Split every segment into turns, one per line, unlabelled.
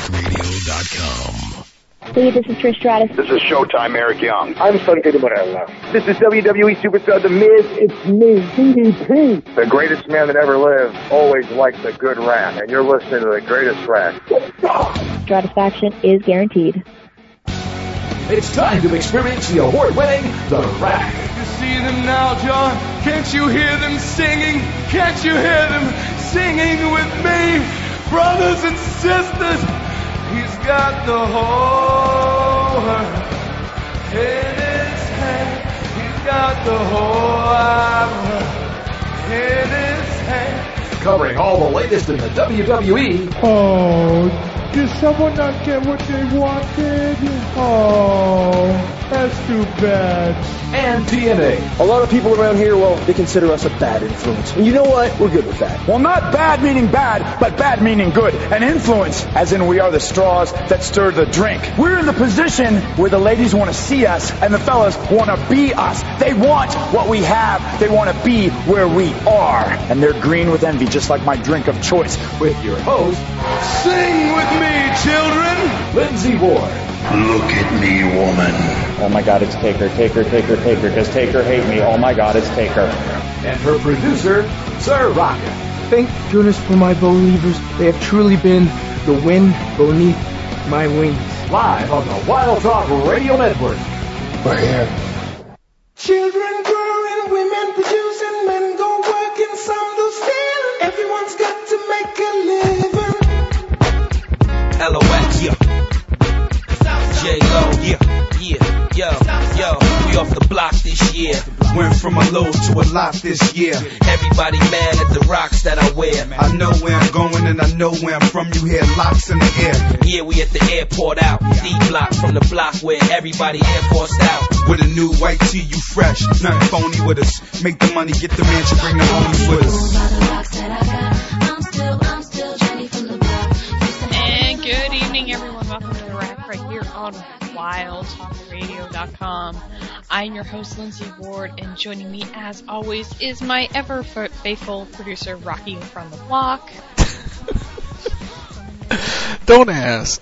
RackRadio.com.
Hey, this is Trish Stratus.
This is Showtime Eric Young.
I'm Sanjay Morella. This is WWE Superstar The Miz. It's me, DDP. The greatest man that ever lived always likes a good rap, and you're listening to the greatest rap.
Stratisfaction is guaranteed.
It's time to experience the award-winning The Rack.
You see them now, John? Can't you hear them singing? Can't you hear them singing with me? Brothers and sisters, he's got the whole world in his hand. He's got the whole world in his hand.
Covering all the latest in the WWE.
Oh, did someone not get what they wanted? Oh, that's too bad.
And TNA.
A lot of people around here, well, they consider us a bad influence. And you know what? We're good with that.
Well, not bad meaning bad, but bad meaning good. And influence, as in we are the straws that stir the drink. We're in the position where the ladies want to see us and the fellas want to be us. They want what we have. They want to be where we are. And they're green with envy, just like my drink of choice.
With your host,
Sing with me, children.
Lindsay Ward.
Look at me, woman.
Oh my God, it's Taker, Taker, Taker, Taker. Does Taker hate me? Oh my God, it's Taker.
And her producer, Sir Rocket.
Thank goodness for my believers. They have truly been the wind beneath my wings.
Live on the Wild Talk Radio Network.
We're here.
Children growing, women producing, men go working, some do stealing. Everyone's got to make a living.
LOX, yeah. J-Lo, yeah, yo, we off the block this year.
Went from a low to a lot this year.
Everybody mad at the rocks that I wear.
I know where I'm going and I know where I'm from. You hear locks in the air.
Yeah, we at the airport out. D-block from the block where everybody Air Forced out.
With a new white tee, you fresh. Nothing phony with us. Make the money, get the mansion, bring the homies with us.
And good evening, everyone. Welcome to The Rack right here on WildTalkRadio.com. I'm your host, Lindsay Ward, and joining me, as always, is my ever-faithful producer, Rocky from the block.
Don't ask.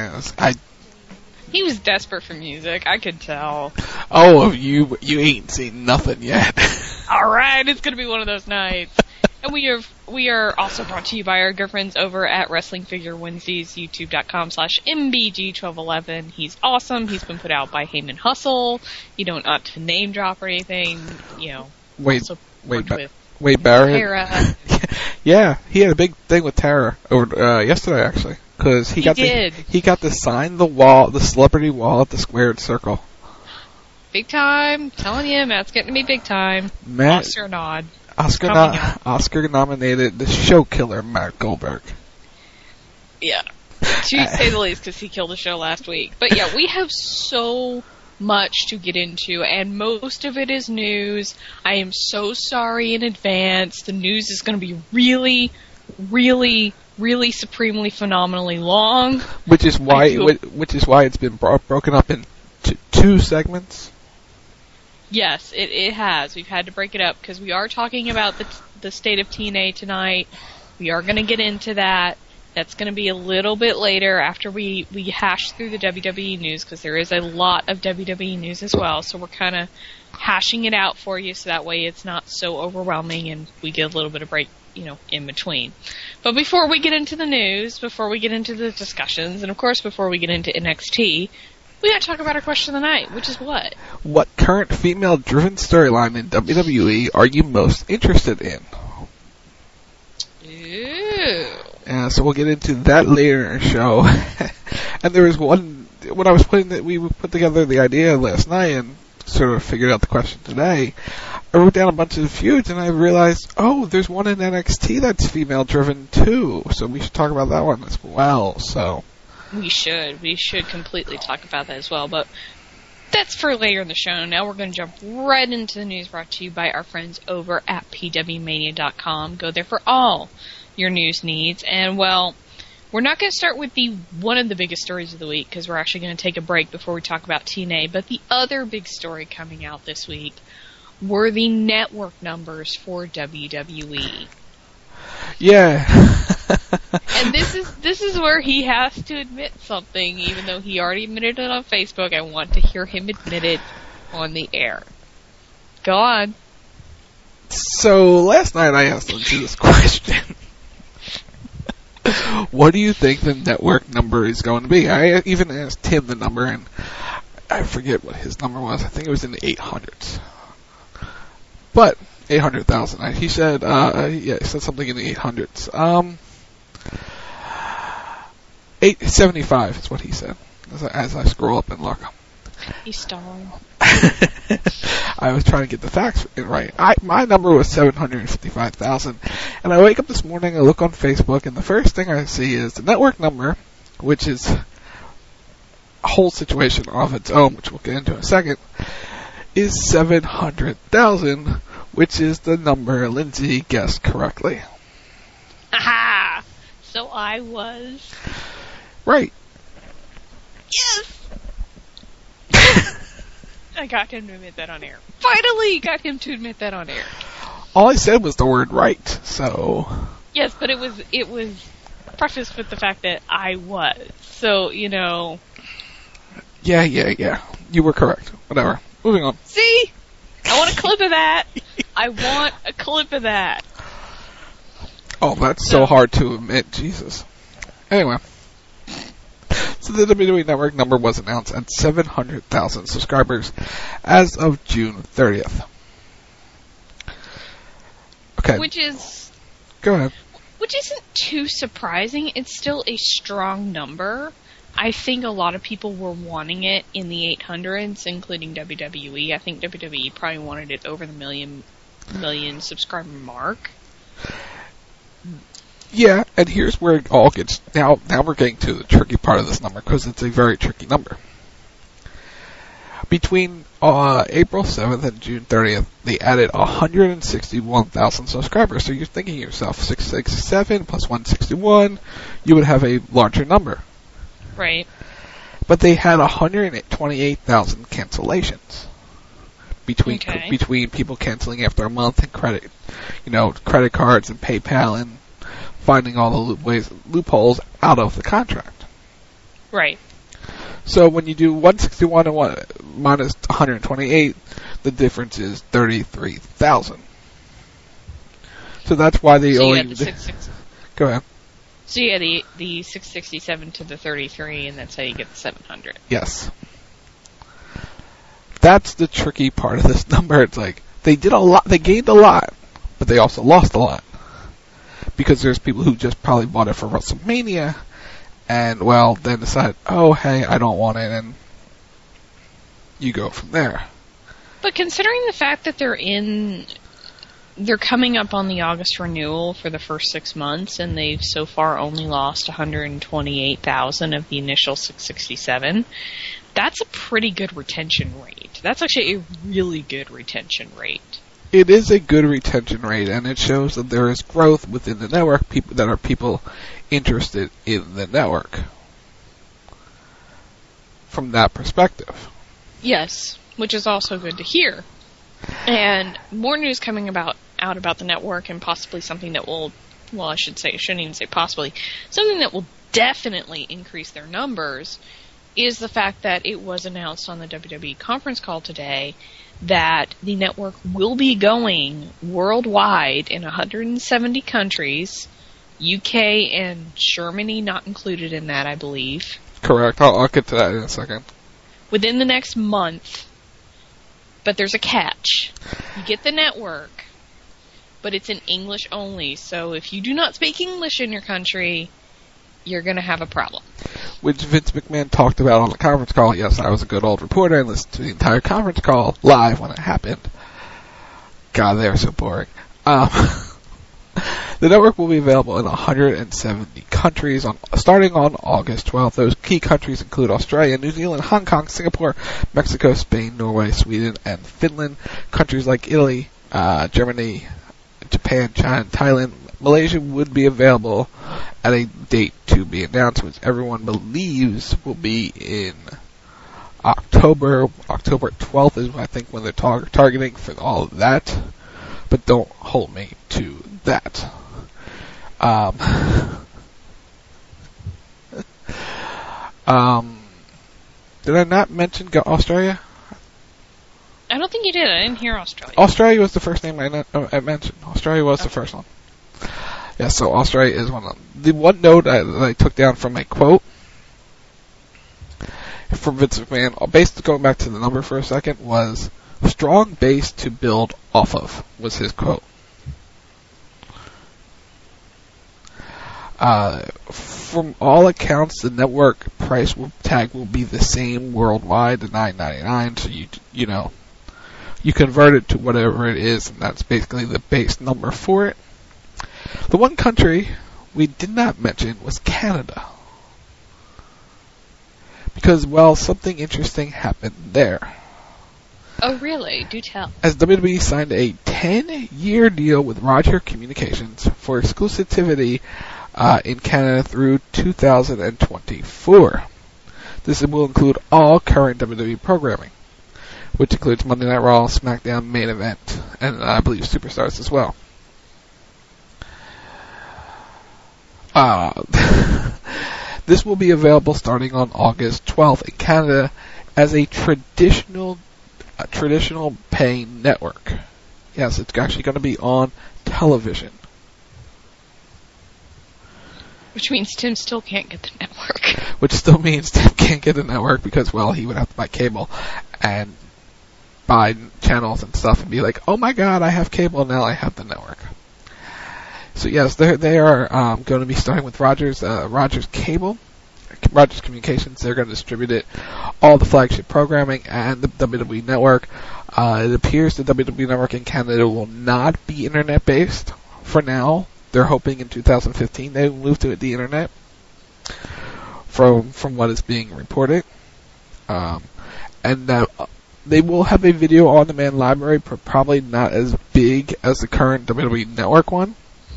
He was desperate for music, I could tell.
Oh, you ain't seen nothing yet.
Alright, it's gonna be one of those nights. And we are also brought to you by our good friends over at Wrestling Figure Wednesdays, youtube.com/MBG1211. He's awesome. He's been put out by Heyman Hustle. You don't want to name drop or anything, you know.
Wade Barrett. Yeah, he had a big thing with Tara over yesterday actually, because he got to sign the celebrity wall at the Squared Circle.
Big time, telling you, Matt's getting to be big time. Oscar nod.
Oscar nominated the show killer Matt Goldberg.
Yeah, to say the least, because he killed the show last week. But yeah, we have so much to get into, and most of it is news. I am so sorry in advance. The news is going to be really, really, really supremely phenomenally long.
Which is why it's been broken up in two segments.
Yes, it has. We've had to break it up because we are talking about the state of TNA tonight. We are going to get into that. That's going to be a little bit later after we hash through the WWE news, because there is a lot of WWE news as well. So we're kind of hashing it out for you so that way it's not so overwhelming and we get a little bit of break, in between. But before we get into the news, before we get into the discussions, and of course before we get into NXT, we got to talk about our question of the night, which is what?
What current female-driven storyline in WWE are you most interested in?
Ooh.
So we'll get into that later in the show. And there was one, when I was we put together the idea last night and sort of figured out the question today, I wrote down a bunch of feuds and I realized, there's one in NXT that's female-driven too, so we should talk about that one as well, so...
We should completely talk about that as well, but that's for later in the show. Now we're going to jump right into the news brought to you by our friends over at pwmania.com. Go there for all your news needs. And, well, we're not going to start with one of the biggest stories of the week, because we're actually going to take a break before we talk about TNA, but the other big story coming out this week were the network numbers for WWE.
Yeah.
And this is where he has to admit something, even though he already admitted it on Facebook. I want to hear him admit it on the air. Go on.
So last night I asked him this question. What do you think the network number is going to be? I even asked him the number, and I forget what his number was. I think it was in the 800s. But 800,000. He said, he said something in the 800s. 875 is what he said. As I scroll up and look.
He's stalling.
I was trying to get the facts right. My number was 755,000, and I wake up this morning, I look on Facebook, and the first thing I see is the network number, which is a whole situation of its own, which we'll get into in a second, is 700,000, which is the number Lindsay guessed correctly.
Aha! So I was...
Right.
Yes! I got him to admit that on air. Finally got him to admit that on air.
All I said was the word right, so...
Yes, but it was prefaced with the fact that I was. So, you know...
Yeah. You were correct. Whatever. Moving on.
See? I want a clip of that. I want a clip of that.
Oh, that's so hard to admit. Jesus. Anyway. So the WWE Network number was announced at 700,000 subscribers as of June 30th. Okay.
Which is...
Go ahead.
Which isn't too surprising. It's still a strong number. I think a lot of people were wanting it in the 800s, including WWE. I think WWE probably wanted it over the million subscriber mark.
Yeah, and here's where it all gets... Now we're getting to the tricky part of this number, because it's a very tricky number. Between April 7th and June 30th, they added 161,000 subscribers. So you're thinking to yourself, 667 plus 161, you would have a larger number.
Right.
But they had 128,000 cancellations. Between people canceling after a month and credit cards and PayPal and finding all the loopholes out of the contract.
Right.
So when you do 161 and minus 128, the difference is 33,000. So that's why they only... Go ahead.
So you had the 667 to the 33, and that's how you get the 700.
Yes. That's the tricky part of this number. It's like, they did a lot, they gained a lot, but they also lost a lot. Because there's people who just probably bought it for WrestleMania, and, well, then decide, oh, hey, I don't want it, and you go from there.
But considering the fact that they're coming up on the August renewal for the first 6 months, and they've so far only lost 128,000 of the initial 667, that's a pretty good retention rate. That's actually a really good retention rate.
It is a good retention rate, and it shows that there is growth within the network, people interested in the network. From that perspective.
Yes, which is also good to hear. And more news coming out about the network, and possibly something that will, well, I shouldn't even say possibly, something that will definitely increase their numbers, is the fact that it was announced on the WWE conference call today that the network will be going worldwide in 170 countries, UK and Germany not included in that, I believe.
Correct. I'll get to that in a second.
Within the next month. But there's a catch. You get the network, but it's in English only. So if you do not speak English in your country, you're going to have a problem.
Which Vince McMahon talked about on the conference call. Yes, I was a good old reporter and listened to the entire conference call live when it happened. God, they are so boring. The network will be available in 170 countries starting on August 12th. Those key countries include Australia, New Zealand, Hong Kong, Singapore, Mexico, Spain, Norway, Sweden, and Finland. Countries like Italy, Germany, Japan, China, and Thailand. Malaysia would be available at a date to be announced, which everyone believes will be in October. October 12th is, I think, when they're targeting for all of that. But don't hold me to that. Did I not mention Australia?
I don't think you did. I didn't hear Australia.
Australia was the first name I mentioned. Australia was the first one. Yeah, so Australia is one of them. The one note that I took down from a quote from Vince McMahon, based going back to the number for a second, was strong base to build off of, was his quote. From all accounts, the network price tag will be the same worldwide, the $9.99. So you convert it to whatever it is, and that's basically the base number for it. The one country we did not mention was Canada, because something interesting happened there.
Oh, really? Do tell.
As WWE signed a 10-year deal with Rogers Communications for exclusivity in Canada through 2024. This will include all current WWE programming, which includes Monday Night Raw, SmackDown, Main Event, and I believe Superstars as well. This will be available starting on August 12th in Canada as a traditional paying network. Yes, it's actually going to be on television.
Which means Tim still can't get the network.
Which still means Tim can't get the network because, he would have to buy cable and buy channels and stuff and be like, oh my god, I have cable, now I have the network. So yes, they are going to be starting with Rogers Cable, Rogers Communications. They're going to distribute it, all the flagship programming and the WWE Network. It appears the WWE Network in Canada will not be internet-based for now. They're hoping in 2015 they will move to the internet, from what is being reported. And they will have a video on-demand library, but probably not as big as the current WWE Network one.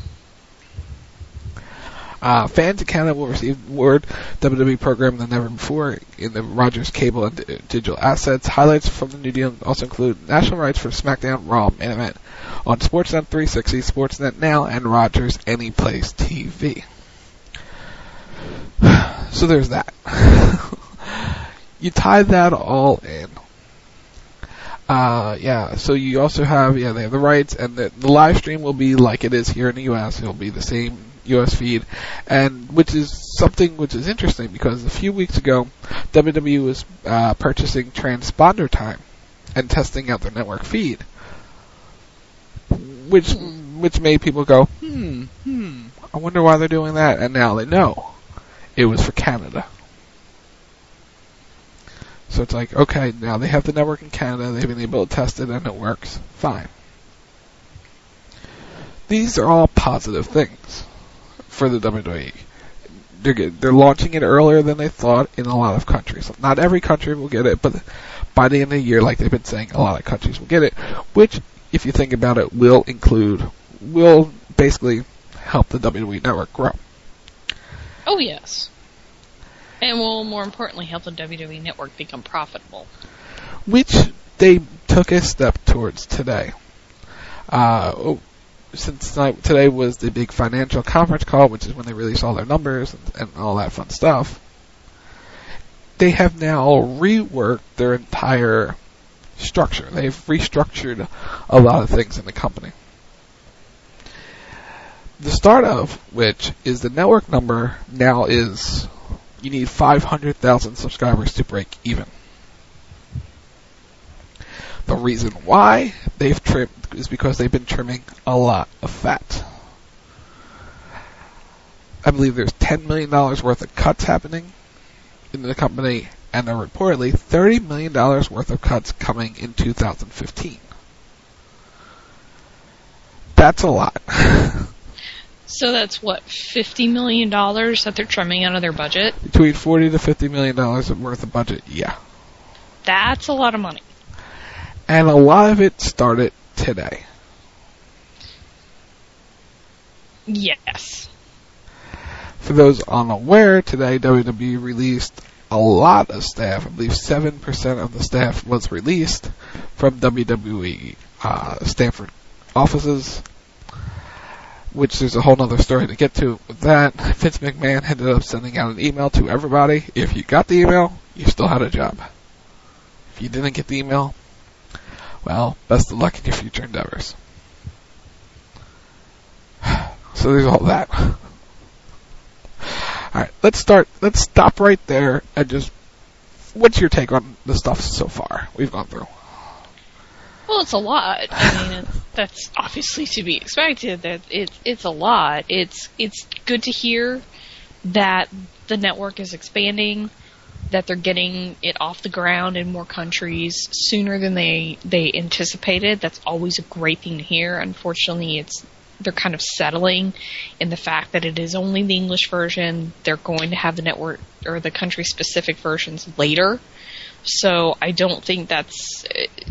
Fans in Canada will receive more WWE programming than ever before in the Rogers Cable and digital assets. Highlights from the new deal also include national rights for SmackDown, Raw, Main Event on Sportsnet 360, Sportsnet Now, and Rogers Anyplace TV. So there's that. You tie that all in. So you also have, they have the rights, and the live stream will be like it is here in the U.S. It'll be the same U.S. feed, and which is something which is interesting because a few weeks ago, WWE was purchasing transponder time and testing out their network feed, which made people go, I wonder why they're doing that, and now they know it was for Canada. So it's like, okay, now they have the network in Canada, they've been able to test it, and it works fine. These are all positive things for the WWE. They're launching it earlier than they thought in a lot of countries. Not every country will get it, but by the end of the year, like they've been saying, a lot of countries will get it, which, if you think about it, will basically help the WWE Network grow.
Oh, yes. And will, more importantly, help the WWE Network become profitable.
Which they took a step towards today. Since today was the big financial conference call, which is when they release all their numbers and all that fun stuff, they have now reworked their entire structure. They've restructured a lot of things in the company. The start of which is the network number now is, you need 500,000 subscribers to break even. The reason why they've trimmed is because they've been trimming a lot of fat. I believe there's $10 million worth of cuts happening in the company, and there are reportedly $30 million worth of cuts coming in 2015. That's a lot.
So that's what, $50 million that they're trimming out of their budget?
Between $40 to $50 million worth of budget, yeah.
That's a lot of money.
And a lot of it started today.
Yes.
For those unaware, today WWE released a lot of staff. I believe 7% of the staff was released from WWE Stanford offices. which there's a whole other story to get to with that. Vince McMahon ended up sending out an email to everybody. If you got the email, you still had a job. If you didn't get the email, well, best of luck in your future endeavors. So there's all that. Alright, let's stop right there and just, what's your take on the stuff so far we've gone through?
Well, it's a lot. I mean, that's obviously to be expected. That it's a lot. It's good to hear that the network is expanding, that they're getting it off the ground in more countries sooner than they anticipated. That's always a great thing to hear. Unfortunately, they're kind of settling in the fact that it is only the English version. They're going to have the network or the country-specific versions later. So I don't think that's...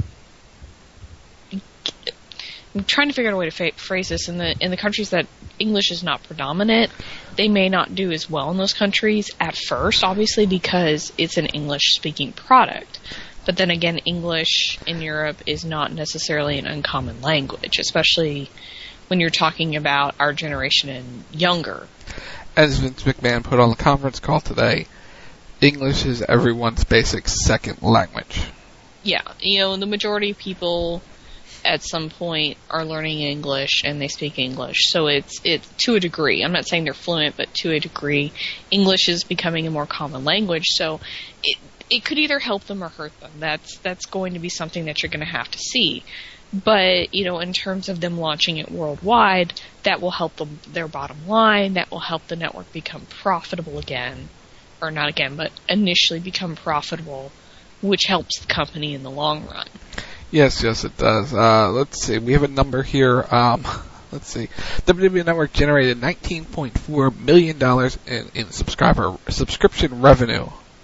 I'm trying to figure out a way to phrase this. In the countries that English is not predominant, they may not do as well in those countries at first, obviously, because it's an English-speaking product. But then again, English in Europe is not necessarily an uncommon language, especially when you're talking about our generation and younger.
As Vince McMahon put on the conference call today, English is everyone's basic second language.
Yeah, the majority of people at some point are learning English and they speak English. So it's to a degree. I'm not saying they're fluent, but to a degree, English is becoming a more common language. So it could either help them or hurt them. That's going to be something that you're going to have to see. But, in terms of them launching it worldwide, that will help their bottom line. That will help the network become profitable again. Or not again, but initially become profitable, which helps the company in the long run.
Yes, it does. Let's see. We have a number here. Let's see. WWE Network generated $19.4 million in subscription revenue.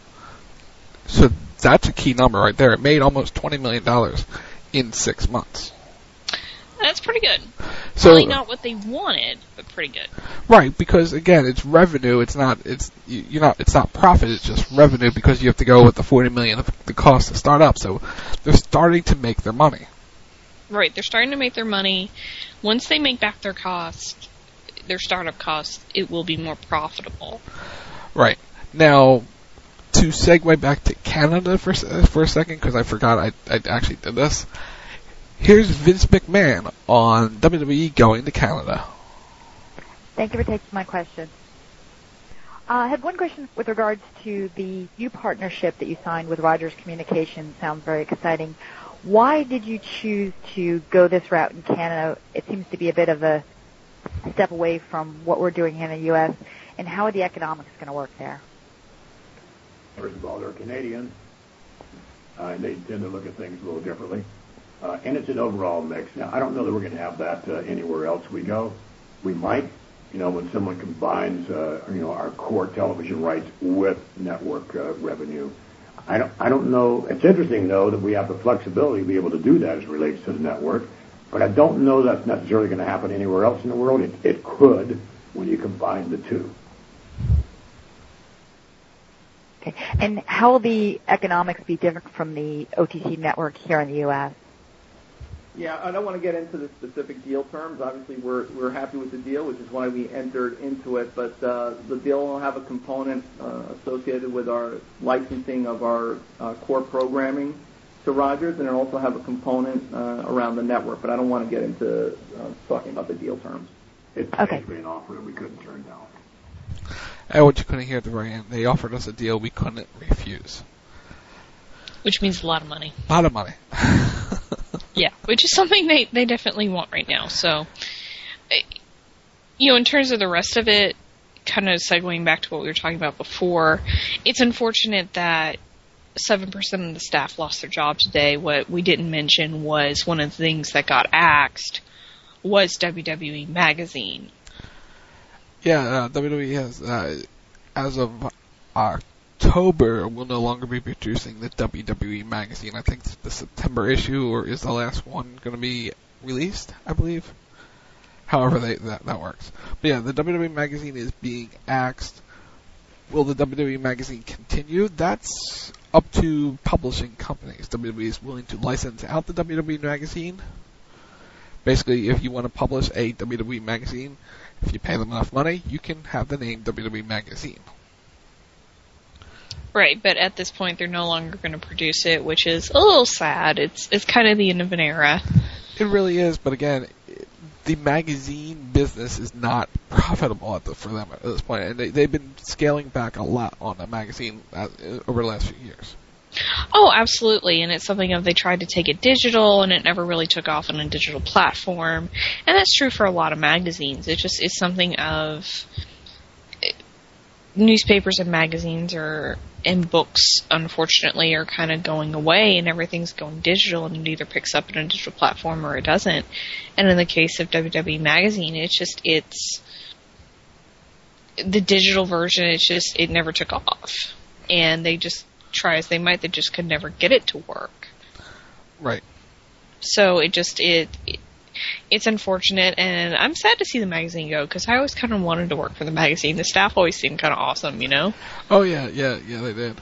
So that's a key number right there. It made almost $20 million in 6 months.
That's pretty good.
So,
probably not what they wanted, but pretty good.
Right, because again, it's revenue. It's not profit. It's just revenue because you have to go with the $40 million of the cost to start up. So they're starting to make their money.
Right, they're starting to make their money. Once they make back their startup costs, it will be more profitable.
Right. Now, to segue back to Canada for a second, because I forgot I actually did this. Here's Vince McMahon on WWE going to Canada.
Thank you for taking my question. I had one question with regards to the new partnership that you signed with Rogers Communications. Sounds very exciting. Why did you choose to go this route in Canada? It seems to be a bit of a step away from what we're doing here in the U.S. And how are the economics going to work there?
First of all, they're Canadian, and they tend to look at things a little differently. And it's an overall mix. Now, I don't know that we're going to have that anywhere else we go. We might, when someone combines, our core television rights with network revenue. I don't know. It's interesting, though, that we have the flexibility to be able to do that as it relates to the network. But I don't know that's necessarily going to happen anywhere else in the world. It could when you combine the two.
Okay. And how will the economics be different from the OTT network here in the U.S.?
Yeah, I don't want to get into the specific deal terms. Obviously, we're happy with the deal, which is why we entered into it. But the deal will have a component associated with our licensing of our core programming to Rogers, and it'll also have a component around the network. But I don't want to get into talking about the deal terms.
It's basically an offer that we couldn't turn down.
And what you couldn't hear at the very end, they offered us a deal we couldn't refuse.
Which means a lot of money.
A lot of money.
Yeah, which is something they definitely want right now. So, in terms of the rest of it, kind of segueing back to what we were talking about before, it's unfortunate that 7% of the staff lost their job today. What we didn't mention was one of the things that got axed was WWE Magazine.
Yeah, WWE has, as of October, will no longer be producing the WWE Magazine. I think the September issue or is the last one going to be released, I believe. However that works. But yeah, the WWE Magazine is being axed. Will the WWE Magazine continue? That's up to publishing companies. WWE is willing to license out the WWE Magazine, Basically, if you want to publish a WWE magazine, if you pay them enough money, you can have the name WWE Magazine.
Right, but at this point, they're no longer going to produce it, which is a little sad. It's kind of the end of an era.
It really is, but again, the magazine business is not profitable for them at this point, and they've been scaling back a lot on the magazine over the last few years.
Oh, absolutely, and it's something of they tried to take it digital, and it never really took off on a digital platform, and that's true for a lot of magazines. It just is something of newspapers and magazines and books, unfortunately, are kind of going away, and everything's going digital, and it either picks up on a digital platform or it doesn't. And in the case of WWE Magazine, it's the digital version. It never took off, and they just try as they might, they just could never get it to work.
Right.
So it's unfortunate, and I'm sad to see the magazine go, because I always kind of wanted to work for the magazine. The staff always seemed kind of awesome, you know?
Oh, yeah, they did.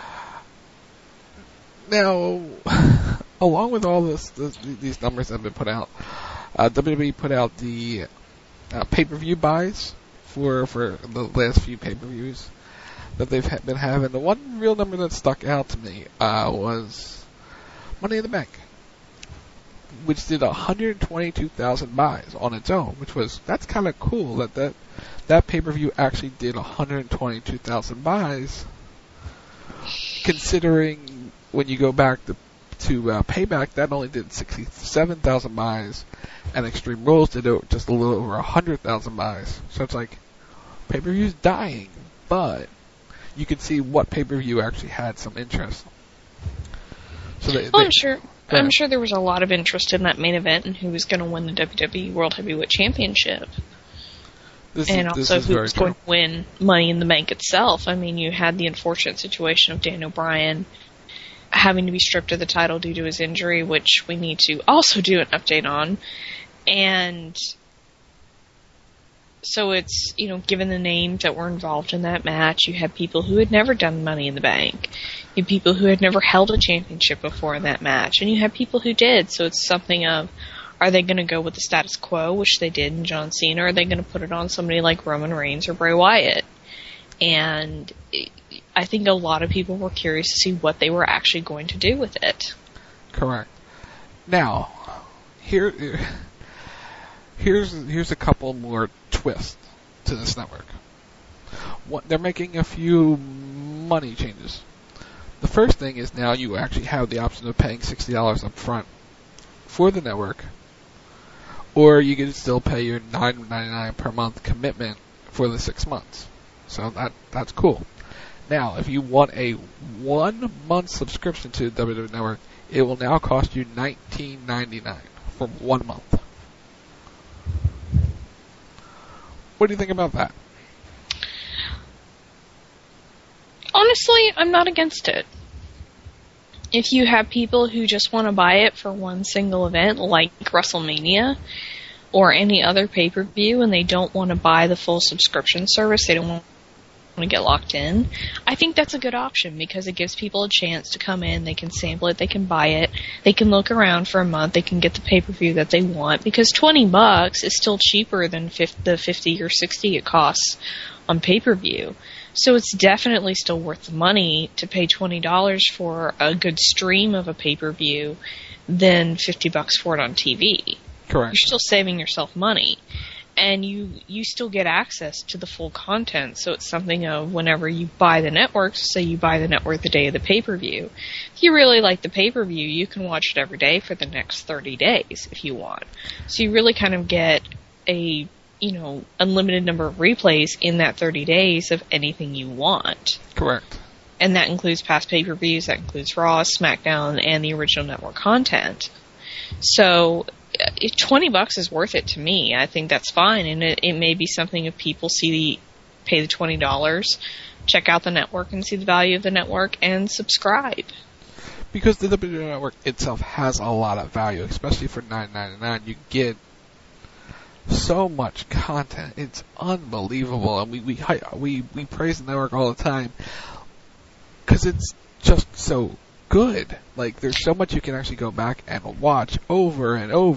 Now, along with all these numbers that have been put out, WWE put out the pay-per-view buys for the last few pay-per-views that they've been having. The one real number that stuck out to me was Money in the Bank, which did 122,000 buys on its own, that's kind of cool that pay-per-view actually did 122,000 buys, considering when you go back to Payback, that only did 67,000 buys, and Extreme Rules did just a little over 100,000 buys. So it's like, pay-per-view's dying, but you can see what pay-per-view actually had some interest. So
I'm sure there was a lot of interest in that main event and who was going to win the WWE World Heavyweight Championship. And also who was going to win Money in the Bank itself. I mean, you had the unfortunate situation of Daniel Bryan having to be stripped of the title due to his injury, which we need to also do an update on. And so it's, given the names that were involved in that match, you had people who had never done Money in the Bank. You had people who had never held a championship before in that match. And you had people who did. So it's something of, are they going to go with the status quo, which they did in John Cena, or are they going to put it on somebody like Roman Reigns or Bray Wyatt? And I think a lot of people were curious to see what they were actually going to do with it.
Correct. Now, here's a couple more twists to this network. They're making a few money changes. The first thing is now you actually have the option of paying $60 up front for the network, or you can still pay your $9.99 per month commitment for the 6 months. So that's cool. Now, if you want a 1 month subscription to the WWE Network, it will now cost you $19.99 for 1 month. What do you think about that?
Honestly, I'm not against it. If you have people who just want to buy it for one single event, like WrestleMania, or any other pay-per-view, and they don't want to buy the full subscription service, they don't want to get locked in, I think that's a good option, because it gives people a chance to come in, they can sample it, they can buy it, they can look around for a month, they can get the pay-per-view that they want, because $20 is still cheaper than the $50 or $60 it costs on pay-per-view. So it's definitely still worth the money to pay $20 for a good stream of a pay-per-view than $50 for it on TV.
Correct.
You're still saving yourself money. And you still get access to the full content, so it's something of whenever you buy the network, say you buy the network the day of the pay-per-view, if you really like the pay-per-view, you can watch it every day for the next 30 days if you want. So you really kind of get a, unlimited number of replays in that 30 days of anything you want.
Correct.
And that includes past pay-per-views, that includes Raw, SmackDown, and the original network content. So if $20 is worth it to me, I think that's fine, and it may be something if people pay the $20, check out the network and see the value of the network and subscribe.
Because the WWE Network itself has a lot of value, especially for $9.99. You get so much content; it's unbelievable, and we praise the network all the time because it's just so good. Like, there's so much you can actually go back and watch over and over and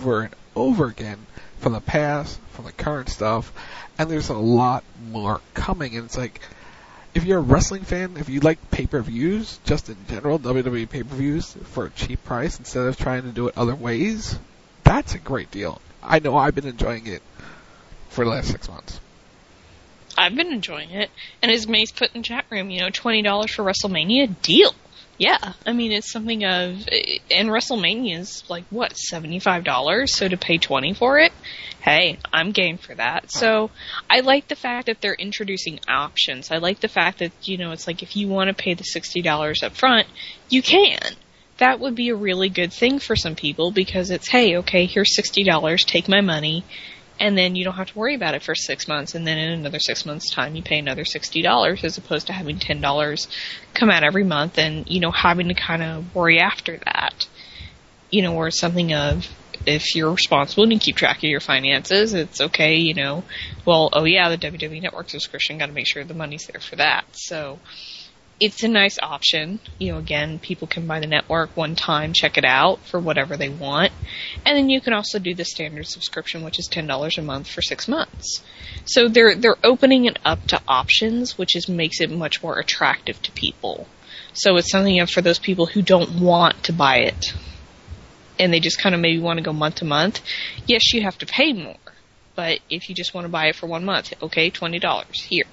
over again from the past, from the current stuff, and there's a lot more coming. And it's like, if you're a wrestling fan, if you like pay-per-views, just in general, WWE pay-per-views for a cheap price instead of trying to do it other ways, that's a great deal. I know I've been enjoying it for the last 6 months.
I've been enjoying it. And as Mace put in the chat room, $20 for WrestleMania, deal. Yeah, I mean, it's something of, and WrestleMania is like, what, $75? So to pay $20 for it? Hey, I'm game for that. So I like the fact that they're introducing options. I like the fact that, it's like if you want to pay the $60 up front, you can. That would be a really good thing for some people because it's, hey, okay, here's $60, take my money, and then you don't have to worry about it for 6 months, and then in another 6 months' time you pay another $60 as opposed to having $10 come out every month and, having to kind of worry after that. Or something of, if you're responsible and you keep track of your finances, it's okay, well, oh yeah, the WWE Network subscription, got to make sure the money's there for that. So it's a nice option. Again, people can buy the network one time, check it out for whatever they want. And then you can also do the standard subscription, which is $10 a month for 6 months. So they're opening it up to options, which makes it much more attractive to people. So it's something for those people who don't want to buy it and they just kind of maybe want to go month to month. Yes, you have to pay more. But if you just want to buy it for 1 month, okay, $20 here.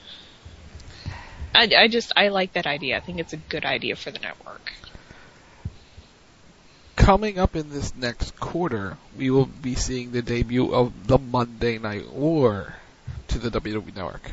I like that idea. I think it's a good idea for the network.
Coming up in this next quarter, we will be seeing the debut of the Monday Night War to the WWE Network.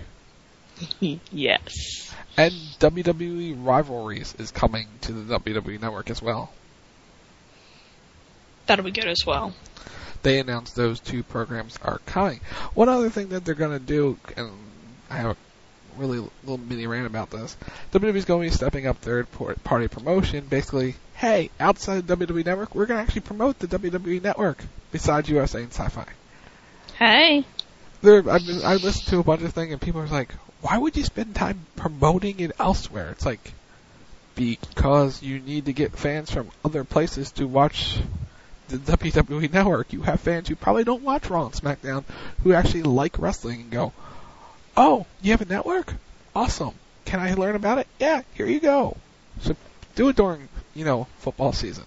Yes.
And WWE Rivalries is coming to the WWE Network as well.
That'll be good as well.
They announced those 2 programs are coming. One other thing that they're going to do, and I have a really little mini rant about this, WWE's going to be stepping up third-party promotion. Basically, hey, outside the WWE Network, we're going to actually promote the WWE Network besides USA and Sci-Fi.
Hey.
I listened to a bunch of things, and people are like, why would you spend time promoting it elsewhere? It's like, because you need to get fans from other places to watch the WWE Network. You have fans who probably don't watch Raw and SmackDown who actually like wrestling and go, oh, you have a network? Awesome. Can I learn about it? Yeah, here you go. So do it during, football season.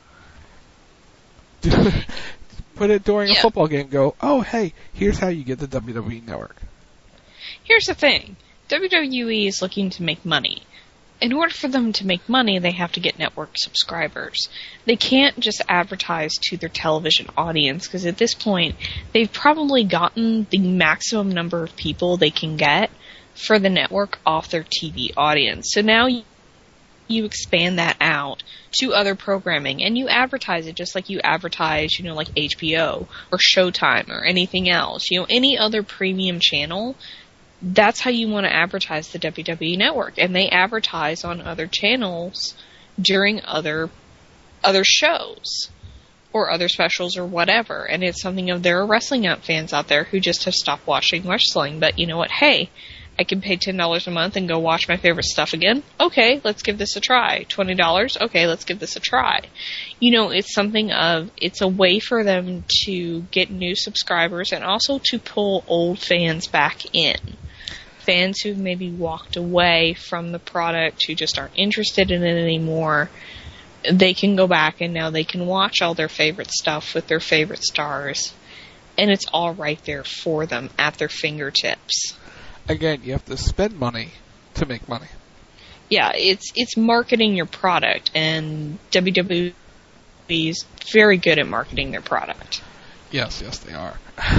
Put it during a football game. Go, oh, hey, here's how you get the WWE Network.
Here's the thing. WWE is looking to make money. In order for them to make money, they have to get network subscribers. They can't just advertise to their television audience, because at this point, they've probably gotten the maximum number of people they can get for the network off their TV audience. So now you expand that out to other programming, and you advertise it just like you advertise, like HBO or Showtime or anything else. Any other premium channel. That's how you want to advertise the WWE Network. And they advertise on other channels during other shows or other specials or whatever. And it's something of, there are wrestling fans out there who just have stopped watching wrestling. But you know what? Hey, I can pay $10 a month and go watch my favorite stuff again. Okay, let's give this a try. $20? Okay, let's give this a try. It's something of, it's a way for them to get new subscribers and also to pull old fans back in. Fans who've maybe walked away from the product, who just aren't interested in it anymore, they can go back and now they can watch all their favorite stuff with their favorite stars. And it's all right there for them at their fingertips.
Again, you have to spend money to make money.
Yeah, it's marketing your product, and WWE is very good at marketing their product.
Yes, they are.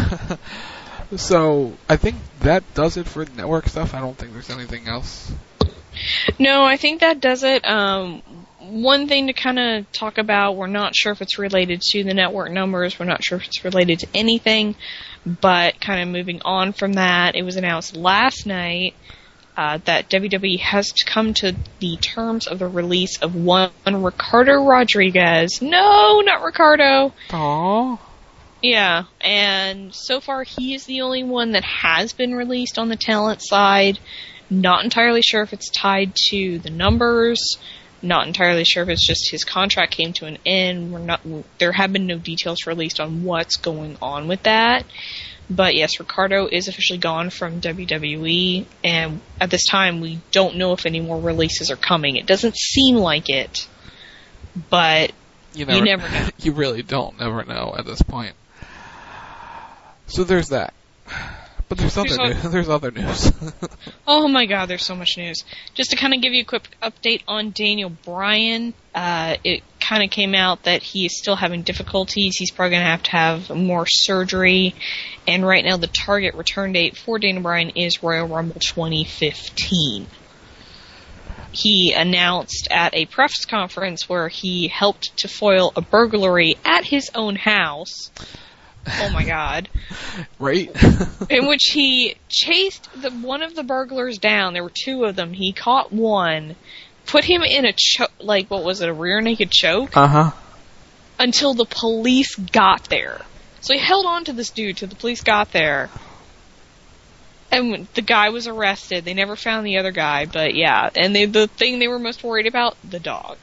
So, I think that does it for network stuff. I don't think there's anything else.
No, I think that does it. One thing to kind of talk about, we're not sure if it's related to the network numbers, we're not sure if it's related to anything, but kind of moving on from that, it was announced last night that WWE has come to the terms of the release of one Ricardo Rodriguez. No, not Ricardo.
Aww.
Yeah, and so far he is the only one that has been released on the talent side. Not entirely sure if it's tied to the numbers. Not entirely sure if it's just his contract came to an end. There have been no details released on what's going on with that. But yes, Ricardo is officially gone from WWE, and at this time we don't know if any more releases are coming. It doesn't seem like it, but you never know.
You really don't never know at this point. So there's that. But there's other news.
Oh my god, there's so much news. Just to kind of give you a quick update on Daniel Bryan, it kind of came out that he is still having difficulties. He's probably going to have more surgery. And right now the target return date for Daniel Bryan is Royal Rumble 2015. He announced at a press conference where he helped to foil a burglary at his own house. Oh my god.
Right?
In which he chased one of the burglars down. There were two of them. He caught one, put him in a a rear naked choke?
Uh-huh.
Until the police got there. So he held on to this dude till the police got there. And when the guy was arrested. They never found the other guy, but yeah. And the thing they were most worried about, the dog.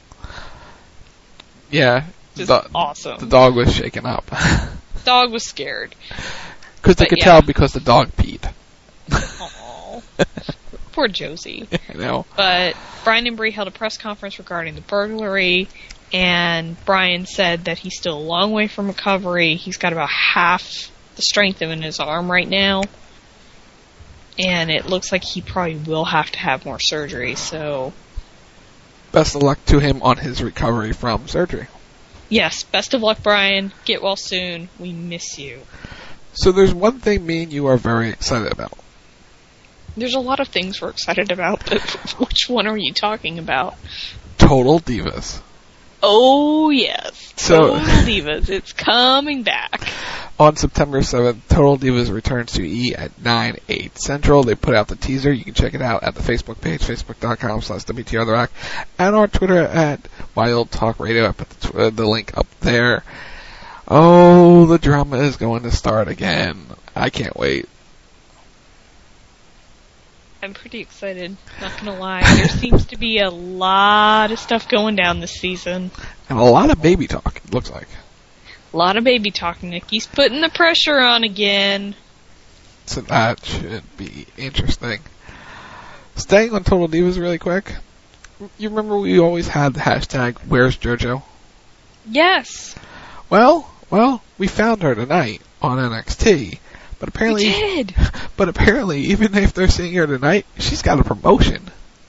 Yeah.
Just awesome.
The dog was shaken up.
Dog was scared.
Because they could tell because the dog peed.
Aww. Poor Josie.
I know.
But Bryan and Brie held a press conference regarding the burglary, and Bryan said that he's still a long way from recovery. He's got about half the strength in his arm right now, and it looks like he probably will have to have more surgery, so...
Best of luck to him on his recovery from surgery.
Yes, best of luck, Bryan. Get well soon. We miss you.
So there's one thing me and you are very excited about.
There's a lot of things we're excited about, but which one are you talking about?
Total Divas.
Oh, yes.
So,
Total Divas. It's coming back.
On September 7th, Total Divas returns to E! At 9/8 Central. They put out the teaser. You can check it out at the Facebook page, facebook.com/WTR The Rock, and our Twitter at Wild Talk Radio. I put the link up there. Oh, the drama is going to start again. I can't wait.
I'm pretty excited, not gonna lie. There seems to be a lot of stuff going down this season.
And a lot of baby talk, it looks like.
A lot of baby talk. Nikki's putting the pressure on again.
So that should be interesting. Staying on Total Divas really quick. You remember we always had the hashtag, Where's JoJo?
Yes.
Well, we found her tonight on NXT. But apparently,
we did.
But apparently, even if they're seeing her tonight, she's got a promotion.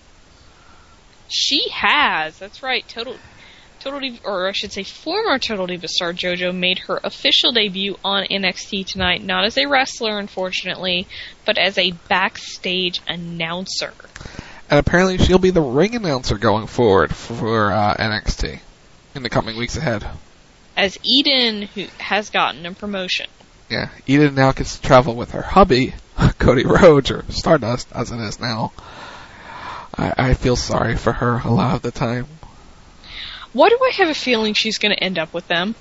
She has. That's right. Total Diva, or I should say, former Total Diva star JoJo made her official debut on NXT tonight, not as a wrestler, unfortunately, but as a backstage announcer.
And apparently, she'll be the ring announcer going forward for NXT in the coming weeks ahead.
As Eden, who has gotten a promotion.
Yeah, Eden now gets to travel with her hubby, Cody Rhodes, or Stardust, as it is now. I feel sorry for her a lot of the time.
Why do I have a feeling she's going to end up with them?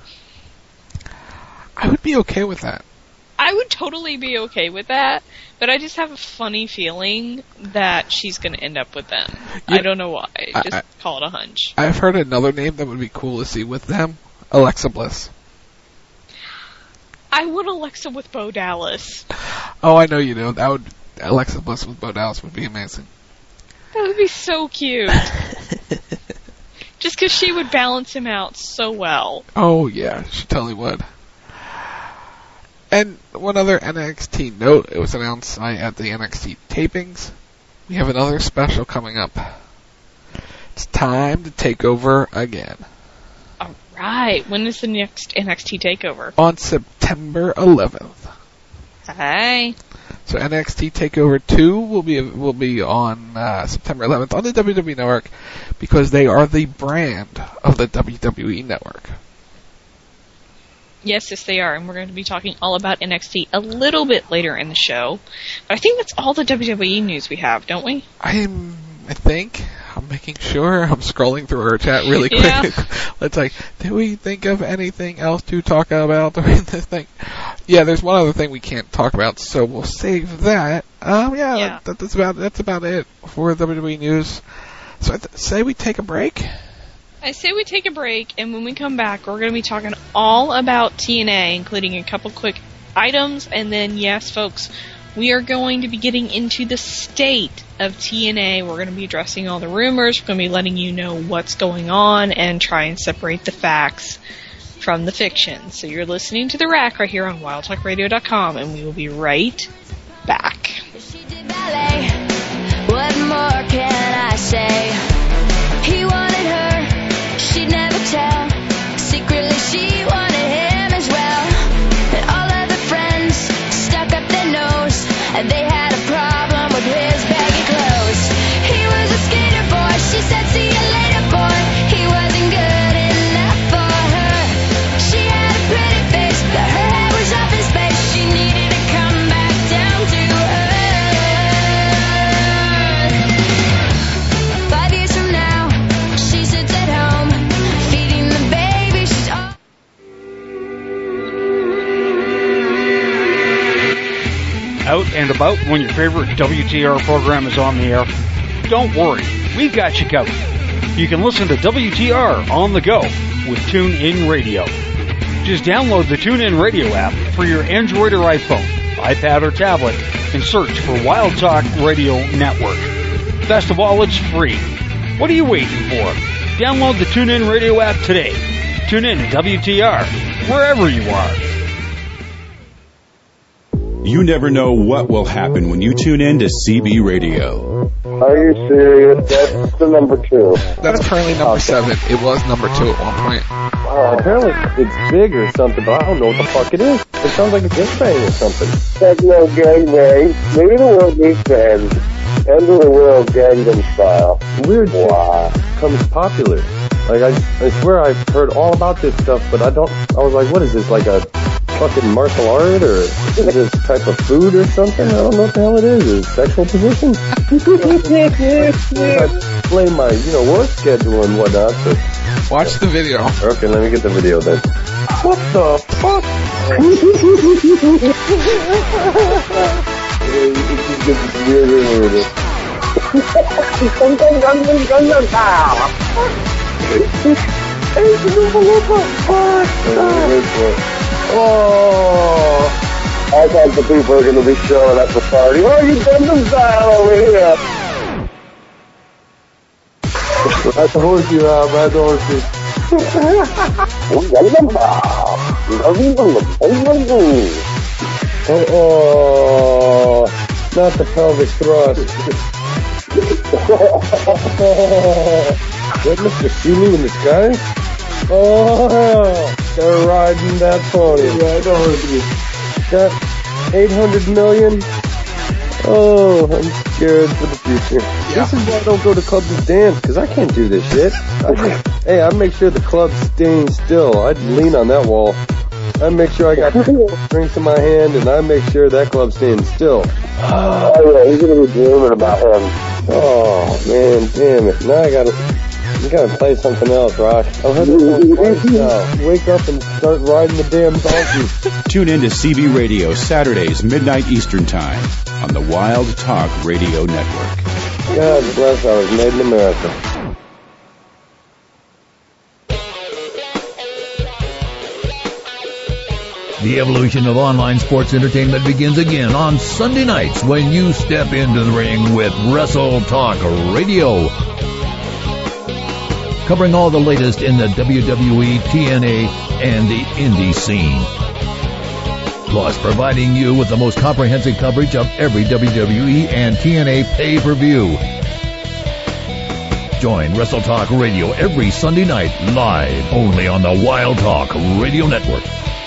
I would be okay with that.
I would totally be okay with that, but I just have a funny feeling that she's going to end up with them. Yeah, I don't know why. Just call it a hunch.
I've heard another name that would be cool to see with them. Alexa Bliss.
I want Alexa with Bo Dallas.
Oh, I know you do. Alexa Bliss with Bo Dallas would be amazing.
That would be so cute. Just because she would balance him out so well.
Oh, yeah, she totally would. And one other NXT note, it was announced at the NXT tapings. We have another special coming up. It's time to take over again.
Right. When is the next NXT takeover?
On September 11th.
Hey.
So NXT Takeover 2 will be on September 11th on the WWE Network because they are the brand of the WWE Network.
Yes, they are, and we're going to be talking all about NXT a little bit later in the show. But I think that's all the WWE news we have, don't we?
I think. I'm making sure. I'm scrolling through our chat really quick.
Yeah.
Let's did we think of anything else to talk about during this thing? Yeah, there's one other thing we can't talk about, so we'll save that. That's about it for WWE news. So I say we take a break?
I say we take a break, and when we come back, we're going to be talking all about TNA, including a couple quick items, and then, yes, folks, we are going to be getting into the state of TNA. We're going to be addressing all the rumors. We're going to be letting you know what's going on and try and separate the facts from the fiction. So you're listening to The Rack right here on WildTalkRadio.com, and we will be right back.
She did ballet. What more can I say? He wanted her. She'd never tell. Secretly she wanted him as well. And all of the friends stuck up their nose, and they had a problem with his baggy clothes. He was a skater boy. She said, see you later, boy. He wasn't good enough for her. She had a pretty face, but her head was up in space. She needed to come back down to earth. 5 years from now, she sits at home, feeding the baby. She's all
out and about when your favorite WTR program is on the air? Don't worry, we've got you covered. You can listen to WTR on the go with TuneIn Radio. Just download the TuneIn Radio app for your Android or iPhone, iPad or tablet, and search for Wild Talk Radio Network. Best of all, it's free. What are you waiting for? Download the TuneIn Radio app today. Tune in to WTR, wherever you are.
You never know what will happen when you tune in to CB Radio.
Are you serious? That's the number 2.
That's currently number 7. It was number 2 at one point.
Apparently it's big or something, but I don't know what the fuck it is. It sounds like a gangbang or something.
That's no gangbang. Maybe the world needs fans. End of the world Gangnam Style.
Weird shit becomes popular. Like, I swear I've heard all about this stuff, but I was like, what is this, like a fucking martial art, or is this type of food or something? I don't know what the hell it is. Is it sexual position? I play my, work schedule and whatnot, but...
Watch the video.
Okay, let me get the video then. What the fuck?
Oh, I thought the people were going to be showing up the party. Oh, you Gangnam Style over here.
Ride the horse, you have. Ride the horse. Oh, not the pelvic thrust. What, Mr. Shooting in the sky? Oh, they're riding that pony. Ride the horse. Got 800 million. Oh, I'm scared for the future. Yeah. This is why I don't go to clubs and dance, because I can't do this shit. I make sure the club's staying still. I'd lean on that wall. I make sure I got drinks in my hand, and I make sure that club's staying still.
Oh, yeah, he's going to be dreaming about him.
Oh, man, damn it. Now you gotta play something else, Rock. I'll have to wake up and start riding the damn donkey.
Tune in to CB Radio Saturdays, midnight Eastern Time on the Wild Talk Radio Network.
God bless, I was made in America.
The evolution of online sports entertainment begins again on Sunday nights when you step into the ring with Wrestle Talk Radio. Covering all the latest in the WWE, TNA, and the indie scene. Plus, providing you with the most comprehensive coverage of every WWE and TNA pay-per-view. Join Wrestle Talk Radio every Sunday night, live, only on the Wild Talk Radio Network.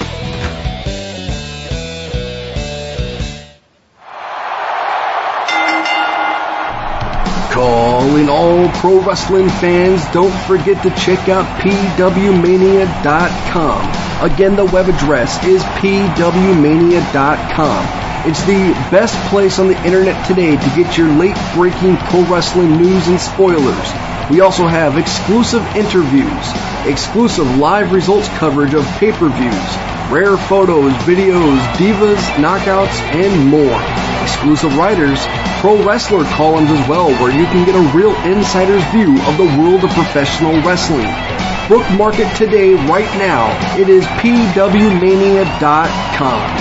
Calling all pro wrestling fans, don't forget to check out pwmania.com. Again, the web address is pwmania.com. It's the best place on the internet today to get your late-breaking pro wrestling news and spoilers. We also have exclusive interviews, exclusive live results coverage of pay-per-views, rare photos, videos, divas, knockouts, and more. exclusive writers, pro wrestler columns as well, where you can get a real insider's view of the world of professional wrestling. Bookmark it today, right now. It is pwmania.com.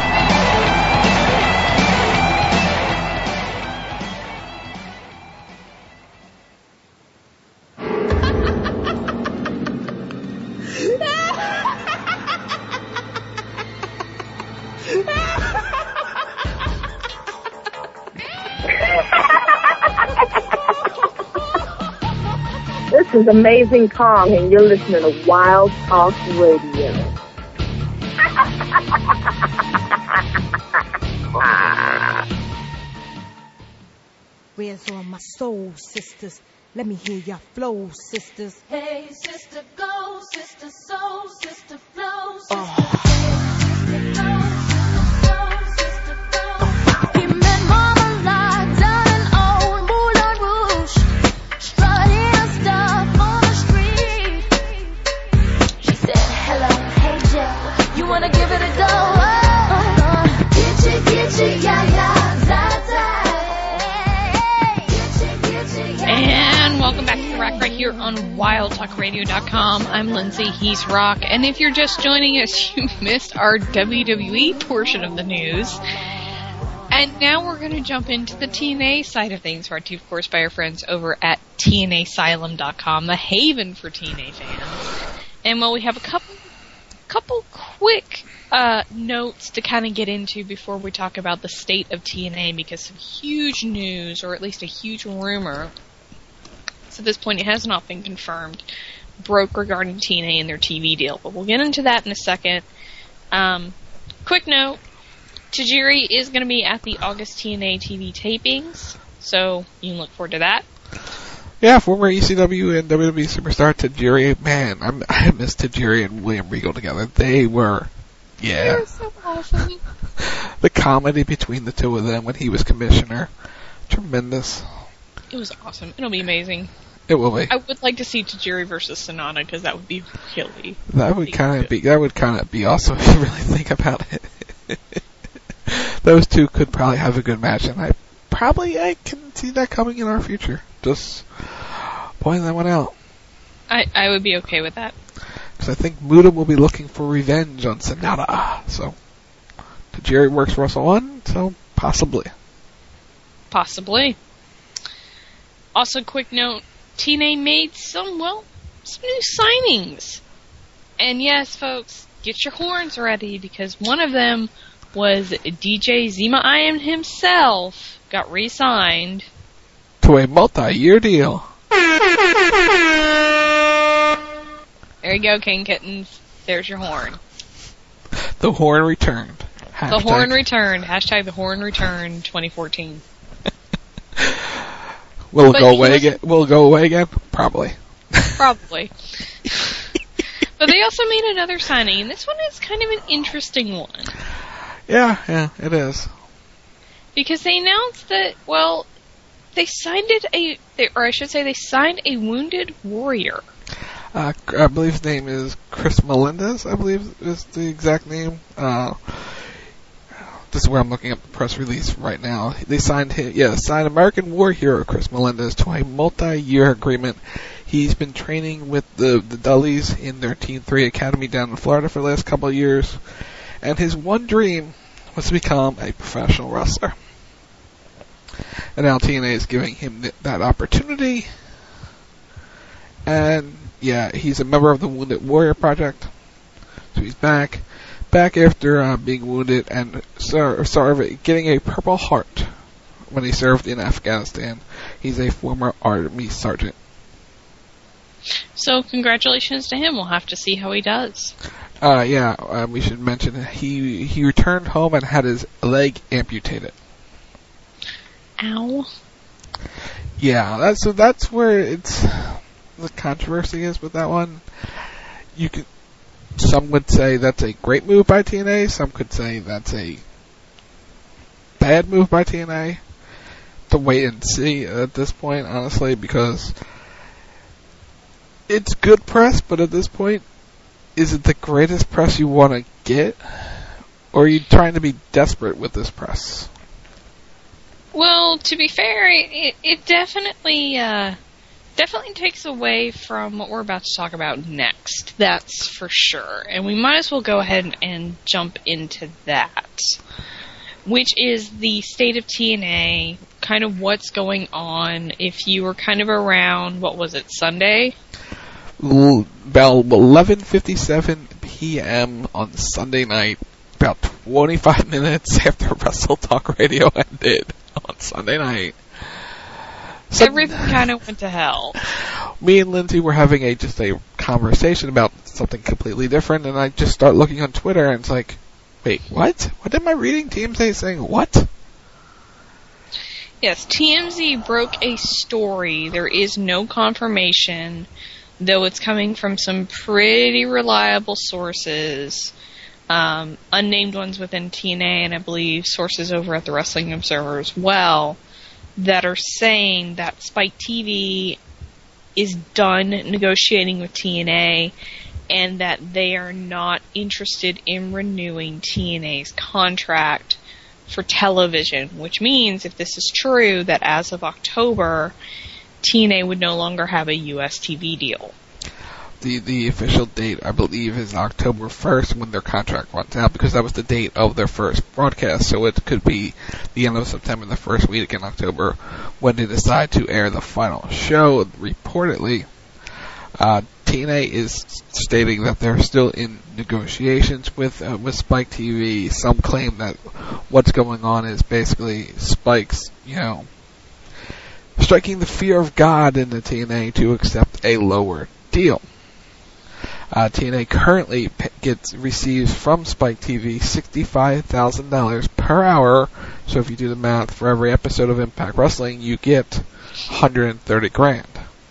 This is Amazing Kong, and you're listening to Wild Talk Radio.
Where's all my soul sisters? Let me hear your flow, sisters.
Hey, sister, go, sister, soul, sister, flow, sister. He met Marmalade down in old Moulin Rouge, strutting stuff on the street. She said, hello, hey Joe, you wanna give it a go? Get you, yeah, za-za.
And welcome back to The Rock right here on WildTalkRadio.com. I'm Lindsay, he's Rock, and if you're just joining us, you missed our WWE portion of the news. And now we're going to jump into the TNA side of things, brought to you, of course, by our friends over at TNAsylum.com, the haven for TNA fans. And while we have a couple quick notes to kind of get into before we talk about the state of TNA, because some huge news, or at least a huge rumor, so at this point it has not been confirmed, broke regarding TNA and their TV deal. But we'll get into that in a second. Quick note, Tajiri is going to be at the August TNA TV tapings, so you can look forward to that.
Yeah, former ECW and WWE superstar Tajiri. Man, I miss Tajiri and William Regal together. They were so
awesome.
The comedy between the two of them when he was commissioner, tremendous.
It was awesome. It'll be amazing.
It will be.
I would like to see Tajiri versus Sonata, because that would be really.
That would kind of be awesome if you really think about it. Those two could probably have a good match, and I can see that coming in our future. Just pointing that one out.
I would be okay with that.
Because I think Muta will be looking for revenge on Sonata. So, Tajiri works for Wrestle 1, so possibly.
Possibly. Also, quick note, TNA made some new signings. And yes, folks, get your horns ready, because one of them was DJ Zema Iron himself got re-signed
to a multi-year deal.
There you go, King Kittens. There's your horn.
The horn returned.
The horn returned. Hashtag the horn returned 2014.
Will it go away again? Will it go away again? Probably.
Probably. But they also made another signing, and this one is kind of an interesting one.
Yeah, it is.
Because they announced that, they signed they signed a wounded warrior.
I believe his name is Chris Melendez, I believe is the exact name. This is where I'm looking up the press release right now. They signed American War hero Chris Melendez to a multi-year agreement. He's been training with the Dullies in their Team 3 Academy down in Florida for the last couple of years. And his one dream was to become a professional wrestler. And now TNA is giving him that opportunity. And he's a member of the Wounded Warrior Project. So he's back after being wounded and getting a Purple Heart when he served in Afghanistan. He's a former Army sergeant.
So congratulations to him. We'll have to see how he does.
We should mention he returned home and had his leg amputated.
Ow.
Yeah, that's where the controversy is with that one. Some would say that's a great move by TNA. Some could say that's a bad move by TNA. To wait and see at this point, honestly, because it's good press, but at this point, is it the greatest press you want to get? Or are you trying to be desperate with this press?
Well, to be fair, it definitely takes away from what we're about to talk about next. That's for sure. And we might as well go ahead and jump into that, which is the state of TNA, kind of what's going on. If you were kind of around, what was it, Sunday?
About 11:57 p.m. on Sunday night, about 25 minutes after Wrestle Talk Radio ended on Sunday night.
Everything kind of went to hell.
Me and Lindsay were having a conversation about something completely different, and I just start looking on Twitter, and it's like, wait, what? What am I reading? TMZ saying what?
Yes, TMZ broke a story. There is no confirmation, though it's coming from some pretty reliable sources, unnamed ones within TNA, and I believe sources over at the Wrestling Observer as well, that are saying that Spike TV is done negotiating with TNA and that they are not interested in renewing TNA's contract for television, which means, if this is true, that as of October, TNA would no longer have a US TV deal.
The official date, I believe, is October 1st when their contract runs out, because that was the date of their first broadcast, so it could be the end of September, the first week in October, when they decide to air the final show. Reportedly, TNA is stating that they're still in negotiations with Spike TV. Some claim that what's going on is basically Spike's, striking the fear of God into TNA to accept a lower deal. TNA currently receives from Spike TV $65,000 per hour. So if you do the math, for every episode of Impact Wrestling, you get $130,000.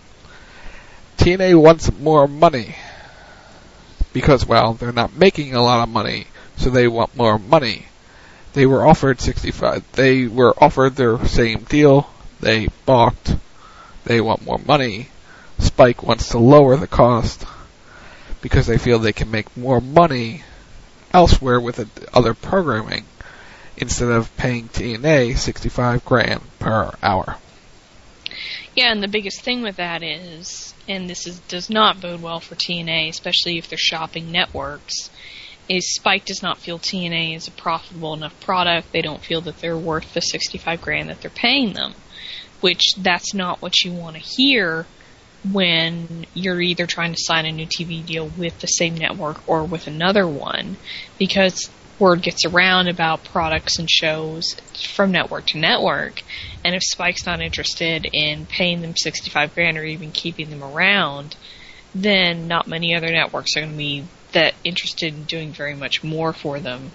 TNA wants more money because, well, they're not making a lot of money, so they want more money. They were offered $65,000. They were offered their same deal. They balked. They want more money. Spike wants to lower the cost because they feel they can make more money elsewhere with other programming instead of paying TNA $65,000 per hour.
Yeah, and the biggest thing with that is, and does not bode well for TNA, especially if they're shopping networks, is Spike does not feel TNA is a profitable enough product. They don't feel that they're worth the $65,000 that they're paying them, which that's not what you want to hear when you're either trying to sign a new TV deal with the same network or with another one, because word gets around about products and shows from network to network, and if Spike's not interested in paying them $65,000 or even keeping them around, then not many other networks are going to be that interested in doing very much more for them.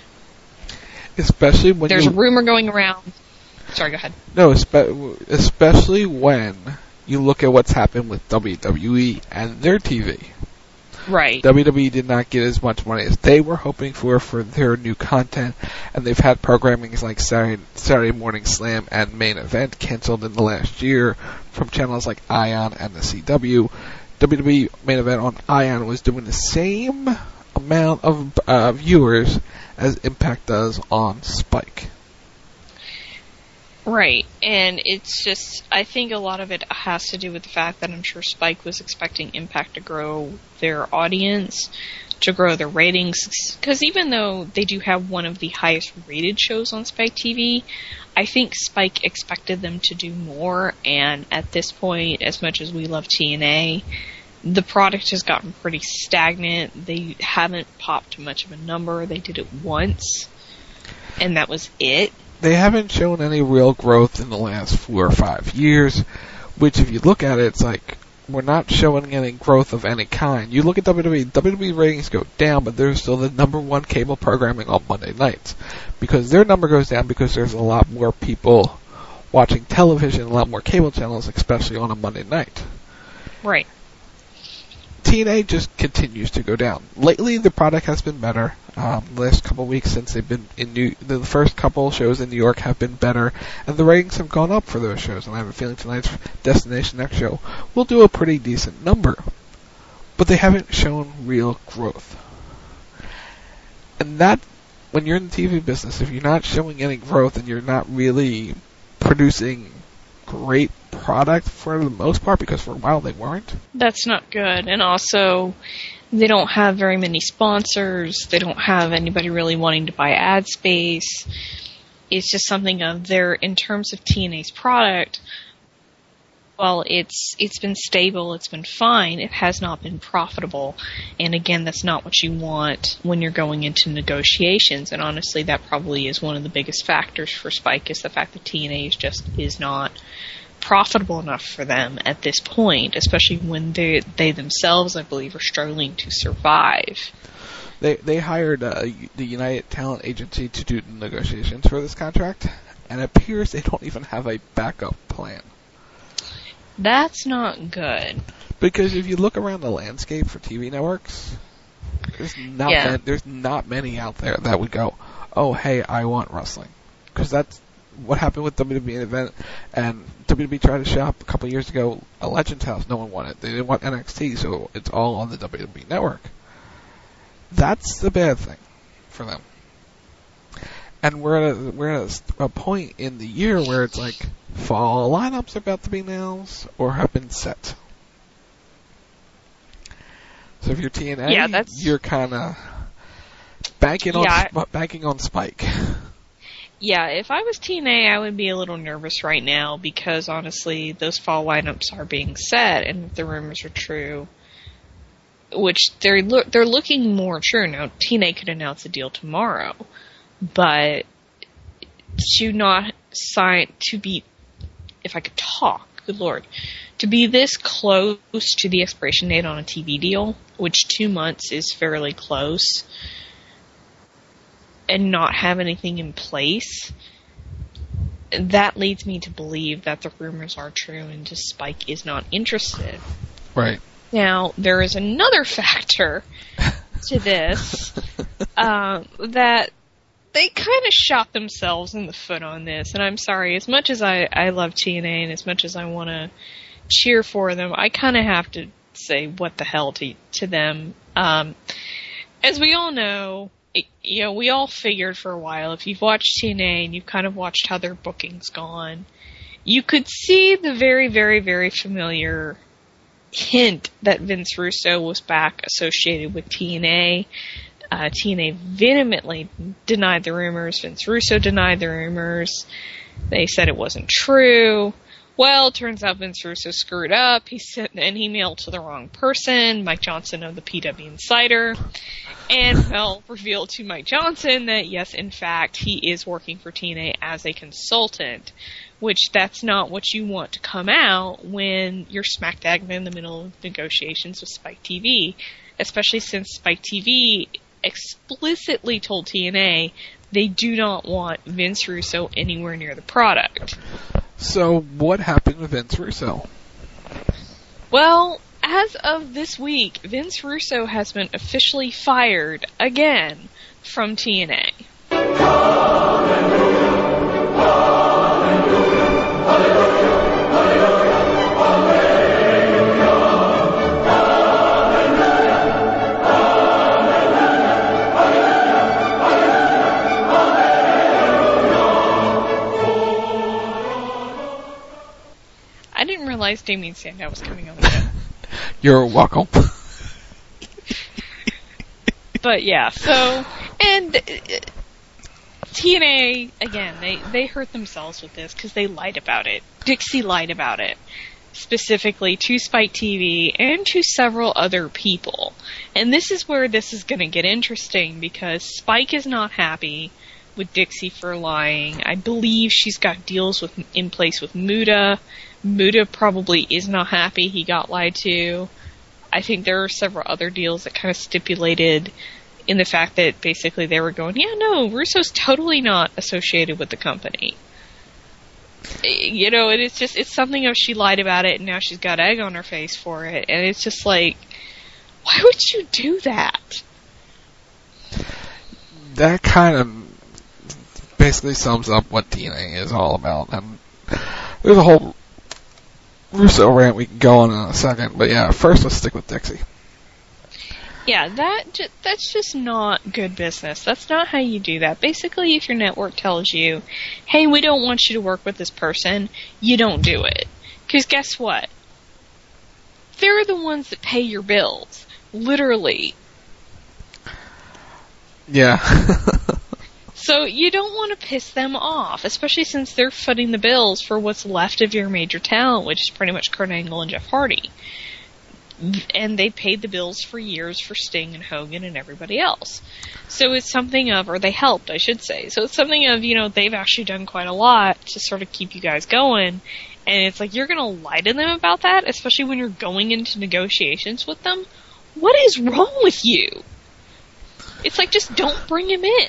Especially when
there's a rumor going around. Sorry, go ahead.
No, especially when you look at what's happened with WWE and their TV.
Right.
WWE did not get as much money as they were hoping for their new content, and they've had programming like Saturday Morning Slam and Main Event canceled in the last year from channels like Ion and the CW. WWE Main Event on Ion was doing the same amount of viewers as Impact does on Spike.
Right, and it's just, I think a lot of it has to do with the fact that I'm sure Spike was expecting Impact to grow their audience, to grow their ratings, because even though they do have one of the highest rated shows on Spike TV, I think Spike expected them to do more, and at this point, as much as we love TNA, the product has gotten pretty stagnant. They haven't popped much of a number. They did it once, and that was it.
They haven't shown any real growth in the last 4 or 5 years, which if you look at it, it's like, we're not showing any growth of any kind. You look at WWE ratings go down, but they're still the number one cable programming on Monday nights. Because their number goes down because there's a lot more people watching television, a lot more cable channels, especially on a Monday night.
Right.
TNA just continues to go down. Lately, the product has been better. The last couple of weeks since they've been in the first couple shows in New York have been better, and the ratings have gone up for those shows. And I have a feeling tonight's Destination X show will do a pretty decent number, but they haven't shown real growth. And that, when you're in the TV business, if you're not showing any growth and you're not really producing great product for the most part, because for a while they weren't.
That's not good. And also, they don't have very many sponsors. They don't have anybody really wanting to buy ad space. It's just something of in terms of TNA's product, while it's been stable, it's been fine, it has not been profitable. And again, that's not what you want when you're going into negotiations. And honestly, that probably is one of the biggest factors for Spike, is the fact that TNA is not profitable enough for them at this point, especially when they themselves, I believe, are struggling to survive.
They hired the United Talent Agency to do the negotiations for this contract, and it appears they don't even have a backup plan.
That's not good.
Because if you look around the landscape for TV networks, there's not many out there that would go, oh, hey, I want wrestling. Because that's what happened with WWE event, and WWE tried to shop a couple of years ago a Legends House. No one wanted it. They didn't want NXT, so it's all on the WWE network. That's the bad thing for them. And we're at a point in the year where it's like fall lineups are about to be announced or have been set. So if you're TNA, you're kind of banking on Spike.
Yeah, if I was TNA, I would be a little nervous right now because honestly, those fall lineups are being set, and if the rumors are true, which they're looking more true now. TNA could announce a deal tomorrow, but to not sign, to be, if I could talk, good lord, to be this close to the expiration date on a TV deal, which 2 months is fairly close, and not have anything in place, that leads me to believe that the rumors are true and just Spike is not interested.
Right.
Now, there is another factor to this, that they kind of shot themselves in the foot on this, and I'm sorry, as much as I love TNA and as much as I want to cheer for them, I kind of have to say what the hell to them. As we all know, we all figured for a while, if you've watched TNA and you've kind of watched how their booking's gone, you could see the very, very, very familiar hint that Vince Russo was back associated with TNA. TNA vehemently denied the rumors. Vince Russo denied the rumors. They said it wasn't true. Well, it turns out Vince Russo screwed up. He sent an email to the wrong person, Mike Johnson of the PW Insider, and revealed to Mike Johnson that, yes, in fact, he is working for TNA as a consultant, which that's not what you want to come out when you're smack dab in the middle of negotiations with Spike TV, especially since Spike TV explicitly told TNA they do not want Vince Russo anywhere near the product.
So what happened with Vince Russo?
Well, as of this week, Vince Russo has been officially fired again from TNA. I didn't realize Damien Sandow was coming on the show.
You're welcome.
But yeah, so, and TNA, again, they hurt themselves with this because they lied about it. Dixie lied about it, specifically to Spike TV and to several other people. And this is where this is going to get interesting because Spike is not happy with Dixie for lying. I believe she's got deals in place with Muta. Muta probably is not happy he got lied to. I think there are several other deals that kind of stipulated in the fact that basically they were going, yeah, no, Russo's totally not associated with the company. It's something of she lied about it and now she's got egg on her face for it. And it's just like, why would you do that?
That kind of basically sums up what TNA is all about. And there's a whole Russo rant we can go on in a second, but yeah, first let's stick with Dixie.
Yeah, that's just not good business. That's not how you do that. Basically, if your network tells you, hey, we don't want you to work with this person, you don't do it. Because guess what? They're the ones that pay your bills. Literally.
Yeah.
So you don't want to piss them off, especially since they're footing the bills for what's left of your major talent, which is pretty much Kurt Angle and Jeff Hardy. And they paid the bills for years for Sting and Hogan and everybody else. So it's something of, or they helped, I should say. So it's something of, they've actually done quite a lot to sort of keep you guys going. And it's like, you're going to lie to them about that, especially when you're going into negotiations with them? What is wrong with you? It's like, just don't bring him in.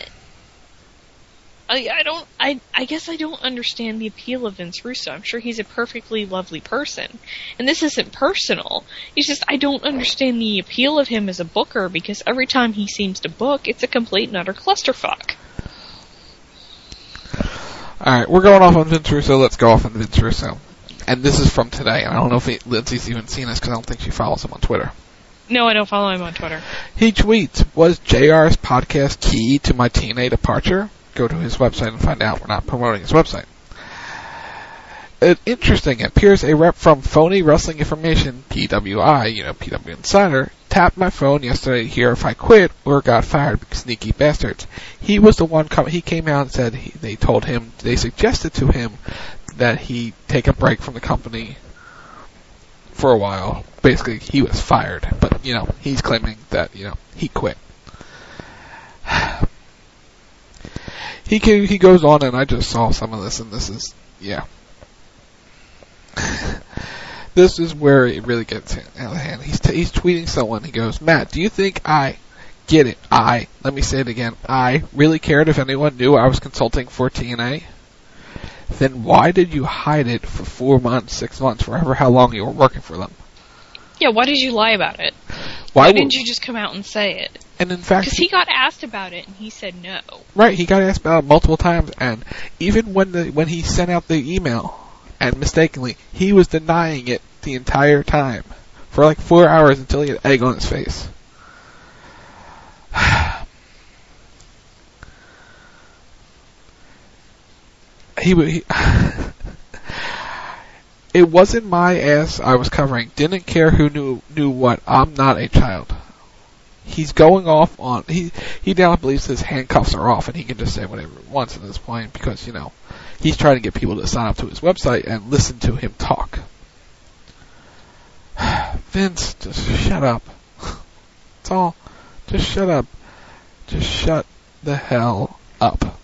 I guess I don't understand the appeal of Vince Russo. I'm sure he's a perfectly lovely person. And this isn't personal. It's just, I don't understand the appeal of him as a booker, because every time he seems to book, it's a complete and utter clusterfuck.
Alright, we're going off on Vince Russo. Let's go off on Vince Russo. And this is from today. And I don't know if Lindsay's even seen this, because I don't think she follows him on Twitter.
No, I don't follow him on Twitter.
He tweets, was JR's podcast key to my TNA departure? Go to his website and find out. We're not promoting his website. Interesting. It appears a rep from Phony Wrestling Information, PWI, PW Insider, tapped my phone yesterday to hear if I quit or got fired, sneaky bastards. He was the one he came out and said they suggested to him that he take a break from the company for a while. Basically, he was fired, but, he's claiming that, he quit. He goes on, and I just saw some of this, and this is, this is where it really gets out of hand. He's tweeting someone. He goes, Matt, do you think let me say it again, I really cared if anyone knew I was consulting for TNA? Then why did you hide it for 4 months, 6 months, forever how long you were working for them?
Yeah, why did you lie about it? Why didn't you just come out and say it?
And in fact,
because he got asked about it and he said no.
Right, he got asked about it multiple times, and even when he sent out the email, and mistakenly, he was denying it the entire time for like 4 hours until he had egg on his face. It wasn't my ass I was covering. Didn't care who knew what. I'm not a child. He's going off on... He now believes his handcuffs are off and he can just say whatever he wants at this point because, he's trying to get people to sign up to his website and listen to him talk. Vince, just shut up. That's all. Just shut up. Just shut the hell up.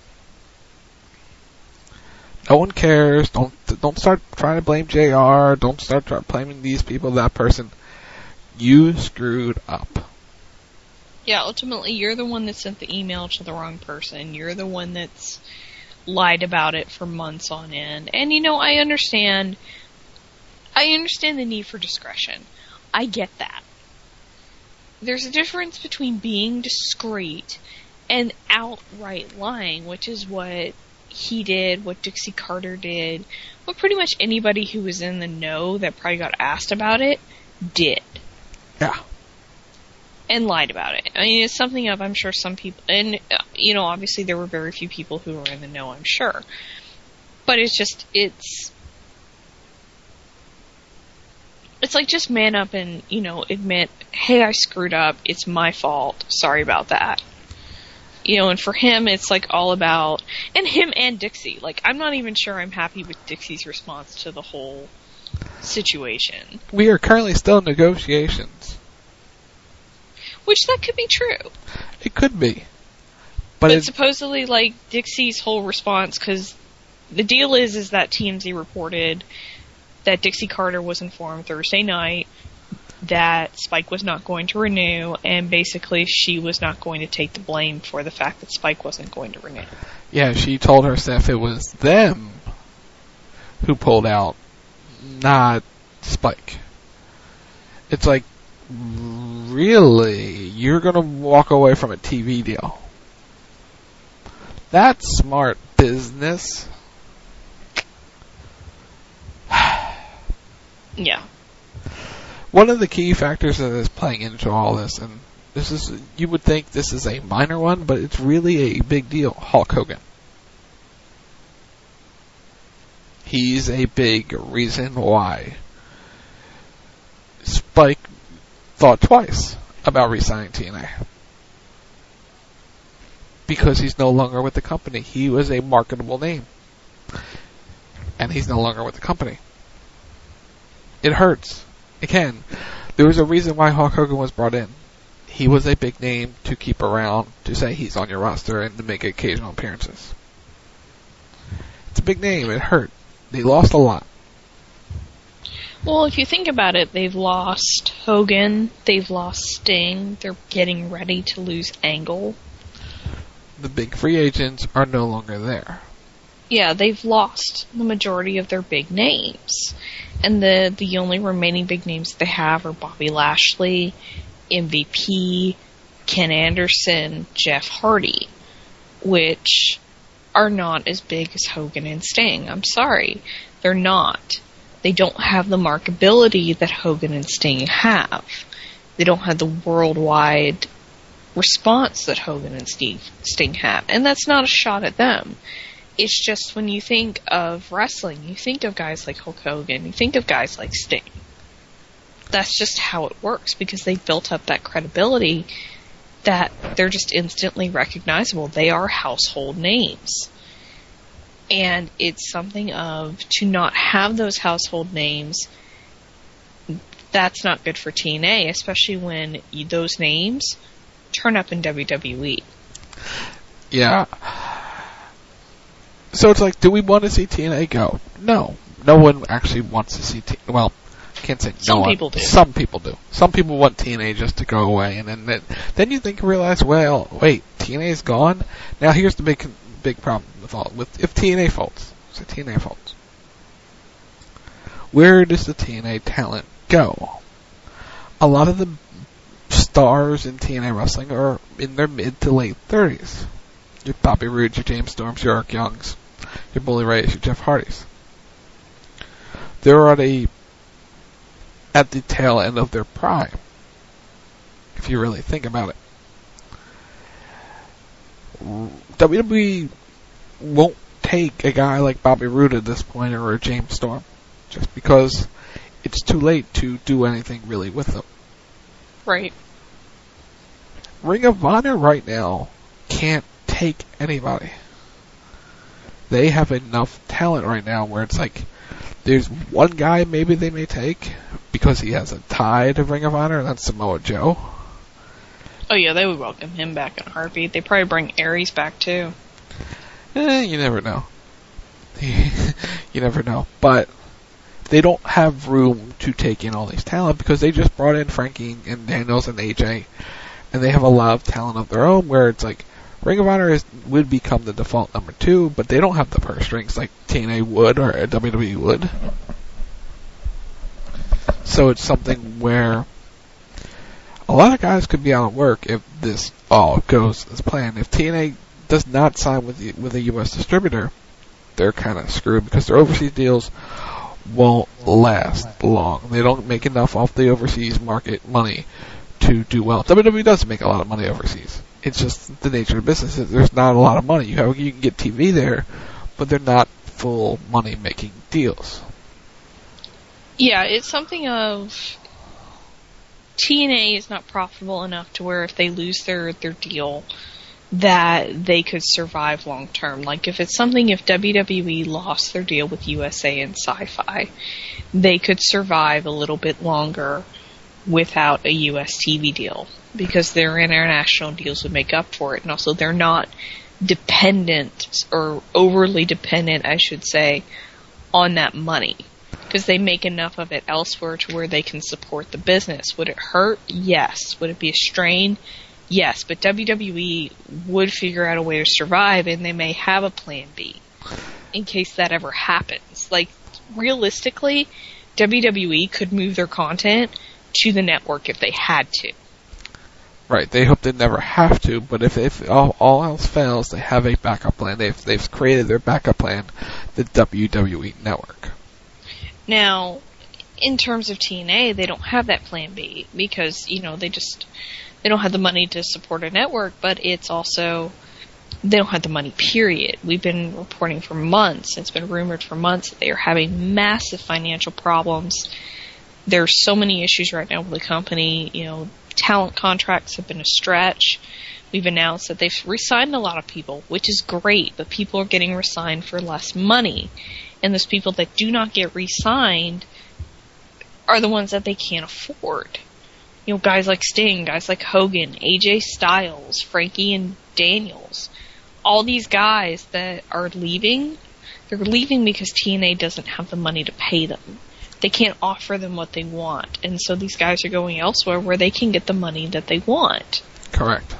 No one cares. Don't start trying to blame JR. Don't start blaming these people, that person. You screwed up.
Yeah, ultimately, you're the one that sent the email to the wrong person. You're the one that's lied about it for months on end. And, I understand the need for discretion. I get that. There's a difference between being discreet and outright lying, which is what he did, what Dixie Carter did, what pretty much anybody who was in the know that probably got asked about it did.
Yeah. And
lied about it. I mean, it's something of, I'm sure some people, and, obviously there were very few people who were in the know, I'm sure. But it's like, just man up and, admit, hey, I screwed up, it's my fault, sorry about that. And for him, it's like all about, and him and Dixie. Like, I'm not even sure I'm happy with Dixie's response to the whole situation.
We are currently still in negotiations.
Which, that could be true.
It could be.
But supposedly, like, Dixie's whole response, because the deal is that TMZ reported that Dixie Carter was informed Thursday night that Spike was not going to renew, and basically she was not going to take the blame for the fact that Spike wasn't going to renew.
Yeah, she told her staff it was them who pulled out, not Spike. It's like, really? You're going to walk away from a TV deal? That's smart business.
Yeah.
One of the key factors that is playing into all this, and You would think this is a minor one, but it's really a big deal. Hulk Hogan. He's a big reason why Spike thought twice about re-signing TNA. Because he's no longer with the company. He was a marketable name. And he's no longer with the company. It hurts. It can. There was a reason why Hulk Hogan was brought in. He was a big name to keep around, to say he's on your roster, and to make occasional appearances. It's a big name. It hurt. They lost a lot.
Well, if you think about it, they've lost Hogan, they've lost Sting, they're getting ready to lose Angle.
The big free agents are no longer there.
Yeah, they've lost the majority of their big names. And the only remaining big names they have are Bobby Lashley, MVP, Ken Anderson, Jeff Hardy, which are not as big as Hogan and Sting. I'm sorry. They're not. They don't have the markability that Hogan and Sting have. They don't have the worldwide response that Hogan and Sting have. And that's not a shot at them. It's just when you think of wrestling, you think of guys like Hulk Hogan, you think of guys like Sting. That's just how it works, because they built up that credibility that they're just instantly recognizable. They are household names. And it's something of, to not have those household names, that's not good for TNA, especially when those names turn up in WWE.
Yeah. So it's like, do we want to see TNA go? No. No one actually wants to see TNA. Well, I can't say no one.
Some people do.
Some people do. Some people want TNA just to go away, and then you realize, well, wait, TNA's gone? Now here's the big problem with if TNA folds. So TNA folds. Where does the TNA talent go? A lot of the stars in TNA wrestling are in their mid to late 30s. Your Bobby Roode, your James Storms, your Eric Youngs, your Bully Rays, your Jeff Hardys. They're already at the tail end of their prime, if you really think about it. WWE won't take a guy like Bobby Roode at this point, or a James Storm, just because it's too late to do anything really with them.
Right.
Ring of Honor right now can't take anybody. They have enough talent right now where it's like, there's one guy maybe they may take because he has a tie to Ring of Honor, and that's Samoa Joe.
Oh yeah, they would welcome him back in a heartbeat. They probably bring Aries back too.
You never know. You never know. But they don't have room to take in all these talent because they just brought in Frankie and Daniels and AJ, and they have a lot of talent of their own where it's like, Ring of Honor would become the default number 2, but they don't have the purse strings like TNA would or WWE would. So it's something where a lot of guys could be out of work if this all goes as planned. If TNA does not sign with a U.S. distributor, they're kind of screwed because their overseas deals won't last long. They don't make enough off the overseas market money to do well. WWE doesn't make a lot of money overseas. It's just the nature of business. There's not a lot of money. You can get TV there, but they're not full money making deals.
Yeah, it's something of TNA is not profitable enough to where if they lose their deal that they could survive long term. Like if WWE lost their deal with USA and Sci-Fi, they could survive a little bit longer without a US TV deal because their international deals would make up for it, and also they're not dependent or overly dependent, I should say, on that money because they make enough of it elsewhere to where they can support the business. Would it hurt? Yes. Would it be a strain? Yes, but WWE would figure out a way to survive, and they may have a plan B in case that ever happens. Like, realistically, WWE could move their content to the network if they had to.
Right, they hope they never have to, but if all else fails, they have a backup plan. They've created their backup plan, the WWE Network.
Now, in terms of TNA, they don't have that plan B because, they don't have the money to support a network, but it's also they don't have the money, period. We've been reporting for months, it's been rumored for months that they are having massive financial problems. There's so many issues right now with the company. You know, talent contracts have been a stretch. We've announced that they've re-signed a lot of people, which is great, but people are getting re-signed for less money. And those people that do not get re-signed are the ones that they can't afford. You know, guys like Sting, guys like Hogan, AJ Styles, Frankie and Daniels. All these guys that are leaving, they're leaving because TNA doesn't have the money to pay them. They can't offer them what they want. And so these guys are going elsewhere where they can get the money that they want.
Correct.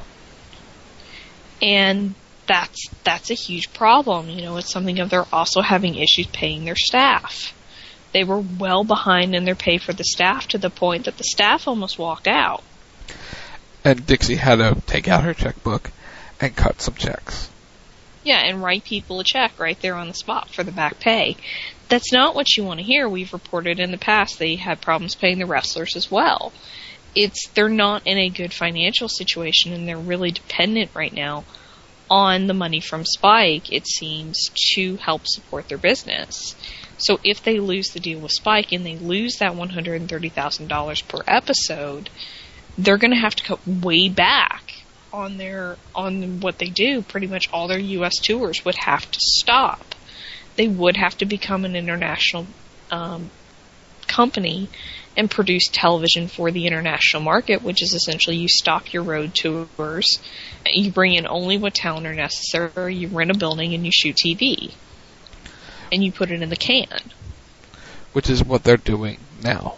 And that's a huge problem. You know, it's something that they're also having issues paying their staff. They were well behind in their pay for the staff to the point that the staff almost walked out.
And Dixie had to take out her checkbook and cut some checks.
Yeah, and write people a check right there on the spot for the back pay. That's not what you want to hear. We've reported in the past they had problems paying the wrestlers as well. They're not in a good financial situation, and they're really dependent right now on the money from Spike, it seems, to help support their business. So if they lose the deal with Spike and they lose that $130,000 per episode, they're going to have to cut way back on what they do. Pretty much all their U.S. tours would have to stop. They would have to become an international company and produce television for the international market, which is essentially you stock your road tours, you bring in only what talent are necessary, you rent a building, and you shoot TV. And you put it in the can.
Which is what they're doing now.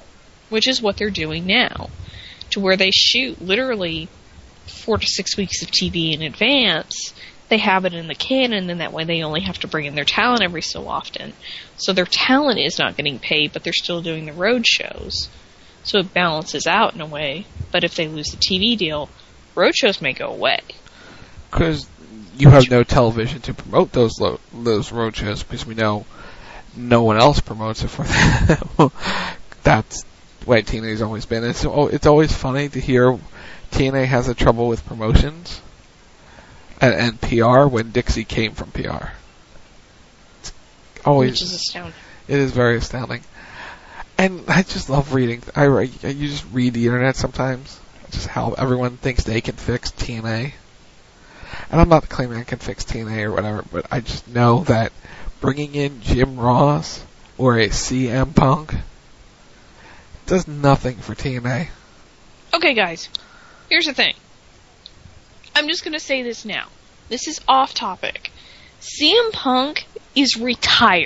To where they shoot literally 4 to 6 weeks of TV in advance. They have it in the can, and then that way they only have to bring in their talent every so often. So their talent is not getting paid, but they're still doing the road shows. So it balances out in a way. But if they lose the TV deal, road shows may go away. Because you have no television to promote those road shows, because we know no one else promotes it for them. That's the way TNA's always been. It's always funny to hear TNA has a trouble with promotions and PR when Dixie came from PR.
Which is astounding.
It is very astounding. And I just love reading. You just read the internet sometimes. Just how everyone thinks they can fix TNA. And I'm not claiming I can fix TNA or whatever, but I just know that bringing in Jim Ross or a CM Punk does nothing for TNA.
Okay, guys. Here's the thing. I'm just going to say this now. This is off topic. CM Punk is retired.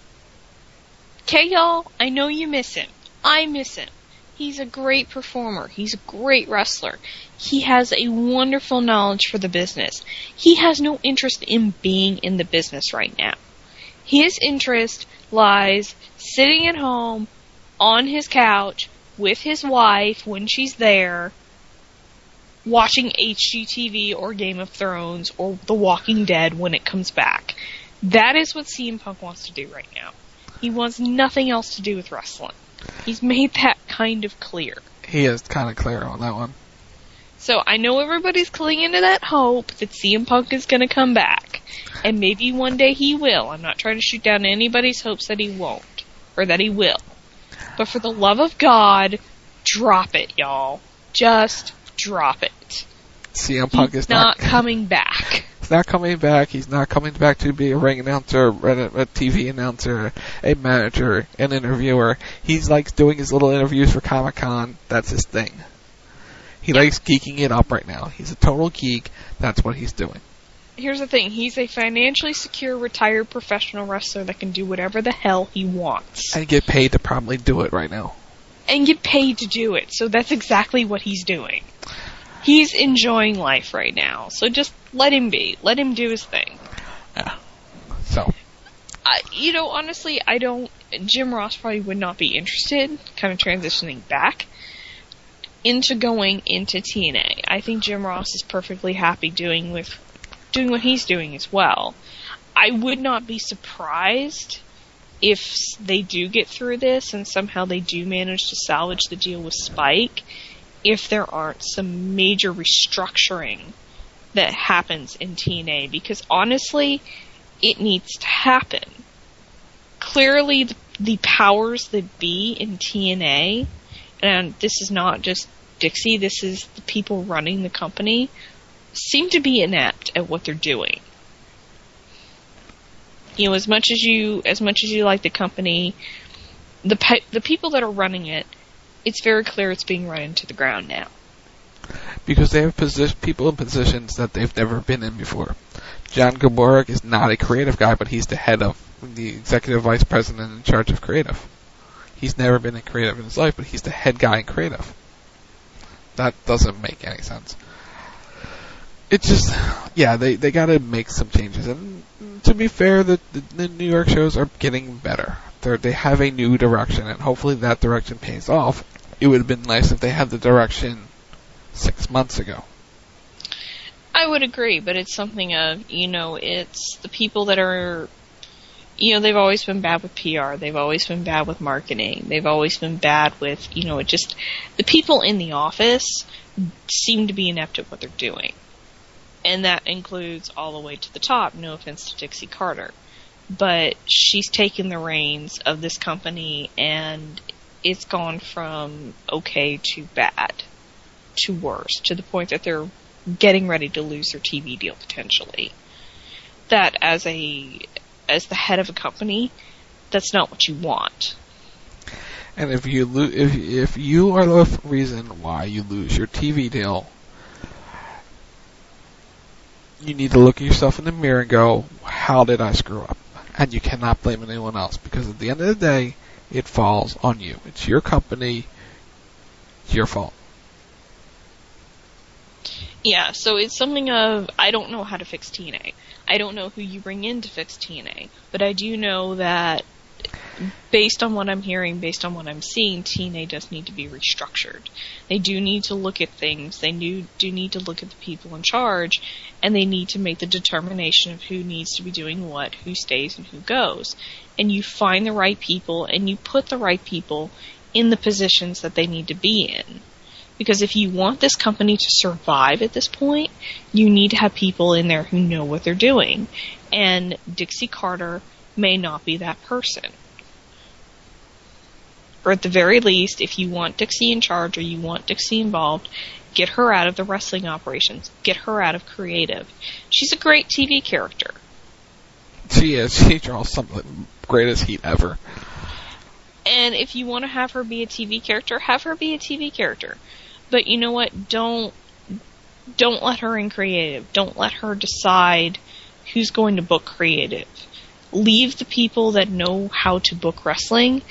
Okay, y'all? I know you miss him. I miss him. He's a great performer. He's a great wrestler. He has a wonderful knowledge for the business. He has no interest in being in the business right now. His interest lies sitting at home on his couch with his wife when she's there, watching HGTV or Game of Thrones or The Walking Dead when it comes back. That is what CM Punk wants to do right now. He wants nothing else to do with wrestling. He's made that kind of clear.
He is kind of clear on that one.
So I know everybody's clinging to that hope that CM Punk is going to come back. And maybe one day he will. I'm not trying to shoot down anybody's hopes that he won't. Or that he will. But for the love of God, drop it, y'all. Just drop it.
CM Punk is
not coming back.
He's not coming back. He's not coming back to be a ring announcer, a TV announcer, a manager, an interviewer. He's like doing his little interviews for Comic-Con. That's his thing. He likes geeking it up right now. He's a total geek. That's what he's doing.
Here's the thing. He's a financially secure, retired professional wrestler that can do whatever the hell he wants.
And get paid to probably do it right now.
And get paid to do it. So that's exactly what he's doing. He's enjoying life right now. So just let him be. Let him do his thing.
Yeah. So.
Honestly, Jim Ross probably would not be interested, kind of transitioning back into going into TNA. I think Jim Ross is perfectly happy doing what he's doing as well. I would not be surprised if they do get through this and somehow they do manage to salvage the deal with Spike if there aren't some major restructuring that happens in TNA, because honestly, it needs to happen. Clearly, the powers that be in TNA, and this is not just Dixie, this is the people running the company, seem to be inept at what they're doing. You know, as much as you like the company, the people that are running it, it's very clear it's being run into the ground now.
Because they have people in positions that they've never been in before. John Gaborik is not a creative guy, but he's the executive vice president in charge of creative. He's never been in creative in his life, but he's the head guy in creative. That doesn't make any sense. It's just, yeah, they gotta make some changes. And to be fair, the New York shows are getting better. They have a new direction, and hopefully that direction pays off. It would have been nice if they had the direction 6 months ago.
I would agree, but it's something of, it's the people that are, they've always been bad with PR. They've always been bad with marketing. They've always been bad with, the people in the office seem to be inept at what they're doing. And that includes all the way to the top, no offense to Dixie Carter. But she's taken the reins of this company, and it's gone from okay to bad to worse, to the point that they're getting ready to lose their TV deal potentially. That as the head of a company, that's not what you want.
And if you are the reason why you lose your TV deal, you need to look at yourself in the mirror and go, how did I screw up? And you cannot blame anyone else, because at the end of the day, it falls on you. It's your company. It's your fault.
Yeah, so it's something of, I don't know how to fix TNA. I don't know who you bring in to fix TNA. But I do know that, based on what I'm hearing, based on what I'm seeing, TNA does need to be restructured. They do need to look at things. They do need to look at the people in charge, and they need to make the determination of who needs to be doing what, who stays and who goes. And you find the right people, and you put the right people in the positions that they need to be in. Because if you want this company to survive at this point, you need to have people in there who know what they're doing. And Dixie Carter may not be that person. Or at the very least, if you want Dixie in charge or you want Dixie involved, get her out of the wrestling operations. Get her out of creative. She's a great TV character.
She is. She draws some of the greatest heat ever.
And if you want to have her be a TV character, have her be a TV character. But you know what? Don't let her in creative. Don't let her decide who's going to book creative. Leave the people that know how to book wrestling.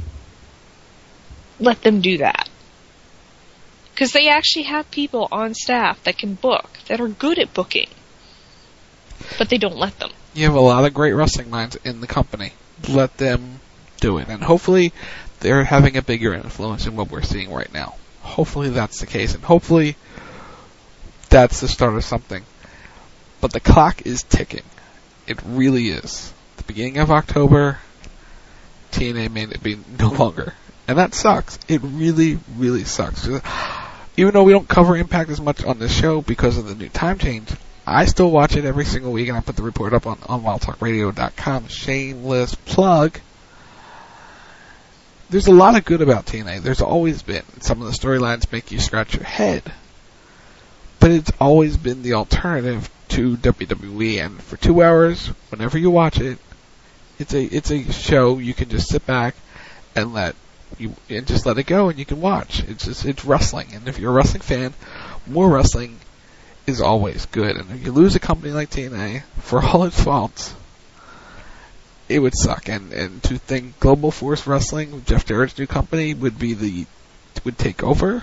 Let them do that. Because they actually have people on staff that can book, that are good at booking. But they don't let them.
You have a lot of great wrestling minds in the company. Let them do it. And hopefully they're having a bigger influence in what we're seeing right now. Hopefully that's the case, and hopefully that's the start of something. But the clock is ticking. It really is. The beginning of October, TNA may be no longer. And that sucks. It really, really sucks. Even though we don't cover Impact as much on this show because of the new time change, I still watch it every single week, and I put the report up on wildtalkradio.com. Shameless plug. There's a lot of good about TNA. There's always been. Some of the storylines make you scratch your head. But it's always been the alternative to WWE. And for 2 hours, whenever you watch it, it's a show you can just sit back and just let it go, and you can watch. It's wrestling. And if you're a wrestling fan, more wrestling is always good. And if you lose a company like TNA, for all its faults, it would suck. And to think Global Force Wrestling, Jeff Jarrett's new company, would take over,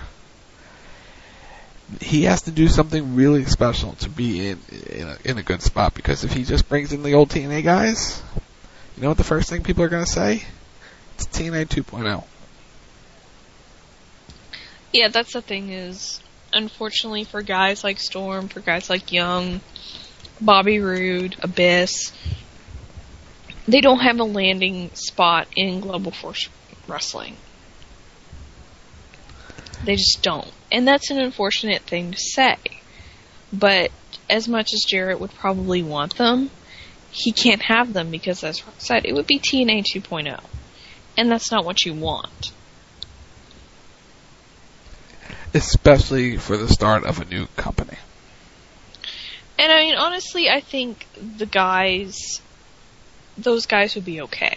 he has to do something really special to be in a good spot. Because if he just brings in the old TNA guys, you know what the first thing people are going to say? It's TNA 2.0.
Yeah, that's the thing is, unfortunately for guys like Storm, for guys like Young, Bobby Roode, Abyss, they don't have a landing spot in Global Force Wrestling. They just don't. And that's an unfortunate thing to say. But as much as Jarrett would probably want them, he can't have them because, as Rock said, it would be TNA 2.0. And that's not what you want.
Especially for the start of a new company.
And I mean, honestly, I think those guys would be okay.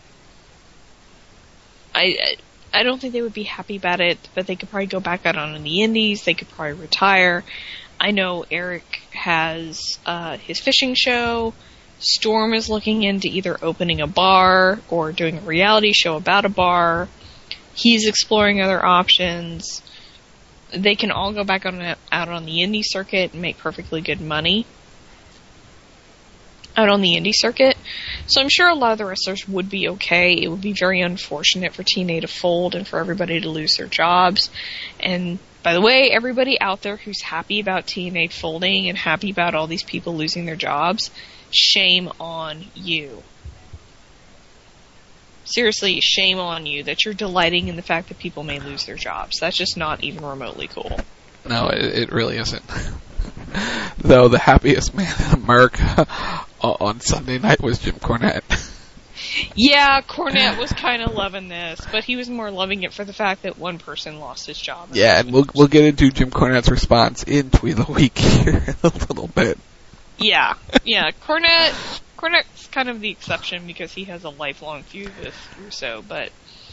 I don't think they would be happy about it, but they could probably go back out on the indies. They could probably retire. I know Eric has his fishing show. Storm is looking into either opening a bar or doing a reality show about a bar. He's exploring other options. They can all go back out on the indie circuit and make perfectly good money out on the indie circuit. So I'm sure a lot of the wrestlers would be okay. It would be very unfortunate for TNA to fold and for everybody to lose their jobs. And by the way, everybody out there who's happy about TNA folding and happy about all these people losing their jobs, shame on you. Seriously, shame on you that you're delighting in the fact that people may lose their jobs. That's just not even remotely cool.
No, it really isn't. Though the happiest man in America on Sunday night was Jim Cornette.
Yeah, Cornette was kind of loving this, but he was more loving it for the fact that one person lost his job.
Yeah, and we'll get into Jim Cornette's response in Tweet of the Week here in a little bit.
Yeah, Cornette's kind of the exception because he has a lifelong feud with Russo, but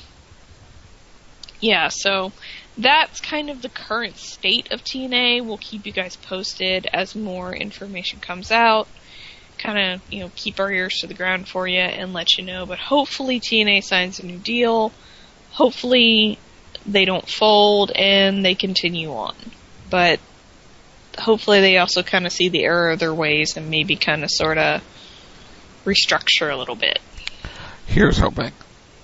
yeah, so that's kind of the current state of TNA. We'll keep you guys posted as more information comes out. Kind of, keep our ears to the ground for you and let you know. But hopefully TNA signs a new deal. Hopefully they don't fold and they continue on. But hopefully they also kind of see the error of their ways and maybe kind of sort of restructure a little bit.
Here's hoping.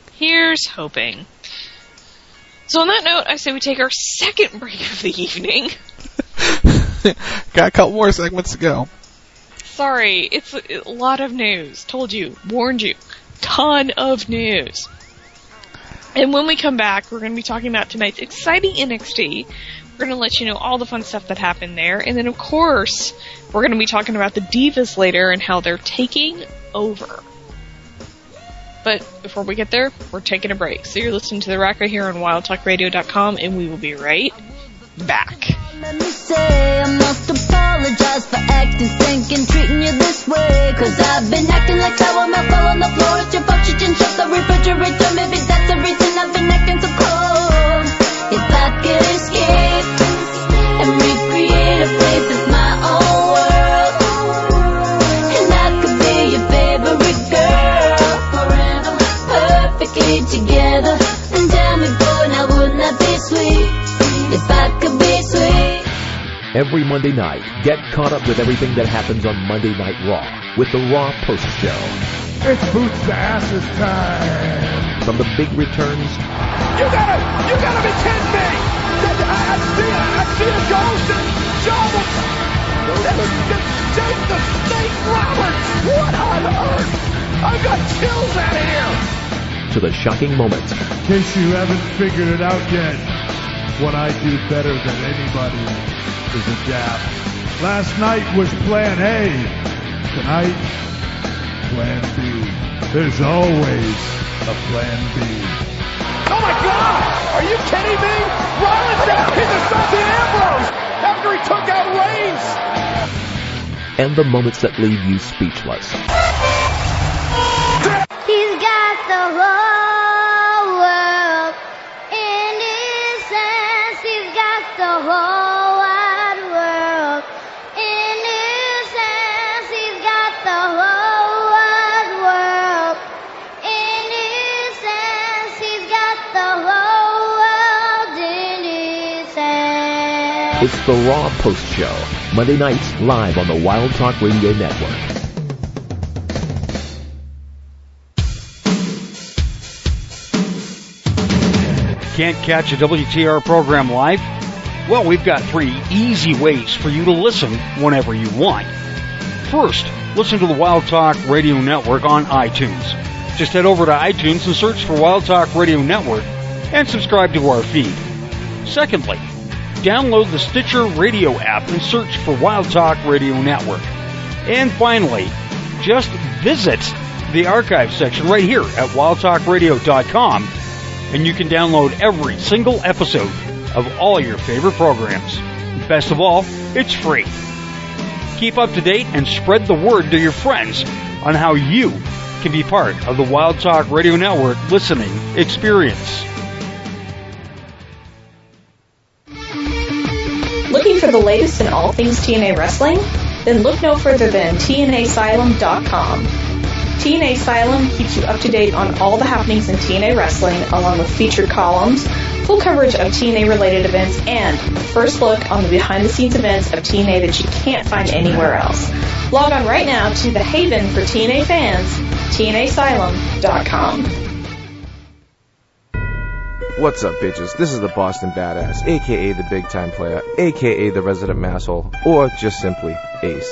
So on that note, I say we take our second break of the evening. Got a couple more segments to go.
Sorry, it's a lot of news. Told you, warned you. Ton of news. And when we come back, we're going to be talking about tonight's exciting NXT. We're going to let you know all the fun stuff that happened there. And then, of course, we're going to be talking about the Divas later and how they're taking over. But before we get there, we're taking a break. So you're listening to The Rack right here on WildTalkRadio.com, and we will be right back.
Let me say I must apologize for acting, thinking, treating you this way. Cause I've been acting like sour milk fell on the floor. It's your oxygen shut the refrigerator. Maybe that's the reason I've been acting so cold. If I could escape and recreate a place that's my own world, and I could be your favorite girl forever, perfectly together. And tell me, boy, now wouldn't that be sweet? If I could be sweet.
Every Monday night, get caught up with everything that happens on Monday Night Raw with the Raw Post Show.
It's boots to asses time.
From the big returns.
You gotta be kidding me! I see a ghost and Jake the Snake Roberts! What on earth? I've got chills out of here!
To the shocking moments.
In case you haven't figured it out yet, what I do better than anybody is adapt. Last night was plan A. Tonight, plan B. There's always a plan B. Oh my God! Are you kidding me? Rollins hit the Dean Ambrose after he took out Reigns.
And the moments that leave you speechless.
He's got the whole world in his hands. He's got the whole wide world in his hands. He's got the whole wide world in his hands. He's got the whole world in his hands.
It's the Raw Post Show, Monday nights live on the Wild Talk Radio Network.
Can't catch a WTR program live? Well, we've got 3 easy ways for you to listen whenever you want. First, listen to the Wild Talk Radio Network on iTunes. Just head over to iTunes and search for Wild Talk Radio Network and subscribe to our feed. Secondly, download the Stitcher Radio app and search for Wild Talk Radio Network. And finally, just visit the archive section right here at wildtalkradio.com, and you can download every single episode of all your favorite programs. Best of all, it's free. Keep up to date and spread the word to your friends on how you can be part of the Wild Talk Radio Network listening experience.
Looking for the latest in all things TNA wrestling? Then look no further than TNAsylum.com. TNA Asylum keeps you up to date on all the happenings in TNA wrestling, along with featured columns, full coverage of TNA-related events, and a first look on the behind-the-scenes events of TNA that you can't find anywhere else. Log on right now to the haven for TNA fans, TNAsylum.com.
What's up, bitches? This is the Boston Badass, a.k.a. the Big Time Player, a.k.a. the Resident Masshole, or just simply Ace.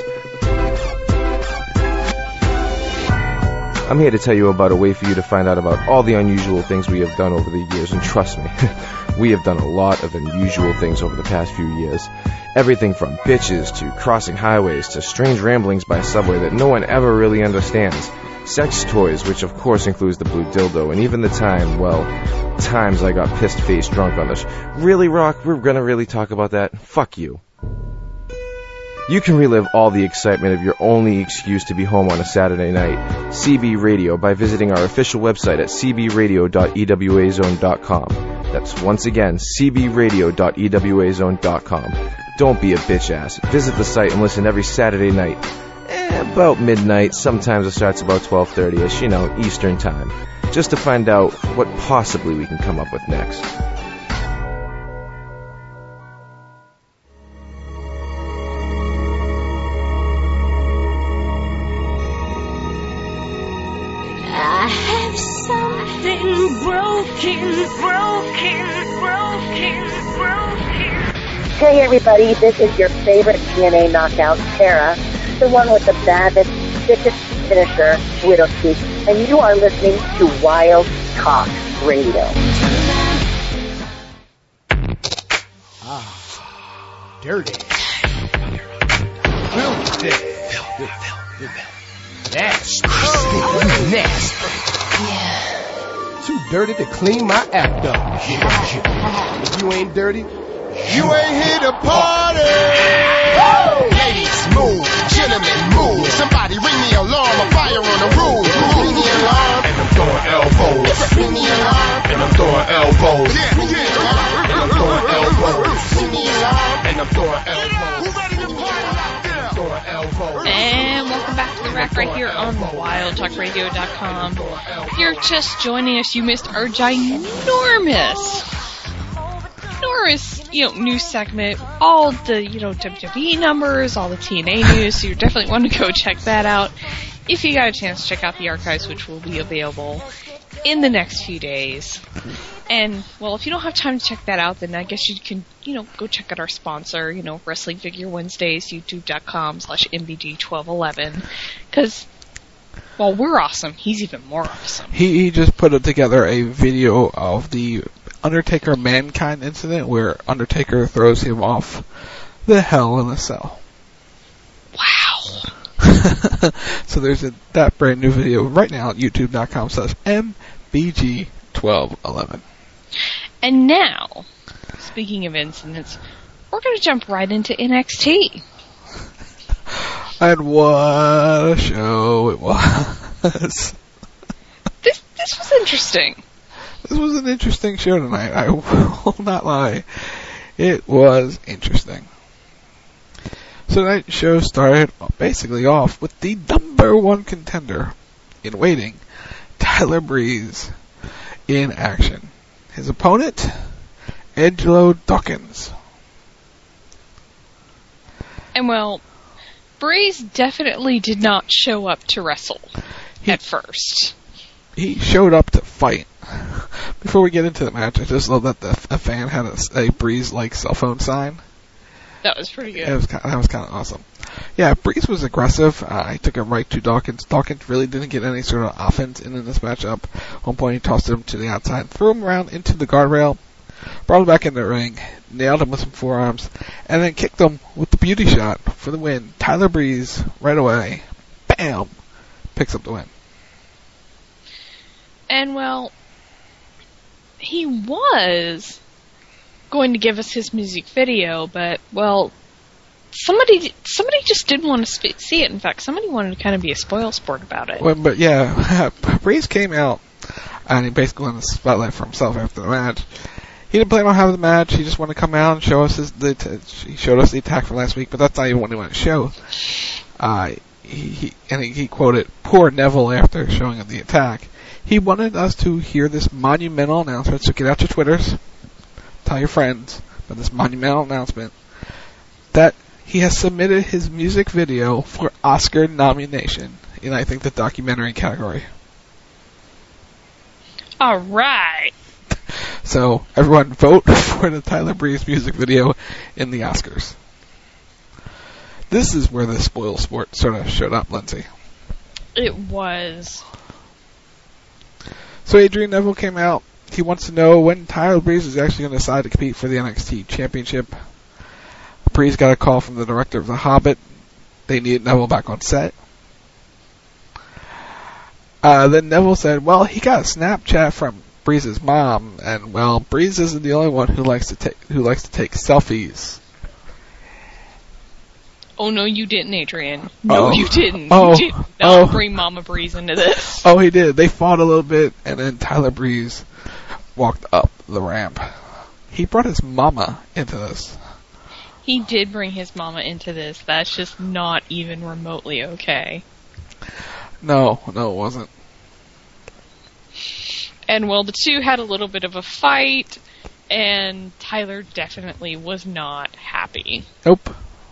I'm here to tell you about a way for you to find out about all the unusual things we have done over the years, and trust me, we have done a lot of unusual things over the past few years. Everything from bitches to crossing highways to strange ramblings by subway that no one ever really understands. Sex toys, which of course includes the blue dildo, and even the times I got pissed-faced drunk on this. Really, Rock? We're gonna really talk about that? Fuck you. You can relive all the excitement of your only excuse to be home on a Saturday night, CB Radio, by visiting our official website at cbradio.ewazone.com. That's once again, cbradio.ewazone.com. Don't be a bitch ass. Visit the site and listen every Saturday night. About midnight, sometimes it starts about 12:30ish, Eastern time, just to find out what possibly we can come up with next.
I have something broken.
Hey everybody, this is your favorite TNA knockout, Tara, the one with the baddest, sickest finisher, Widowski, and you are listening to Wild Talk Radio.
Dirty. Filthy. Nasty. Nasty. Yeah. Too dirty to clean my act up. If you ain't dirty, you ain't here to party.
Ladies, move. Gentlemen, move. Somebody ring the alarm. A fire on the roof. Ring the alarm.
And I'm throwing elbows.
Ring the alarm.
And I'm throwing elbows.
Ring the alarm.
And I'm throwing elbows.
Ring the alarm.
And I'm throwing elbows. Who ready to party out there? Throwing elbows.
And welcome back to the rack right here on WildTalkRadio.com. If you're just joining us, you missed our ginormous news segment, all the, WWE numbers, all the TNA news, so you definitely want to go check that out. If you got a chance, check out the archives, which will be available in the next few days. And, well, if you don't have time to check that out, then I guess you can, go check out our sponsor, Wrestling Figure Wednesdays, youtube.com/MBG1211. Because, well, we're awesome. He's even more awesome.
He just put together a video of the Undertaker Mankind incident where Undertaker throws him off the Hell in a Cell.
Wow.
So there's that brand new video right now at youtube.com/MBG1211.
And now, speaking of incidents, we're going to jump right into NXT.
And what a show it was.
This was interesting.
This was an interesting show tonight. I will not lie. It was interesting. So tonight's show started basically off with the number one contender in waiting, Tyler Breeze, in action. His opponent, Angelo Dawkins.
And well, Breeze definitely did not show up to wrestle at first.
He showed up to fight. Before we get into the match, I just love that a fan had a Breeze-like cell phone sign.
That was pretty good.
That was kind of awesome. Yeah, Breeze was aggressive. He took him right to Dawkins. Dawkins really didn't get any sort of offense in this matchup. At one point, he tossed him to the outside, threw him around into the guardrail. brought him back in the ring, nailed him with some forearms, and then kicked him with the beauty shot for the win. Tyler Breeze, right away, bam, picks up the win.
And, well, he was going to give us his music video, but, well, somebody just didn't want to see it. In fact, somebody wanted to kind of be a spoil sport about it.
Well, but yeah, Breeze came out, and he basically won the spotlight for himself after the match. He didn't plan on having the match. He just wanted to come out and show us he showed us the attack from last week, but that's not even what he wanted to show. He quoted poor Neville after showing him the attack. He wanted us to hear this monumental announcement, so get out your Twitters, tell your friends about this monumental announcement, that he has submitted his music video for Oscar nomination in, I think, the documentary category.
All right.
So, everyone vote for the Tyler Breeze music video in the Oscars. This is where the spoil sport sort of showed up, Lindsay.
It was.
So Adrian Neville came out. He wants to know when Tyler Breeze is actually going to decide to compete for the NXT Championship. Breeze got a call from the director of The Hobbit. They needed Neville back on set. Then Neville said, well, he got a Snapchat from Breeze's mom, and, well, Breeze isn't the only one who likes to take selfies.
Oh, no, you didn't, Adrian. No, you didn't.
You
did not bring Mama Breeze into this.
Oh, he did. They fought a little bit, and then Tyler Breeze walked up the ramp. He brought his mama into this.
He did bring his mama into this. That's just not even remotely okay.
No, it wasn't.
And, well, the two had a little bit of a fight, and Tyler definitely was not happy.
Nope.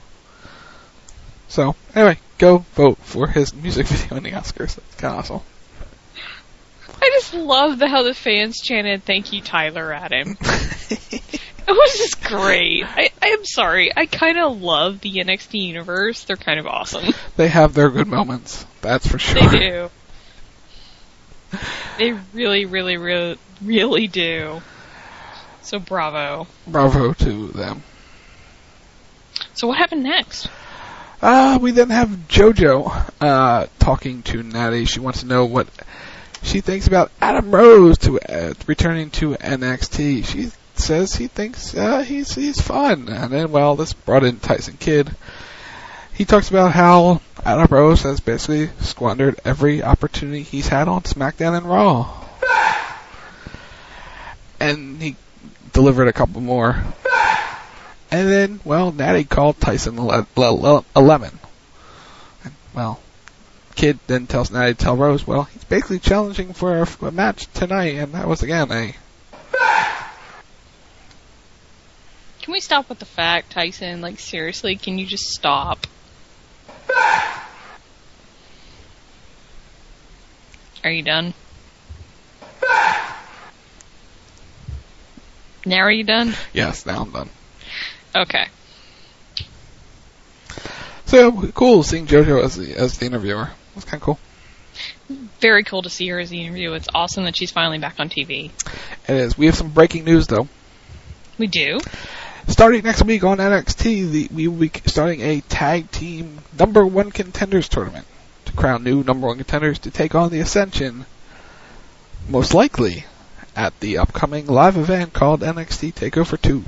So, anyway, go vote for his music video in the Oscars. That's kind of awesome.
I just love how the fans chanted, "Thank you, Tyler," at him. It was just great. I am sorry. I kind of love the NXT universe. They're kind of awesome.
They have their good moments. That's for sure.
They do. They really, really, really, really do. So bravo.
Bravo to them.
So what happened next?
We then have JoJo talking to Natty. She wants to know what she thinks about Adam Rose returning to NXT. She says he thinks he's fun. And then, well, this brought in Tyson Kidd. He talks about how Adam Rose has basically squandered every opportunity he's had on SmackDown and Raw. And he delivered a couple more. And then, well, Natty called Tyson a lemon. And, well, Kid then tells Natty to tell Rose, well, he's basically challenging for a match tonight, and that was, again, a...
Can we stop with the fact, Tyson? Like, seriously, can you just stop? Are you done? Now are you done?
Yes, now I'm done.
Okay.
So, cool seeing JoJo as the interviewer. That's kind of cool.
Very cool to see her as the interviewer. It's awesome that she's finally back on TV.
It is. We have some breaking news, though.
We do?
Starting next week on NXT, we will be starting a tag team number one contenders tournament to crown new number one contenders to take on the Ascension, most likely at the upcoming live event called NXT TakeOver 2.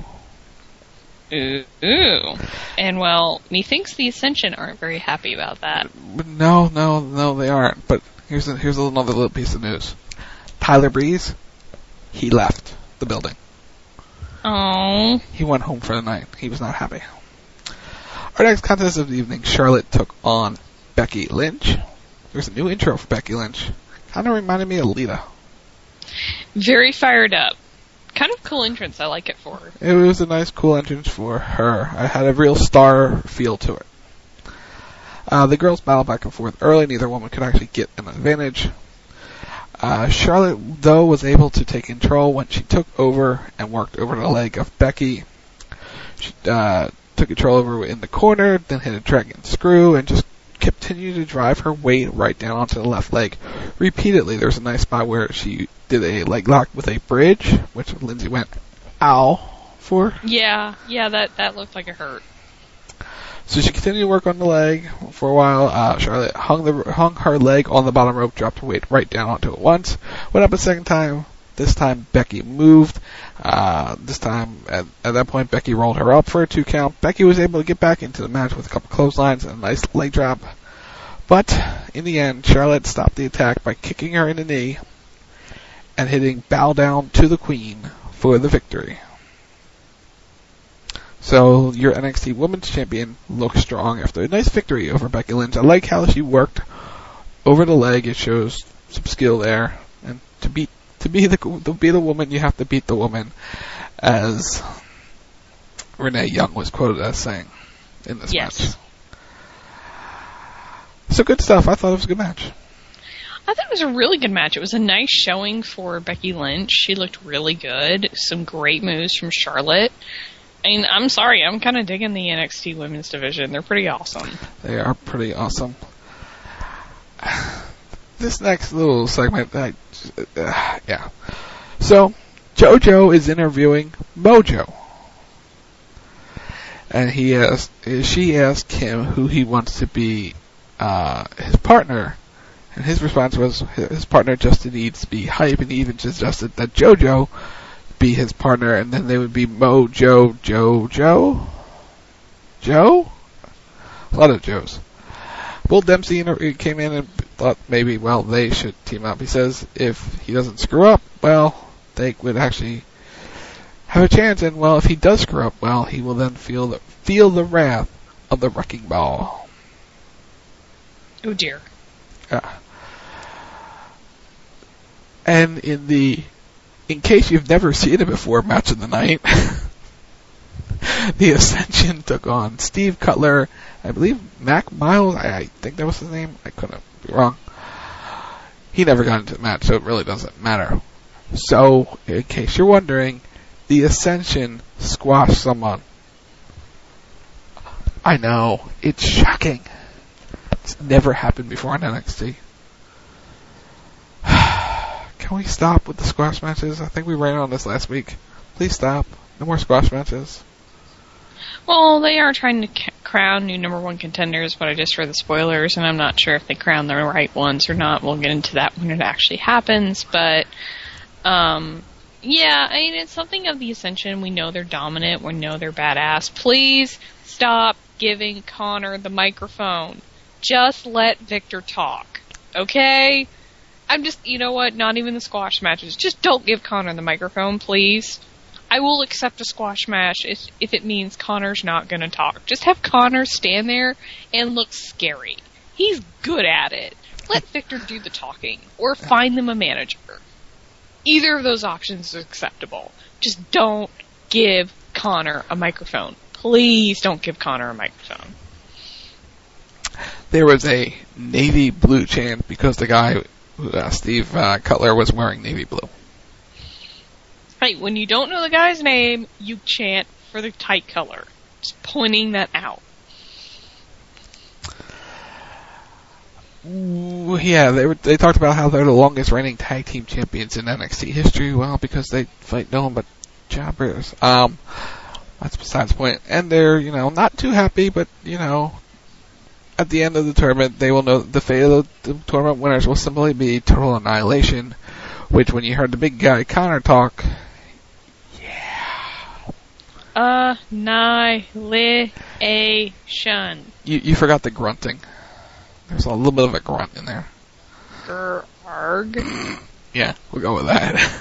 Ooh. And, well, methinks the Ascension aren't very happy about that.
No, they aren't. But here's another little piece of news. Tyler Breeze, he left the building.
Oh.
He went home for the night. He was not happy. Our next contest of the evening, Charlotte took on Becky Lynch. There's a new intro for Becky Lynch. Kind of reminded me of Lita.
Very fired up. Kind of cool entrance. I like it for her.
It was a nice, cool entrance for her. I had a real star feel to it. The girls battled back and forth early. Neither woman could actually get an advantage. Charlotte, though, was able to take control when she took over and worked over the leg of Becky. She took control over in the corner, then hit a dragon screw, and just continued to drive her weight right down onto the left leg repeatedly. There was a nice spot where she did a leg lock with a bridge, which Lindsay went, ow for.
Yeah, that looked like it hurt.
So she continued to work on the leg for a while. Charlotte hung her leg on the bottom rope, dropped her weight right down onto it once. Went up a second time. This time Becky moved. This time, at that point, Becky rolled her up for a 2 count. Becky was able to get back into the match with a couple clotheslines and a nice leg drop. But in the end, Charlotte stopped the attack by kicking her in the knee and hitting Bow Down to the Queen for the victory. So your NXT Women's Champion looks strong after a nice victory over Becky Lynch. I like how she worked over the leg. It shows some skill there. And to be the woman, you have to beat the woman, as Renee Young was quoted as saying in this match. So good stuff. I thought it was a good match.
I thought it was a really good match. It was a nice showing for Becky Lynch. She looked really good. Some great moves from Charlotte. I mean, I'm sorry, I'm kind of digging the NXT Women's Division. They're pretty awesome.
They are pretty awesome. This next little segment, yeah. So, JoJo is interviewing Mojo. And she asked him who he wants to be his partner. And his response was his partner just needs to be hype, and he even suggested that JoJo be his partner, and then they would be Mojo, Joe? A lot of Joes. Will Dempsey came in and thought maybe, well, they should team up. He says if he doesn't screw up, well, they would actually have a chance, and, well, if he does screw up, well, he will then feel the wrath of the Wrecking Ball.
Oh, dear.
And in case you've never seen it before, match of the night, the Ascension took on Steve Cutler, I believe Mac Miles, I think that was his name, I couldn't be wrong. He never got into the match, so it really doesn't matter. So, in case you're wondering, the Ascension squashed someone. I know, it's shocking. It's never happened before in NXT. Can we stop with the squash matches? I think we ran on this last week. Please stop. No more squash matches.
Well, they are trying to crown new number 1 contenders, but I just read the spoilers, and I'm not sure if they crown the right ones or not. We'll get into that when it actually happens, but, yeah, I mean, it's something of the Ascension. We know they're dominant. We know they're badass. Please stop giving Connor the microphone. Just let Victor talk. Okay? I'm just, you know what, not even the squash matches. Just don't give Connor the microphone, please. I will accept a squash match if it means Connor's not going to talk. Just have Connor stand there and look scary. He's good at it. Let Victor do the talking, or find them a manager. Either of those options is acceptable. Just don't give Connor a microphone. Please don't give Connor a microphone.
There was a navy blue chant because the guy, Steve Cutler, was wearing navy blue.
Hey, when you don't know the guy's name, you chant for the tight color. Just pointing that out.
Yeah, they talked about how they're the longest reigning tag team champions in NXT history. Well, because they fight no one but jobbers. That's besides the point. And they're, not too happy, but, at the end of the tournament, they will know the fate of the tournament winners will simply be total annihilation, which when you heard the big guy Connor talk,
annihilation.
You forgot the grunting. There's a little bit of a grunt in there.
Arg.
Yeah, we'll go with that.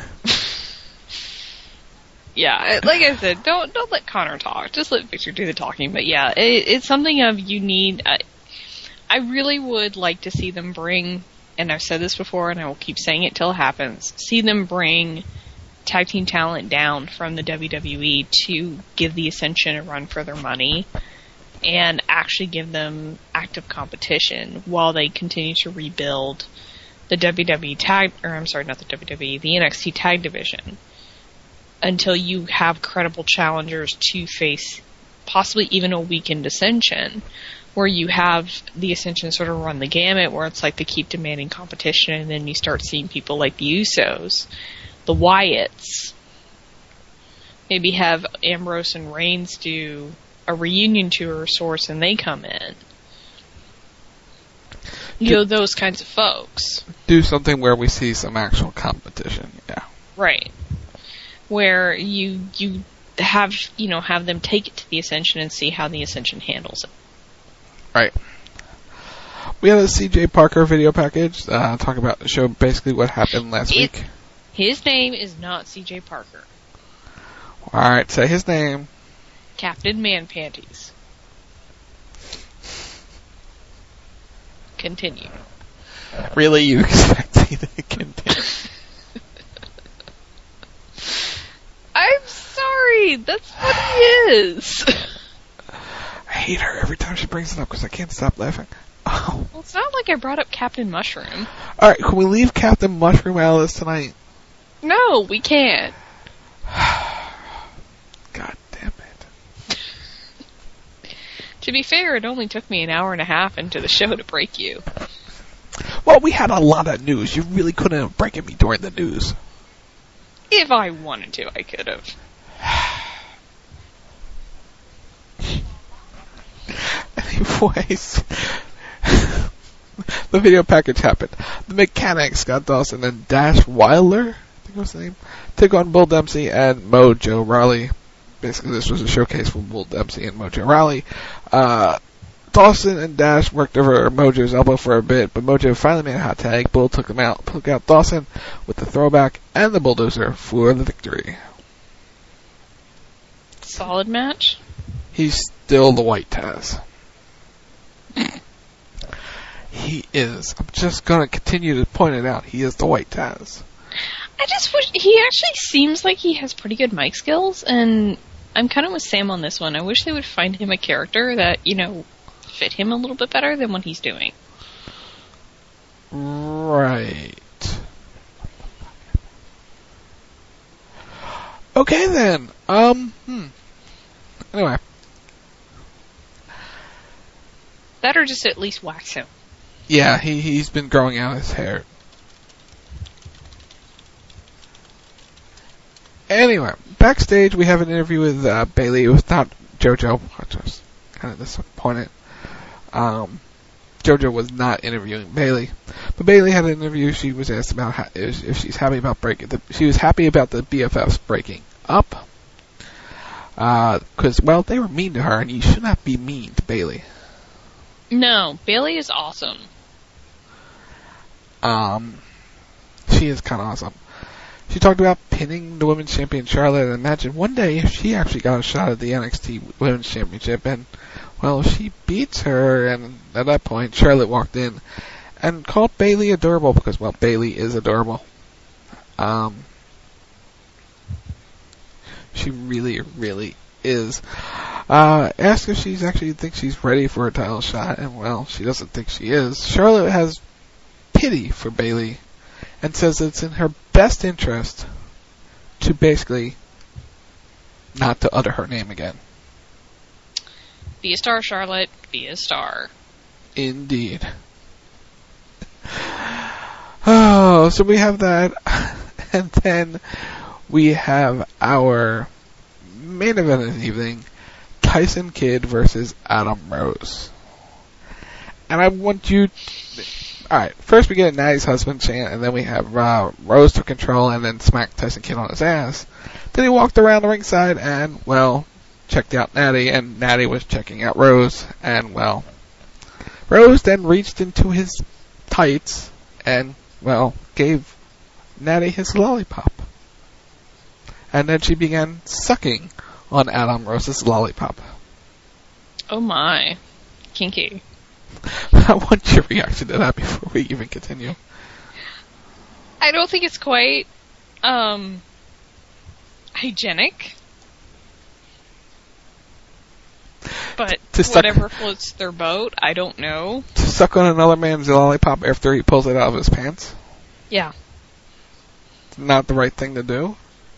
Yeah, like I said, don't let Connor talk. Just let Victor do the talking. But yeah, it's something of you need. I really would like to see them bring, and I've said this before, and I will keep saying it till it happens. See them bring tag team talent down from the WWE to give the Ascension a run for their money, and actually give them active competition while they continue to rebuild the WWE tag, or I'm sorry, not the WWE, the NXT tag division, until you have credible challengers to face possibly even a weakened Ascension, where you have the Ascension sort of run the gamut, where it's like they keep demanding competition, and then you start seeing people like the Usos, the Wyatts, Maybe have Ambrose and Reigns do a reunion tour of sorts and they come in. Those kinds of folks.
Do something where we see some actual competition, yeah.
Right. Where you have them take it to the Ascension and see how the Ascension handles it.
Right. We had a CJ Parker video package talk about the show, basically what happened last week.
His name is not CJ Parker.
Alright, say his name.
Captain Man Panties. Continue.
Really? You expect me to continue?
I'm sorry. That's what he is.
I hate her every time she brings it up because I can't stop laughing. Oh.
Well, it's not like I brought up Captain Mushroom.
Alright, can we leave Captain Mushroom out of this tonight?
No, we can't.
God damn it.
To be fair, it only took me an hour and a half into the show to break you.
Well, we had a lot of news. You really couldn't have broken me during the news.
If I wanted to, I could have.
Anyways, the video package happened. The Mechanics, Scott Dawson and Dash Wilder, I think was the name, took on Bull Dempsey and Mojo Rawley. Basically, this was a showcase for Bull Dempsey and Mojo Rawley. Dawson and Dash worked over Mojo's elbow for a bit, but Mojo finally made a hot tag. Bull took him out, took out Dawson with the throwback and the bulldozer for the victory.
Solid match?
He's still the White Taz. He is. I'm just gonna continue to point it out. He is the White Taz.
I just wish he actually seems like he has pretty good mic skills, and I'm kind of with Sam on this one. I wish they would find him a character that, fit him a little bit better than what he's doing.
Right. Okay then. Anyway.
That or just at least wax him.
Yeah, he's been growing out his hair. Anyway, backstage we have an interview with Bayley. It was not JoJo, which was kind of disappointed. JoJo was not interviewing Bayley, but Bayley had an interview. She was asked about if she's happy about she was happy about the BFFs breaking up, because they were mean to her, and you should not be mean to Bayley.
No, Bayley is awesome.
She is kind of awesome. She talked about pinning the women's champion Charlotte, and imagine one day if she actually got a shot at the NXT Women's Championship, and she beats her, and at that point Charlotte walked in and called Bayley adorable because Bayley is adorable. She really, really is. Asked if she's actually thinks she's ready for a title shot, and she doesn't think she is. Charlotte has pity for Bayley and says it's in her best interest to basically not to utter her name again.
Be a star, Charlotte. Be a star.
Indeed. Oh, so we have that. And then we have our main event of the evening, Tyson Kidd versus Adam Rose. And I want you... Alright, first we get a Natty's husband chant, and then we have Rose took control and then smacked Tyson Kidd on his ass. Then he walked around the ringside and, checked out Natty, and Natty was checking out Rose, and, Rose then reached into his tights and, gave Natty his lollipop. And then she began sucking on Adam Rose's lollipop.
Oh my. Kinky.
I want your reaction to that before we even continue.
I don't think it's quite, hygienic. But whatever floats their boat, I don't know.
To suck on another man's lollipop after he pulls it out of his pants?
Yeah.
It's not the right thing to do?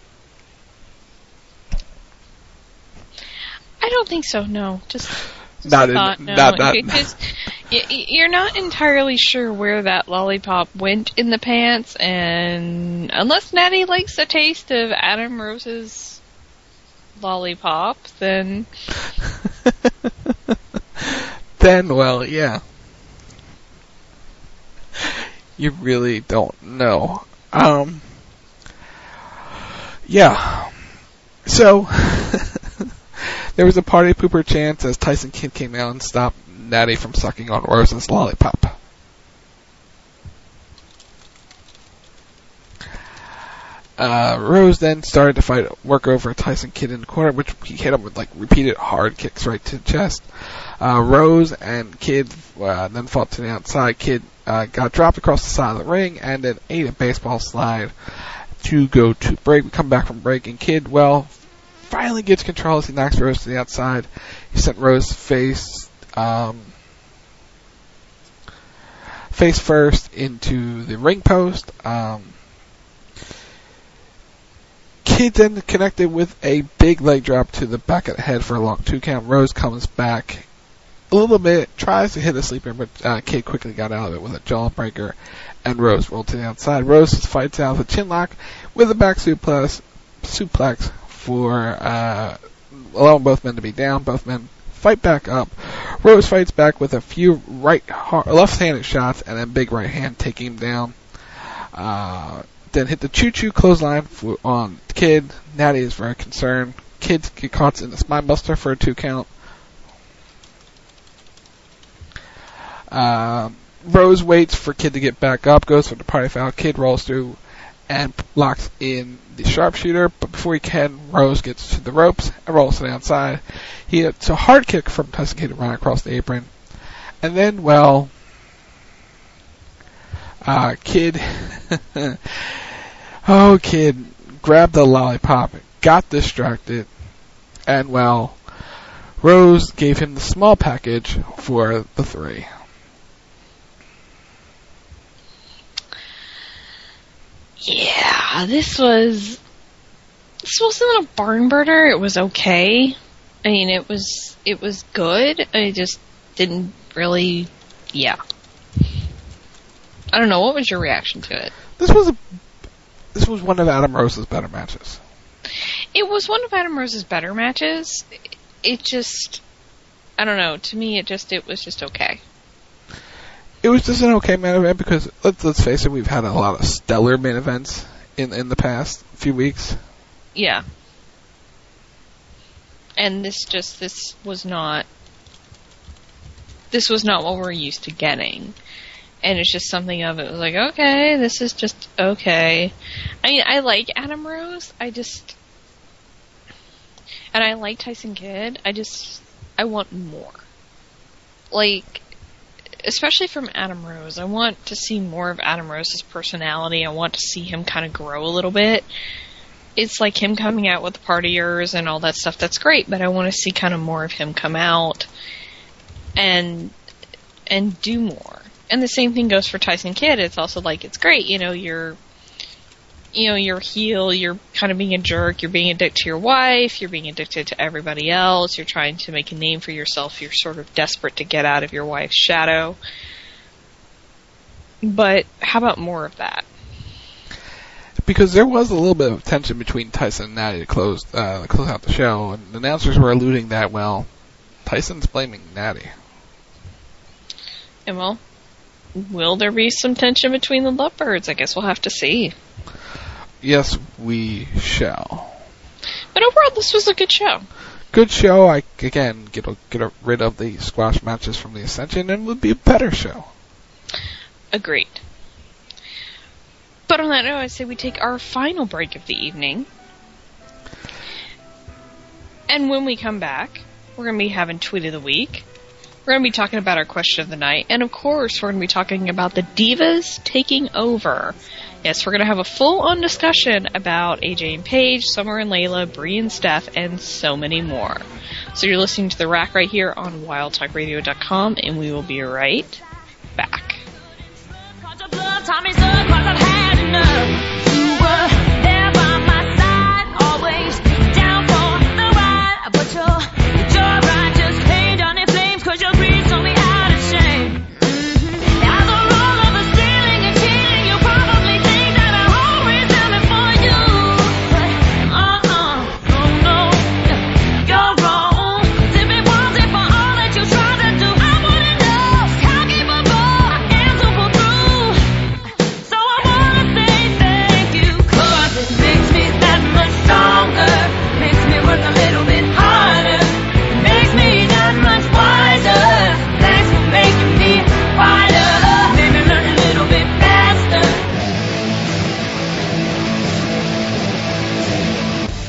I don't think so, no. Just
not
thought,
in,
no.
Not.
You're not entirely sure where that lollipop went in the pants, and unless Natty likes the taste of Adam Rose's lollipop, then...
Then, well, yeah. You really don't know. Yeah. So, there was a party pooper chance as Tyson Kidd came out and stopped Natty from sucking on Rose's lollipop. Rose then started to work over Tyson Kidd in the corner, which he hit him with repeated hard kicks right to the chest. Rose and Kidd then fought to the outside. Kidd got dropped across the side of the ring and then ate a baseball slide to go to break. We come back from break, and Kidd, finally gets control as he knocks Rose to the outside. He sent Rose face first into the ring post. Kidd then connected with a big leg drop to the back of the head for a long 2 count. Rose comes back a little bit, tries to hit a sleeper, but Kidd quickly got out of it with a jawbreaker, and Rose rolled to the outside. Rose fights out with a chin lock with a back suplex for allowing both men to be down. Both men fight back up. Rose fights back with a few left-handed shots and then big right hand taking him down. Then hit the choo-choo clothesline on Kidd. Natty is very concerned. Kidd gets caught in the spine buster for a 2 count. Rose waits for Kidd to get back up, goes for the party foul. Kidd rolls through and locks in the sharpshooter, but before he can, Rose gets to the ropes and rolls to the outside. He hits a hard kick from Tyson Kidd to run across the apron. And then, Kidd... Kidd grabbed the lollipop, got distracted, and, Rose gave him the small package for the 3.
Yeah, this wasn't a barn burner. It was okay. I mean, it was good. I just didn't really, I don't know. What was your reaction to it?
This was one of Adam Rose's better matches.
It was one of Adam Rose's better matches. It just, I don't know. To me, it was just okay.
It was just an okay main event because, let's face it, we've had a lot of stellar main events in the past few weeks.
Yeah. And this was not what we're used to getting. And it's just something of it was like, okay, this is just okay. I mean, I like Adam Rose. And I like Tyson Kidd. I want more. Especially from Adam Rose. I want to see more of Adam Rose's personality. I want to see him kind of grow a little bit. It's like him coming out with the partiers and all that stuff. That's great, but I want to see kind of more of him come out and do more. And the same thing goes for Tyson Kidd. It's also it's great, you're heel, you're kind of being a jerk, you're being a dick to your wife, you're being addicted to everybody else, you're trying to make a name for yourself, you're sort of desperate to get out of your wife's shadow. But how about more of that?
Because there was a little bit of tension between Tyson and Natty to close out the show, and the announcers were alluding that, Tyson's blaming Natty.
And will there be some tension between the Lovebirds? I guess we'll have to see.
Yes, we shall.
But overall, this was a good show.
Good show. I, again, get rid of the squash matches from the Ascension, and it would be a better show.
Agreed. But on that note, I say we take our final break of the evening. And when we come back, we're going to be having Tweet of the Week. We're going to be talking about our question of the night. And, of course, we're going to be talking about the Divas taking over. Yes, we're going to have a full-on discussion about AJ and Paige, Summer and Layla, Brie and Steph, and so many more. So you're listening to The Rack right here on WildTalkRadio.com, and we will be right back.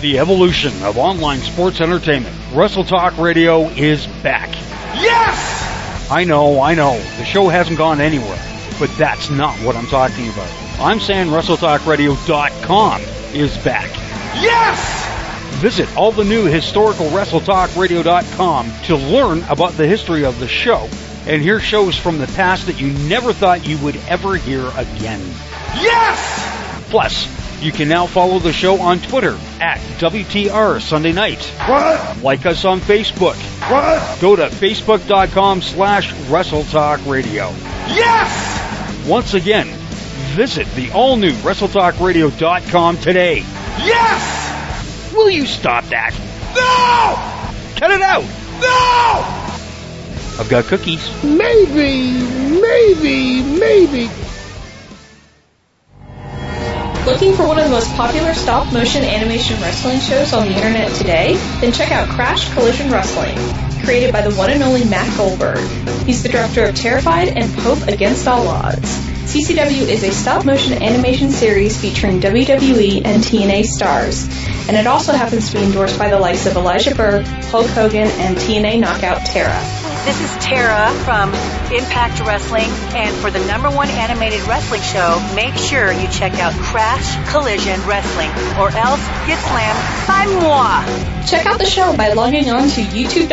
The evolution of online sports entertainment. Wrestle Talk Radio is back.
Yes!
I know. The show hasn't gone anywhere, but that's not what I'm talking about. I'm saying WrestleTalkRadio.com is back.
Yes!
Visit all the new historical WrestleTalkRadio.com to learn about the history of the show and hear shows from the past that you never thought you would ever hear again.
Yes!
Plus, you can now follow the show on Twitter at WTR Sunday Night.
What?
Like us on Facebook.
What?
Go to Facebook.com/WrestleTalkRadio.
Yes!
Once again, visit the all-new WrestleTalkRadio.com today.
Yes!
Will you stop that?
No!
Cut it out!
No!
I've got cookies.
Maybe.
Looking for one of the most popular stop-motion animation wrestling shows on the internet today? Then check out Crash Collision Wrestling, created by the one and only Matt Goldberg. He's the director of Terrified and Pope Against All Odds. CCW is a stop-motion animation series featuring WWE and TNA stars, and it also happens to be endorsed by the likes of Elijah Burke, Hulk Hogan, and TNA knockout Tara.
This is Tara from Impact Wrestling, and for the #1 animated wrestling show, make sure you check out Crash Collision Wrestling, or else get slammed by moi.
Check out the show by logging on to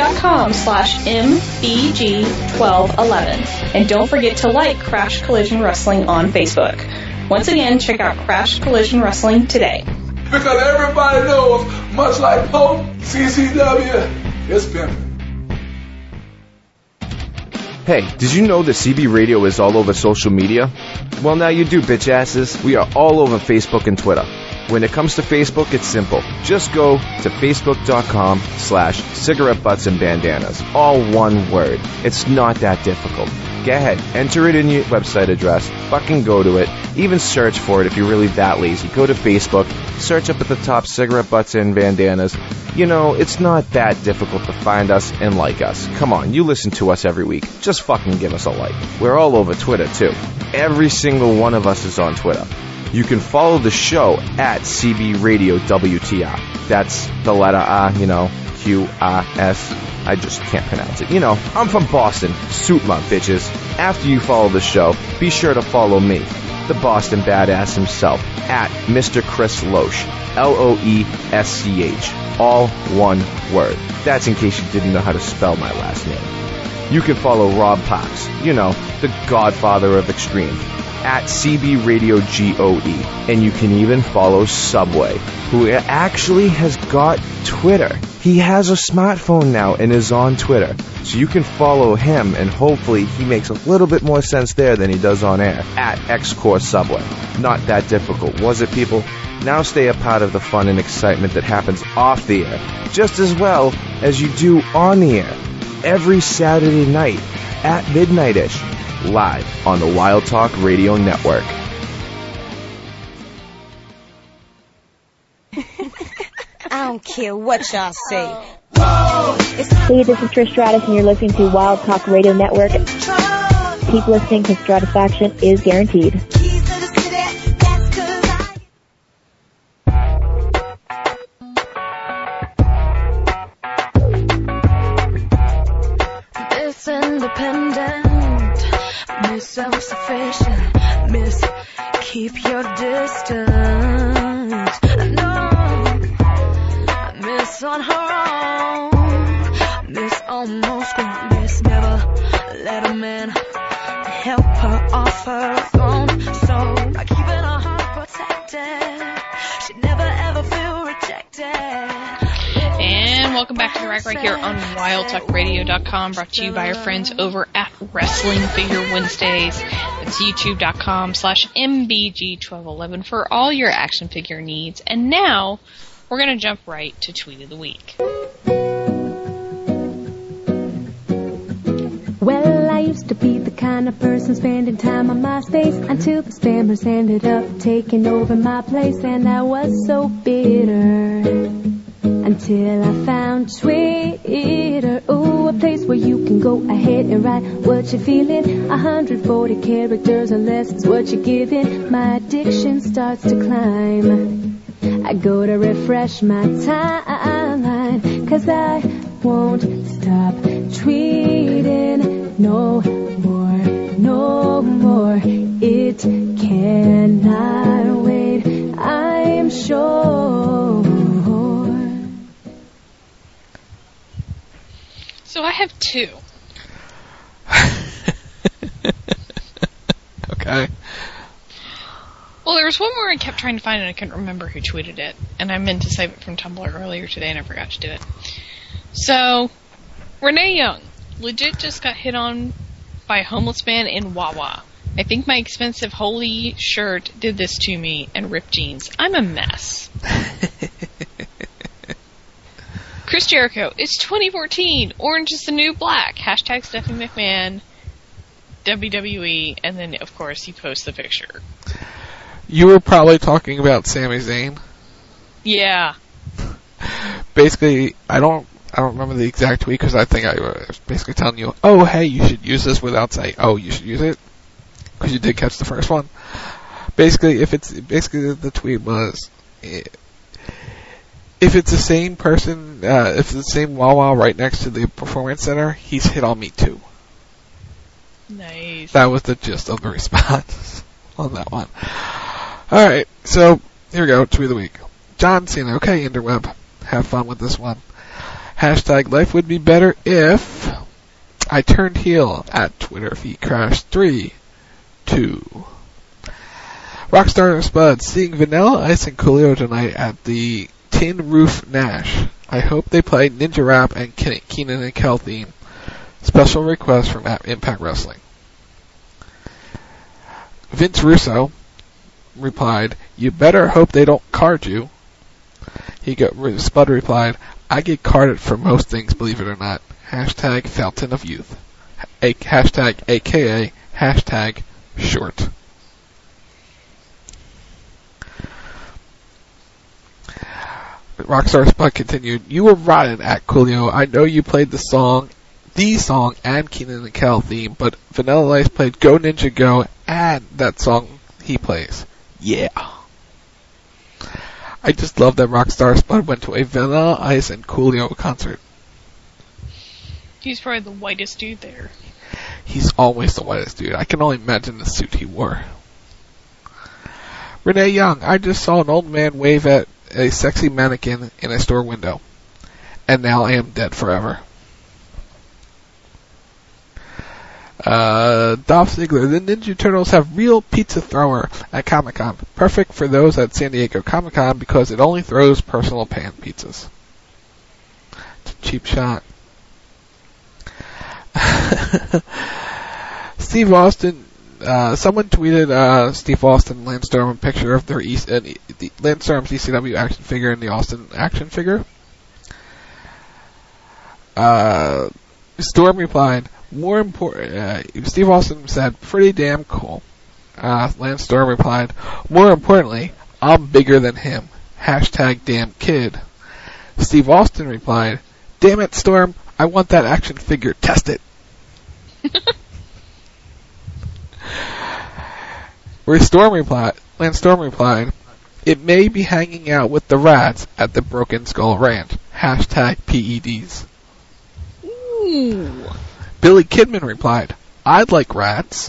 youtube.com/MBG1211, and don't forget to like Crash Collision Wrestling on Facebook. Once again, check out Crash Collision Wrestling today.
Because everybody knows, much like Pope, CCW is pimping.
Hey, did you know that CB Radio is all over social media? Well, now you do, bitch asses. We are all over Facebook and Twitter. When it comes to Facebook, it's simple. Just go to facebook.com/cigarette butts and bandanas. All one word. It's not that difficult. Go ahead, enter it in your website address, fucking go to it, even search for it if you're really that lazy. Go to Facebook, search up at the top Cigarette Butts and Bandanas. You know, it's not that difficult to find us and like us. Come on, you listen to us every week. Just fucking give us a like. We're all over Twitter, too. Every single one of us is on Twitter. You can follow the show at CB Radio WTR. That's the letter R, QRS. I just can't pronounce it. I'm from Boston. Suit my bitches. After you follow the show, be sure to follow me, the Boston Badass himself, at Mr. Chris Loesch. LOESCH. All one word. That's in case you didn't know how to spell my last name. You can follow Rob Parks, the godfather of extreme, at CB Radio GOE. And you can even follow Subway, who actually has got Twitter. He has a smartphone now and is on Twitter. So you can follow him, and hopefully he makes a little bit more sense there than he does on air, at XCore Subway. Not that difficult, was it, people? Now stay a part of the fun and excitement that happens off the air, just as well as you do on the air, every Saturday night at midnight-ish, live on the Wild Talk Radio Network.
I don't care what y'all say.
Hey, this is Trish Stratus, and you're listening to Wild Talk Radio Network. Keep listening, because Stratisfaction is guaranteed.
Miss Independent, Miss Self-Sufficient, Miss Keep Your Distance. No, Miss on her own, Miss almost grown, Miss never let a man help her off her own. So by keeping her heart protected, she'd never ever feel rejected.
And welcome back to the rack right here on WildTalkRadio.com, brought to you by our friends over at Wrestling Figure Wednesdays. It's youtube.com/MBG1211 for all your action figure needs. And now, we're going to jump right to Tweet of the Week.
Well, I used to be the kind of person spending time on MySpace until the spammers ended up taking over my place, and I was so bitter until I found Twitter. Ooh, a place where you can go ahead and write what you're feeling. 140 characters or less is what you're giving. My addiction starts to climb. I go to refresh my timeline, 'cause I won't stop tweeting no more, no more. It cannot wait, I'm sure.
So I have two.
Okay.
Well, there was one where I kept trying to find it and I couldn't remember who tweeted it. And I meant to save it from Tumblr earlier today and I forgot to do it. So, Renee Young legit just got hit on by a homeless man in Wawa. I think my expensive holy shirt did this to me and ripped jeans. I'm a mess. Chris Jericho, it's 2014. Orange is the new black. Hashtag Stephanie McMahon, WWE, and then, of course, you post the picture.
You were probably talking about Sami Zayn.
Yeah.
Basically, I don't remember the exact tweet because I think I was basically telling you, oh, hey, you should use this without saying, oh, you should use it. Because you did catch the first one. Basically, the tweet was, if it's the same person, if it's the same Wawa right next to the Performance Center, he's hit on me too.
Nice.
That was the gist of the response on that one. Alright, so here we go, tweet of the week. John Cena, okay, interweb, have fun with this one. Hashtag life would be better if I turned heel at Twitter feed crash 3, 2. Rockstar Spud, seeing Vanilla Ice and Coolio tonight at the Tin Roof Nash. I hope they play Ninja Rap and Keenan and Kel theme. Special request from Impact Wrestling. Vince Russo replied, you better hope they don't card you. Spud replied, I get carded for most things, believe it or not. Hashtag Fountain of Youth. Hashtag AKA hashtag short. Rockstar Spud continued, you were rotten at Coolio. I know you played the song and Keenan and Kel theme, but Vanilla Ice played Go Ninja Go and that song he plays. Yeah. I just love that Rockstar Spud went to a Vanilla Ice and Coolio concert.
He's probably the whitest dude there.
He's always the whitest dude. I can only imagine the suit he wore. Renee Young, I just saw an old man wave at a sexy mannequin in a store window. And now I am dead forever. Dolph Ziggler, the Ninja Turtles have real pizza thrower at Comic-Con. Perfect for those at San Diego Comic-Con because it only throws personal pan pizzas. It's a cheap shot. Steve Austin, someone tweeted Steve Austin and Lance Storm a picture of their Lance Storm's ECW action figure and the Austin action figure. Storm replied, more important, Steve Austin said, pretty damn cool. Lance Storm replied, more importantly, I'm bigger than him. Hashtag damn kid. Steve Austin replied, damn it, Storm, I want that action figure. Test it. Lance Storm replied, it may be hanging out with the rats at the Broken Skull Ranch. Hashtag PEDs.
Ooh.
Billy Kidman replied, I'd like rats.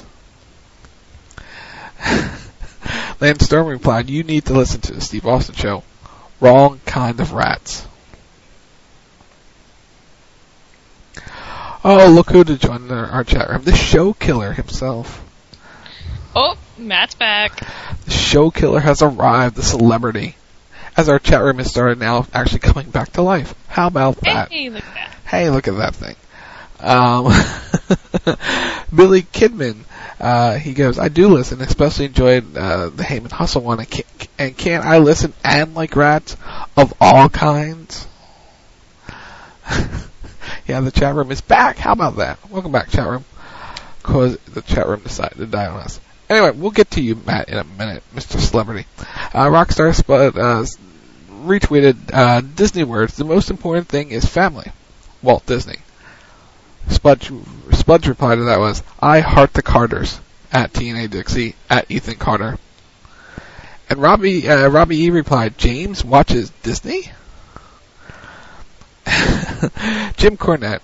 Lance Storm replied, you need to listen to the Steve Austin show. Wrong kind of rats. Oh, look who to join our chat room. The show killer himself.
Oh, Matt's back.
The show killer has arrived, the celebrity. As our chat room has started now actually coming back to life. How about that?
Hey, look at that.
Hey, look at that thing. Billy Kidman, he goes, I do listen, especially enjoyed the Heyman Hustle one, and can't I listen and like rats of all kinds? Yeah, the chat room is back. How about that? Welcome back, chat room. Because the chat room decided to die on us. Anyway, we'll get to you, Matt, in a minute, Mr. Celebrity. Rockstar Spud retweeted Disney words, the most important thing is family. Walt Disney. Spud's reply to that was, I heart the Carters, at TNA Dixie, at Ethan Carter. And Robbie E replied, James watches Disney? Jim Cornette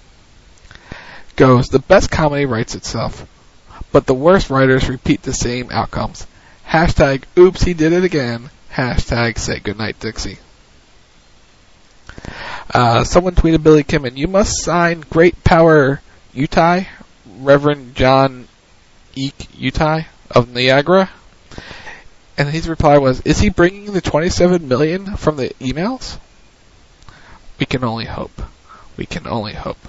goes, the best comedy writes itself, but the worst writers repeat the same outcomes. Hashtag, oops, he did it again. Hashtag, say goodnight, Dixie. Someone tweeted Billy Kimmon, you must sign Great Power Utai, Reverend John Eek Utai of Niagara. And his reply was, is he bringing the 27 million from the emails? We can only hope. We can only hope.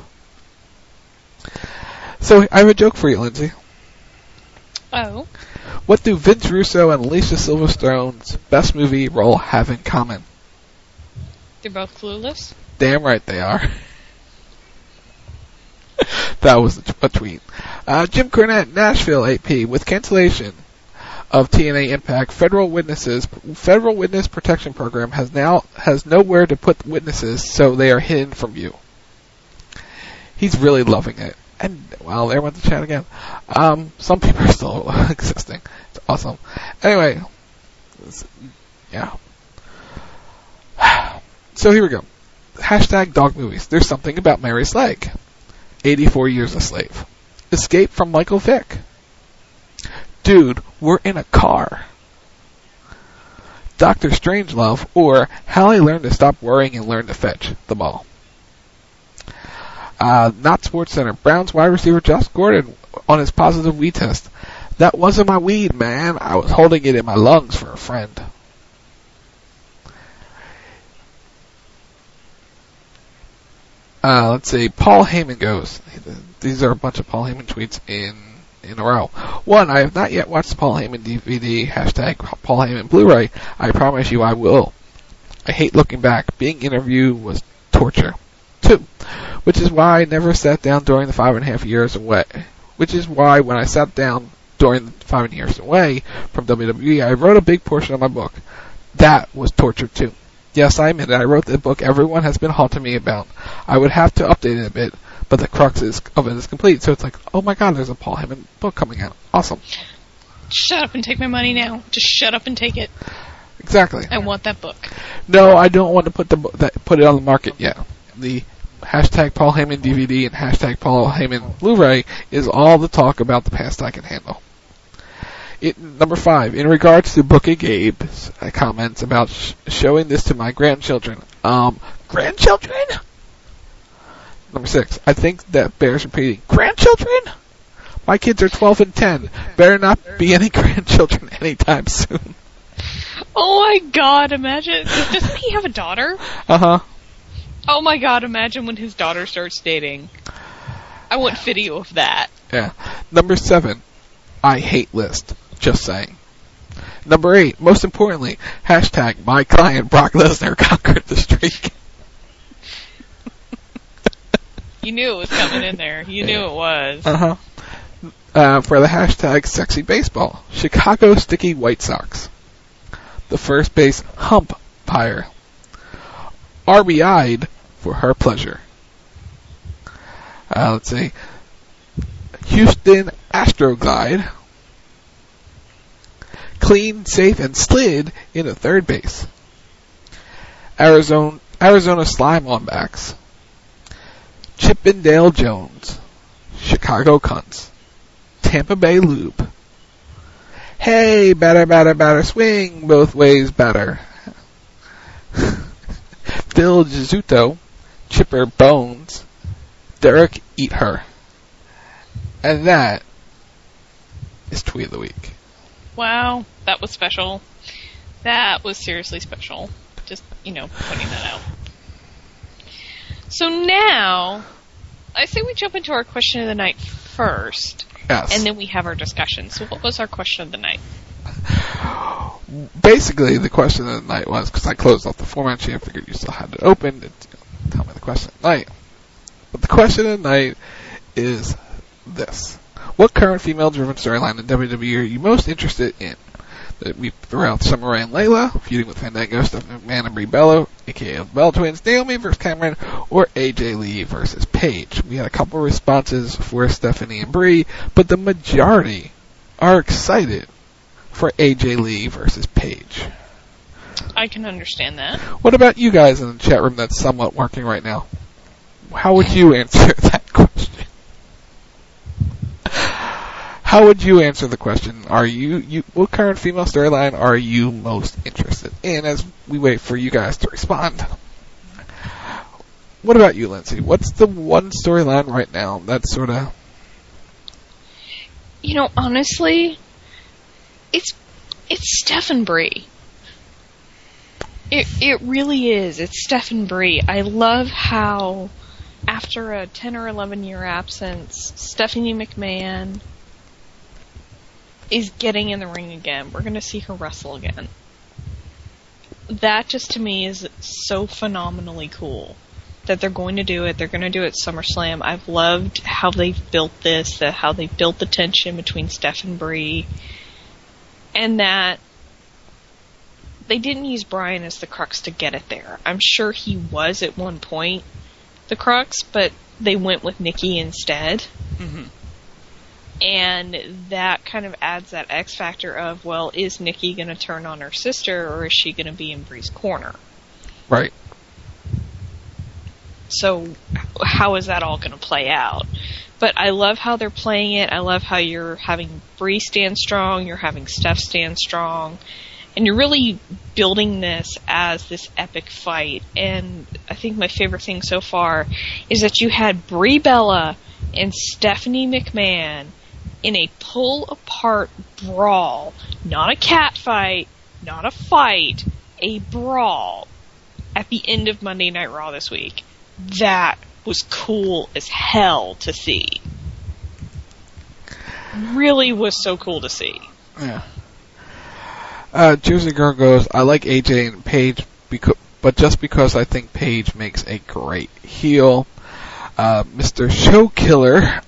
So, I have a joke for you, Lindsay.
Oh?
What do Vince Russo and Alicia Silverstone's best movie role have in common?
They're both clueless?
Damn right they are. That was a tweet. Jim Cornette, Nashville AP, with cancellation of TNA Impact, Federal Witness Protection Program has nowhere to put witnesses, so they are hidden from view. He's really loving it. And, well, there went the chat again. Some people are still existing. It's awesome. Anyway, yeah. So here we go. Hashtag dog movies. There's something about Mary's leg. 84 years a slave. Escape from Michael Vick. Dude, we're in a car. Dr. Strangelove, or How I Learned to Stop Worrying and Learn to Fetch the Ball. Not Sports Center. Browns wide receiver Josh Gordon on his positive weed test. That wasn't my weed, man. I was holding it in my lungs for a friend. Let's see. Paul Heyman goes. These are a bunch of Paul Heyman tweets in a row. 1, I have not yet watched the Paul Heyman DVD, hashtag Paul Heyman Blu-ray. I promise you I will. I hate looking back. Being interviewed was torture. 2, which is why I never sat down during the 5.5 years away. Which is why when I sat down during the 5 years away from WWE, I wrote a big portion of my book. That was torture too. Yes, I admit it. I wrote the book everyone has been haunting me about. I would have to update it a bit, but the crux of it is complete. So it's like, oh my god, there's a Paul Heyman book coming out. Awesome.
Shut up and take my money now. Just shut up and take it.
Exactly.
I want that book.
No, I don't want to put it on the market yet. The hashtag Paul Heyman DVD and hashtag Paul Heyman Blu-ray is all the talk about the past I can handle. Number 5, in regards to Bookie Gabe's comments about showing this to my grandchildren. Grandchildren? Number 6, I think that bears repeating. Grandchildren? My kids are 12 and 10. Better not be any grandchildren anytime soon.
Oh my god, imagine. Doesn't he have a daughter?
Uh-huh.
Oh my god, imagine when his daughter starts dating. I want video of that.
Yeah. Number 7, I hate list. Just saying. Number 8, most importantly, hashtag my client Brock Lesnar conquered the streak.
You knew it was coming in there. You knew it was.
Uh-huh. For the hashtag sexy baseball, Chicago Sticky White Sox. The first base humpire. RBI'd for her pleasure. Let's see. Houston Astroglide. Clean, safe, and slid into third base. Arizona Slime on backs. Chippendale Jones. Chicago Cunts. Tampa Bay Lube. Hey, batter, batter, batter, swing both ways, batter. Phil Gizuto. Chipper Bones. Derek Eat Her. And that is Tweet of the Week.
Wow, that was special. That was seriously special. Just, pointing that out. So now, I say we jump into our question of the night first.
Yes.
And then we have our discussion. So what was our question of the night?
Basically, the question of the night was, because I closed off the format sheet, I figured you still had it open to tell me the question of the night. But the question of the night is this. What current female-driven storyline in WWE are you most interested in? That we threw out Summer Rae and Layla, feuding with Fandango, Stephanie McMahon and Brie Bella, aka the Bella Twins, Naomi versus Cameron, or AJ Lee versus Paige. We had a couple responses for Stephanie and Brie, but the majority are excited for AJ Lee versus Paige.
I can understand that.
What about you guys in the chat room that's somewhat working right now? How would you answer that question? How would you answer the question? Are you what current female storyline are you most interested in as we wait for you guys to respond? What about you, Lindsay? What's the one storyline right now that's sort of...
You know, honestly, it's Steph and Bree. It really is. It's Steph and Bree. I love how after a 10 or 11 year absence, Stephanie McMahon is getting in the ring again. We're going to see her wrestle again. That just to me is so phenomenally cool that they're going to do it. They're going to do it at SummerSlam. I've loved how they've built this, how they've built the tension between Steph and Bree, and that they didn't use Brian as the crux to get it there. I'm sure he was at one point the crux, but they went with Nikki instead. Mm-hmm. And that kind of adds that X factor of, well, is Nikki going to turn on her sister, or is she going to be in Bree's corner?
Right.
So how is that all going to play out? But I love how they're playing it. I love how you're having Bree stand strong, you're having Steph stand strong, and you're really building this as this epic fight. And I think my favorite thing so far is that you had Brie Bella and Stephanie McMahon in a pull-apart brawl. Not a cat fight, not a fight, a brawl at the end of Monday Night Raw this week. That was cool as hell to see. Really was so cool to see.
Yeah. Jersey Girl goes, I like AJ and Paige, but just because I think Paige makes a great heel. Mr. Showkiller,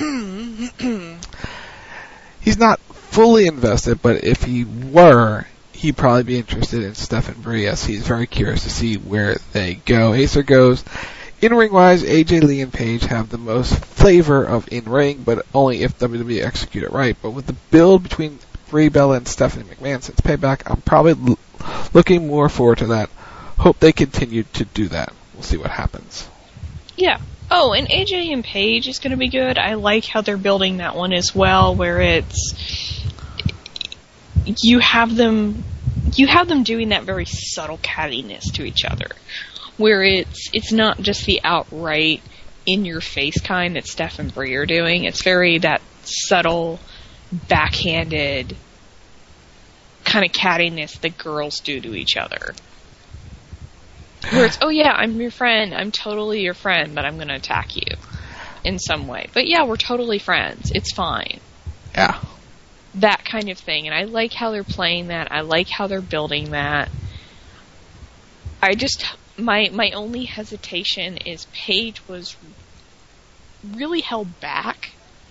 he's not fully invested, but if he were, he'd probably be interested in Steph and Bree, as he's very curious to see where they go. Acer goes, in-ring wise, AJ Lee and Paige have the most flavor of in-ring, but only if WWE execute it right. But with the build between Brie Bella and Stephanie McMahon since Payback, I'm probably looking more forward to that. Hope they continue to do that. We'll see what happens.
Yeah. Oh, and AJ and Paige is going to be good. I like how they're building that one as well, where it's you have them doing that very subtle cattiness to each other, where it's not just the outright in your face kind that Steph and Bree are doing. It's very that subtle, backhanded kind of cattiness that girls do to each other. Where it's, oh yeah, I'm your friend, I'm totally your friend, but I'm going to attack you in some way. But yeah, we're totally friends, it's fine.
Yeah.
That kind of thing, and I like how they're playing that, I like how they're building that. I just, my only hesitation is Paige was really held back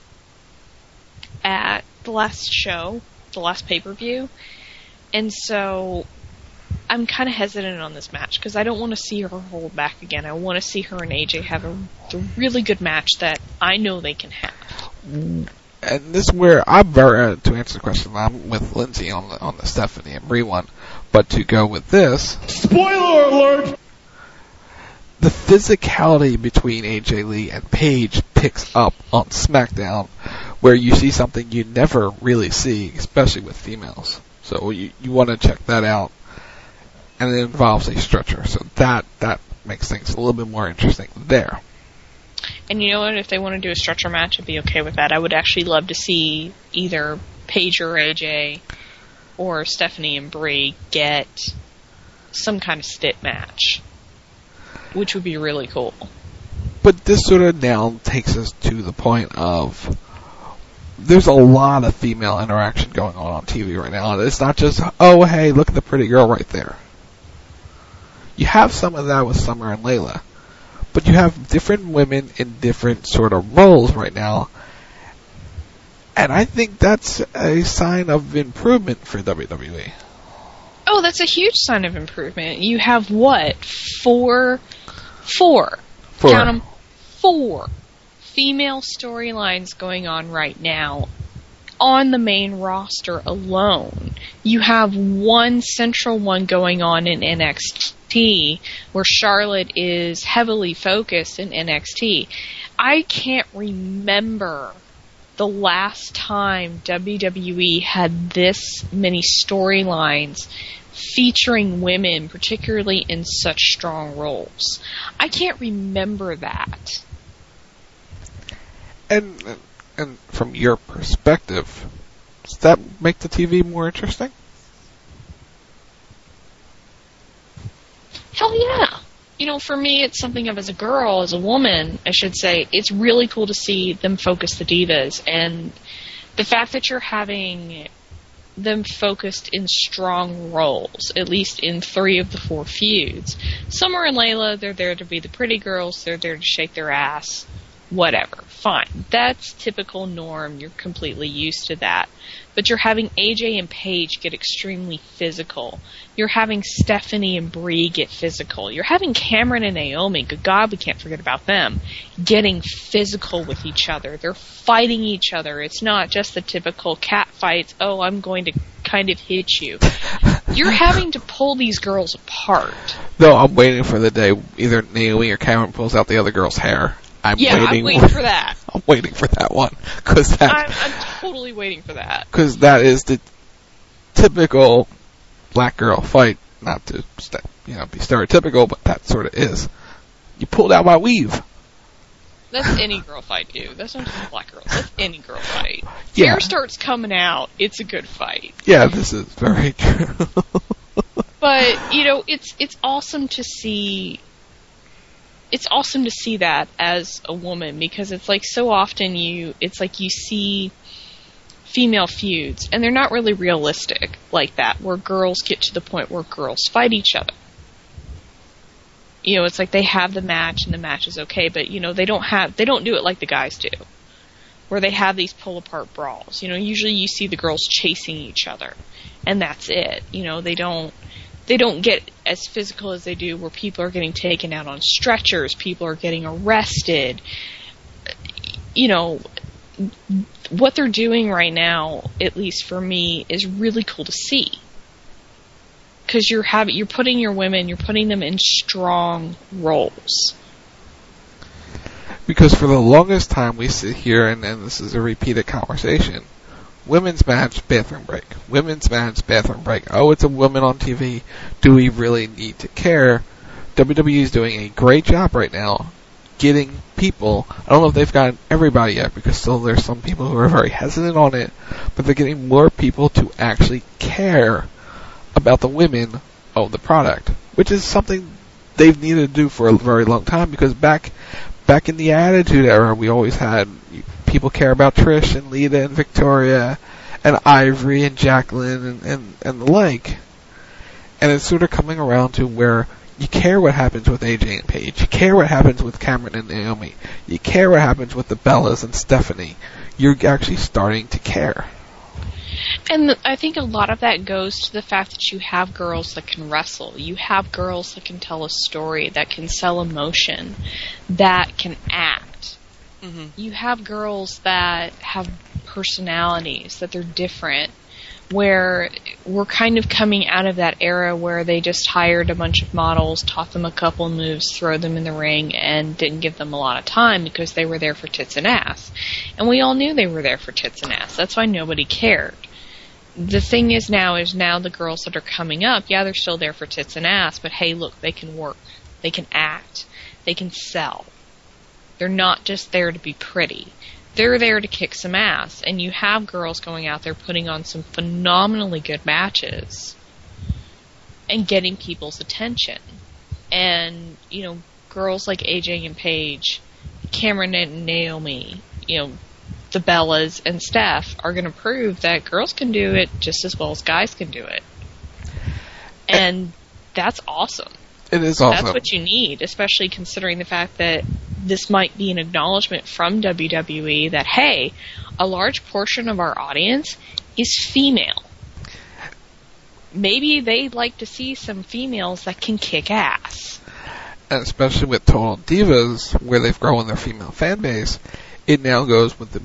at the last show, the last pay-per-view, and so I'm kind of hesitant on this match because I don't want to see her hold back again. I want to see her and AJ have a really good match that I know they can have.
And this is where I'm very to answer the question. I'm with Lindsay on the Stephanie and Brie one, but to go with this,
spoiler alert!
The physicality between AJ Lee and Paige picks up on SmackDown, where you see something you never really see, especially with females. So you want to check that out. And it involves a stretcher, so that makes things a little bit more interesting there.
And you know what? If they want to do a stretcher match, I'd be okay with that. I would actually love to see either Paige or AJ or Stephanie and Brie get some kind of stip match, which would be really cool.
But this sort of now takes us to the point of there's a lot of female interaction going on TV right now. It's not just, oh, hey, look at the pretty girl right there. You have some of that with Summer and Layla, but you have different women in different sort of roles right now, and I think that's a sign of improvement for WWE.
Oh, that's a huge sign of improvement. You have what? Four. Count them, 4 female storylines going on right now on the main roster alone, you have one central one going on in NXT where Charlotte is heavily focused in NXT. I can't remember the last time WWE had this many storylines featuring women, particularly in such strong roles. I can't remember that.
And from your perspective, does that make the TV more interesting?
Hell yeah. You know, for me, it's something of, as a girl, as a woman, I should say, it's really cool to see them focus the divas. And the fact that you're having them focused in strong roles, at least in 3 of the 4 feuds. Summer and Layla, they're there to be the pretty girls, they're there to shake their ass, whatever, fine. That's typical norm, you're completely used to that. But you're having AJ and Paige get extremely physical. You're having Stephanie and Brie get physical. You're having Cameron and Naomi, good God, we can't forget about them, getting physical with each other. They're fighting each other. It's not just the typical cat fights, oh, I'm going to kind of hit you. You're having to pull these girls apart.
No, I'm waiting for the day either Naomi or Cameron pulls out the other girl's hair. I'm waiting for that. I'm waiting for that one.
I'm totally waiting for that.
Because that is the typical black girl fight. Not to be stereotypical, but that sort of is. You pulled out my weave.
That's any girl fight, dude. That's not just black girls. That's any girl fight.
Yeah.
Hair starts coming out. It's a good fight.
Yeah, this is very true.
But, you know, it's awesome to see. It's awesome to see that as a woman, because it's like so often you see female feuds and they're not really realistic like that, where girls get to the point where girls fight each other. You know, it's like they have the match and the match is okay, but you know, they don't do it like the guys do, where they have these pull apart brawls. You know, usually you see the girls chasing each other and that's it. You know, they don't get as physical as they do, where people are getting taken out on stretchers, people are getting arrested. You know, what they're doing right now, at least for me, is really cool to see. Because you're putting your women, you're putting them in strong roles.
Because for the longest time we sit here, and this is a repeated conversation, women's match, bathroom break. Women's match, bathroom break. Oh, it's a woman on TV. Do we really need to care? WWE is doing a great job right now getting people. I don't know if they've gotten everybody yet, because still there's some people who are very hesitant on it, but they're getting more people to actually care about the women of the product, which is something they've needed to do for a very long time, because back in the Attitude Era, we always had people care about Trish and Lita and Victoria and Ivory and Jacqueline and the like. And it's sort of coming around to where you care what happens with AJ and Paige. You care what happens with Cameron and Naomi. You care what happens with the Bellas and Stephanie. You're actually starting to care.
And I think a lot of that goes to the fact that you have girls that can wrestle. You have girls that can tell a story, that can sell emotion, that can act. Mm-hmm. You have girls that have personalities, that they're different, where we're kind of coming out of that era where they just hired a bunch of models, taught them a couple moves, throw them in the ring, and didn't give them a lot of time because they were there for tits and ass. And we all knew they were there for tits and ass. That's why nobody cared. The thing is now the girls that are coming up, yeah, they're still there for tits and ass, but hey, look, they can work, they can act, they can sell. They're not just there to be pretty. They're there to kick some ass, and you have girls going out there putting on some phenomenally good matches and getting people's attention. And, you know, girls like AJ and Paige, Cameron and Naomi, you know, the Bellas and Steph are going to prove that girls can do it just as well as guys can do it. And that's awesome.
It is awesome.
That's what you need, especially considering the fact that this might be an acknowledgement from WWE that, hey, a large portion of our audience is female. Maybe they'd like to see some females that can kick ass.
And especially with Total Divas, where they've grown their female fan base, it now goes with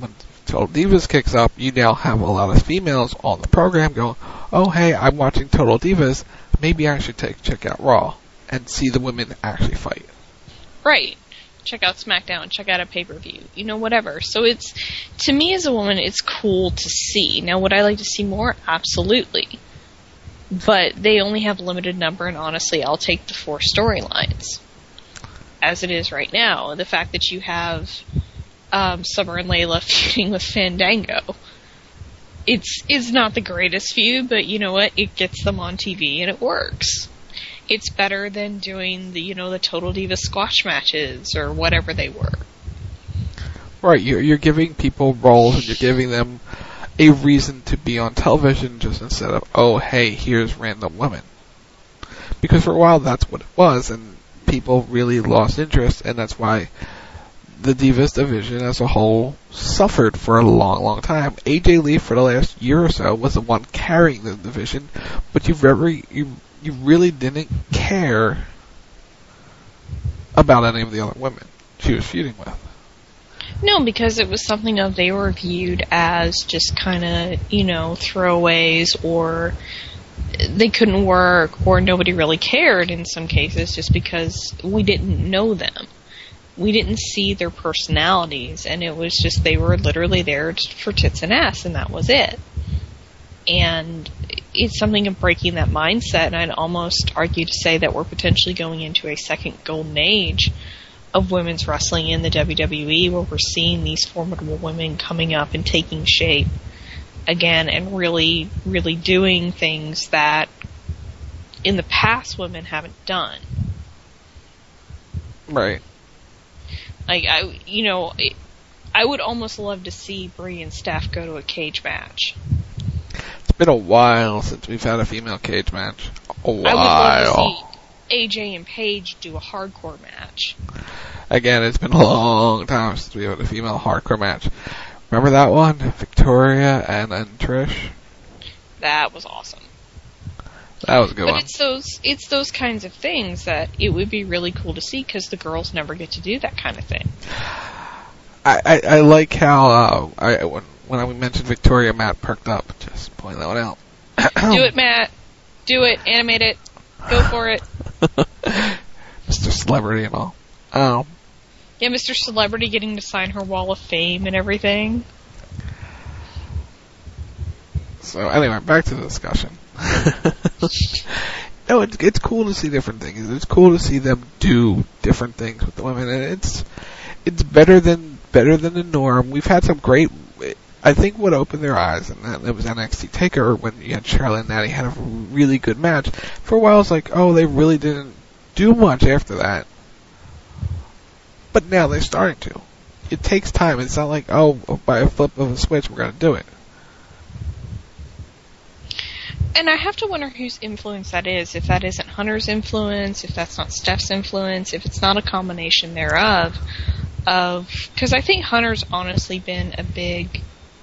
Total Divas kicks up, you now have a lot of females on the program going, oh hey, I'm watching Total Divas, maybe I should check out Raw and see the women actually fight.
Right. Check out SmackDown, check out a pay-per-view, whatever. So it's, to me as a woman, it's cool to see. Now, would I like to see more? Absolutely. But they only have a limited number, and honestly, I'll take the 4 storylines. As it is right now. The fact that you have Summer and Layla feuding with Fandango. It's not the greatest feud, but you know what? It gets them on TV, and it works. It's better than doing the Total Divas squash matches or whatever they were.
Right, you're giving people roles and you're giving them a reason to be on television just instead of, oh hey, here's random women. Because for a while that's what it was, and people really lost interest, and that's why the Divas division as a whole suffered for a long, long time. AJ Lee for the last year or so was the one carrying the division, but you really didn't care about any of the other women she was feuding with.
No, because it was something of they were viewed as just kind of, throwaways, or they couldn't work, or nobody really cared in some cases just because we didn't know them. We didn't see their personalities, and it was just they were literally there for tits and ass, and that was it. And it's something of breaking that mindset, and I'd almost argue to say that we're potentially going into a second golden age of women's wrestling in the WWE, where we're seeing these formidable women coming up and taking shape again and really, really doing things that in the past women haven't done.
Right.
Like, I would almost love to see Brie and Steph go to a cage match.
It's been a while since we've had a female cage match. A while.
I would love to see AJ and Paige do a hardcore match.
Again, it's been a long time since we had a female hardcore match. Remember that one? Victoria and Trish?
That was awesome.
That was a good one.
But it's those kinds of things that it would be really cool to see, because the girls never get to do that kind of thing.
I like how when we mentioned Victoria, Matt perked up. Just point that one out.
Do it, Matt. Do it. Animate it. Go for it.
Mr. Celebrity and all.
Yeah, Mr. Celebrity getting to sign her Wall of Fame and everything.
So anyway, back to the discussion. No, it's cool to see different things. It's cool to see them do different things with the women, and it's better than the norm. We've had some great. I think what opened their eyes, and that it was NXT TakeOver when you had Charlotte and Natty had a really good match. For a while, it's like, oh, they really didn't do much after that. But now they're starting to. It takes time. It's not like, oh, by a flip of a switch, we're going to do it.
And I have to wonder whose influence that is. If that isn't Hunter's influence, if that's not Steph's influence, if it's not a combination thereof. Because I think Hunter's honestly been a big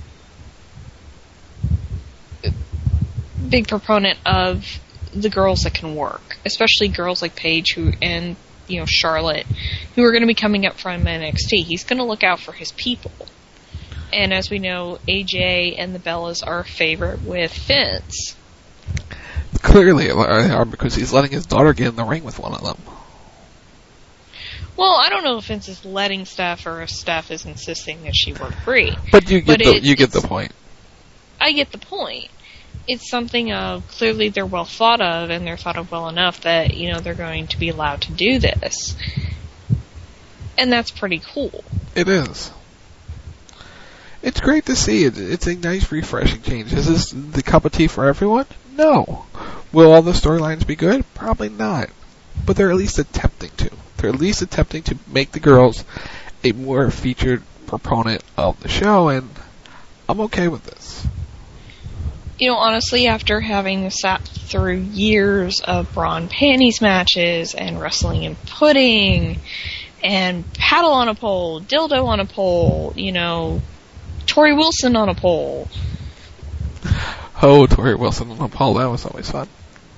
proponent of the girls that can work, especially girls like Paige and Charlotte, who are going to be coming up from NXT. He's going to look out for his people. And as we know, AJ and the Bellas are a favorite with Vince.
Clearly, they are, because he's letting his daughter get in the ring with one of them.
Well, I don't know if Vince is letting Steph or if Steph is insisting that she work Brie.
But you get the point.
I get the point. It's something of, clearly they're well thought of, and they're thought of well enough that, they're going to be allowed to do this. And that's pretty cool.
It is. It's great to see it. It's a nice, refreshing change. Is this the cup of tea for everyone? No. Will all the storylines be good? Probably not. But they're at least attempting to. They're at least attempting to make the girls a more featured proponent of the show, and I'm okay with this.
Honestly, after having sat through years of bra and panties matches, and wrestling and pudding, and paddle on a pole, dildo on a pole, Tori Wilson on a pole.
Oh, Tori Wilson on a pole, that was always fun.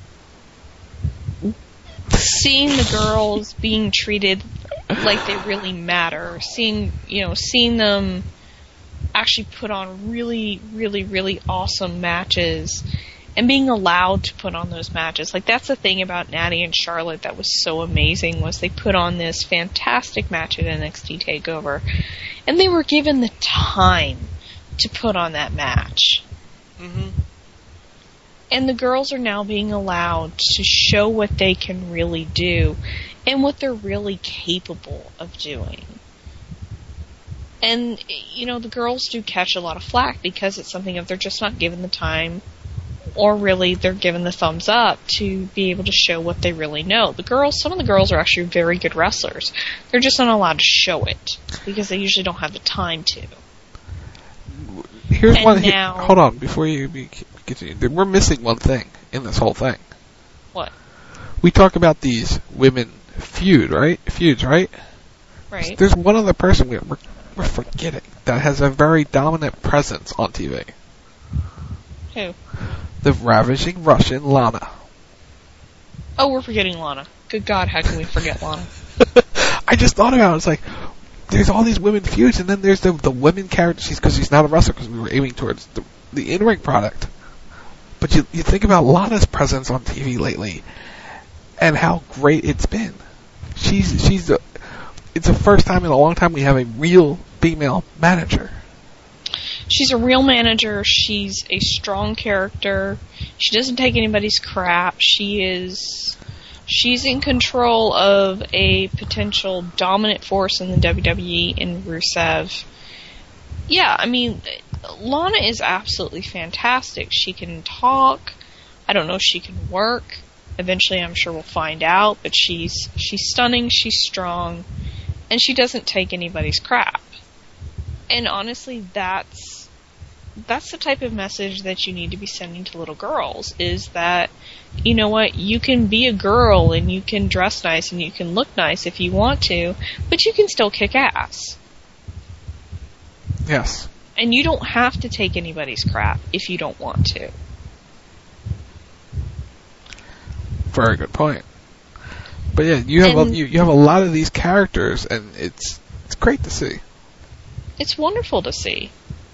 Seeing the girls being treated like they really matter, seeing them actually put on really, really, really awesome matches and being allowed to put on those matches. Like, that's the thing about Natty and Charlotte that was so amazing, was they put on this fantastic match at NXT TakeOver, and they were given the time to put on that match.
Mm-hmm.
And the girls are now being allowed to show what they can really do and what they're really capable of doing. And, you know, the girls do catch a lot of flack because it's something if they're just not given the time, or really they're given the thumbs up to be able to show what they really know. Some of the girls are actually very good wrestlers. They're just not allowed to show it because they usually don't have the time to.
Here's
and
one.
Now,
hold on, before you continue. We're missing one thing in this whole thing.
What?
We talk about these women feuds, right?
Right.
There's one other person we're forgetting that has a very dominant presence on TV.
Who?
The ravishing Russian Lana.
Oh, we're forgetting Lana. Good God, how can we forget Lana?
I just thought about it. It's like, there's all these women feuds, and then there's the women character. Because she's not a wrestler, because we were aiming towards the in-ring product. But you think about Lana's presence on TV lately, and how great it's been. It's the first time in a long time we have a real female manager.
She's a real manager. She's a strong character. She doesn't take anybody's crap. She's in control of a potential dominant force in the WWE in Rusev. Yeah, I mean, Lana is absolutely fantastic. She can talk. I don't know if she can work. Eventually, I'm sure we'll find out. But she's stunning. She's strong, and she doesn't take anybody's crap. And honestly, that's the type of message that you need to be sending to little girls, is that, you know what, you can be a girl and you can dress nice and you can look nice if you want to, but you can still kick ass.
Yes.
And you don't have to take anybody's crap if you don't want to.
Very good point. But yeah, you have a lot of these characters, and it's great to see.
It's wonderful to see.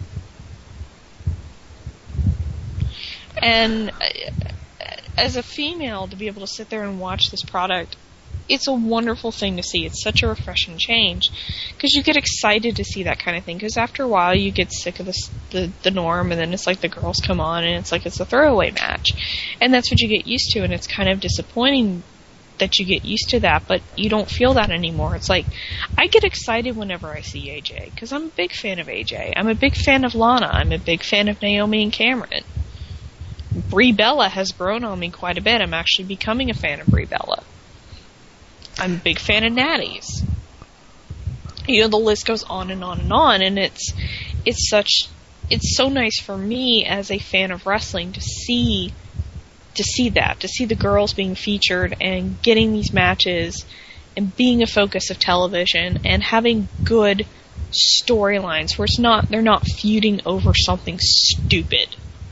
And as a female, to be able to sit there and watch this product, it's a wonderful thing to see. It's such a refreshing change, because you get excited to see that kind of thing. Because after a while, you get sick of the norm, and then it's like the girls come on, and it's like it's a throwaway match, and that's what you get used to. And it's kind of disappointing that you get used to that, but you don't feel that anymore. It's like, I get excited whenever I see AJ, because I'm a big fan of AJ. I'm a big fan of Lana. I'm a big fan of Naomi and Cameron. Brie Bella has grown on me quite a bit. I'm actually becoming a fan of Brie Bella. I'm a big fan of Natty's. You know, the list goes on and on and on, and it's so nice for me as a fan of wrestling to see the girls being featured and getting these matches and being a focus of television and having good storylines where they're not feuding over something stupid.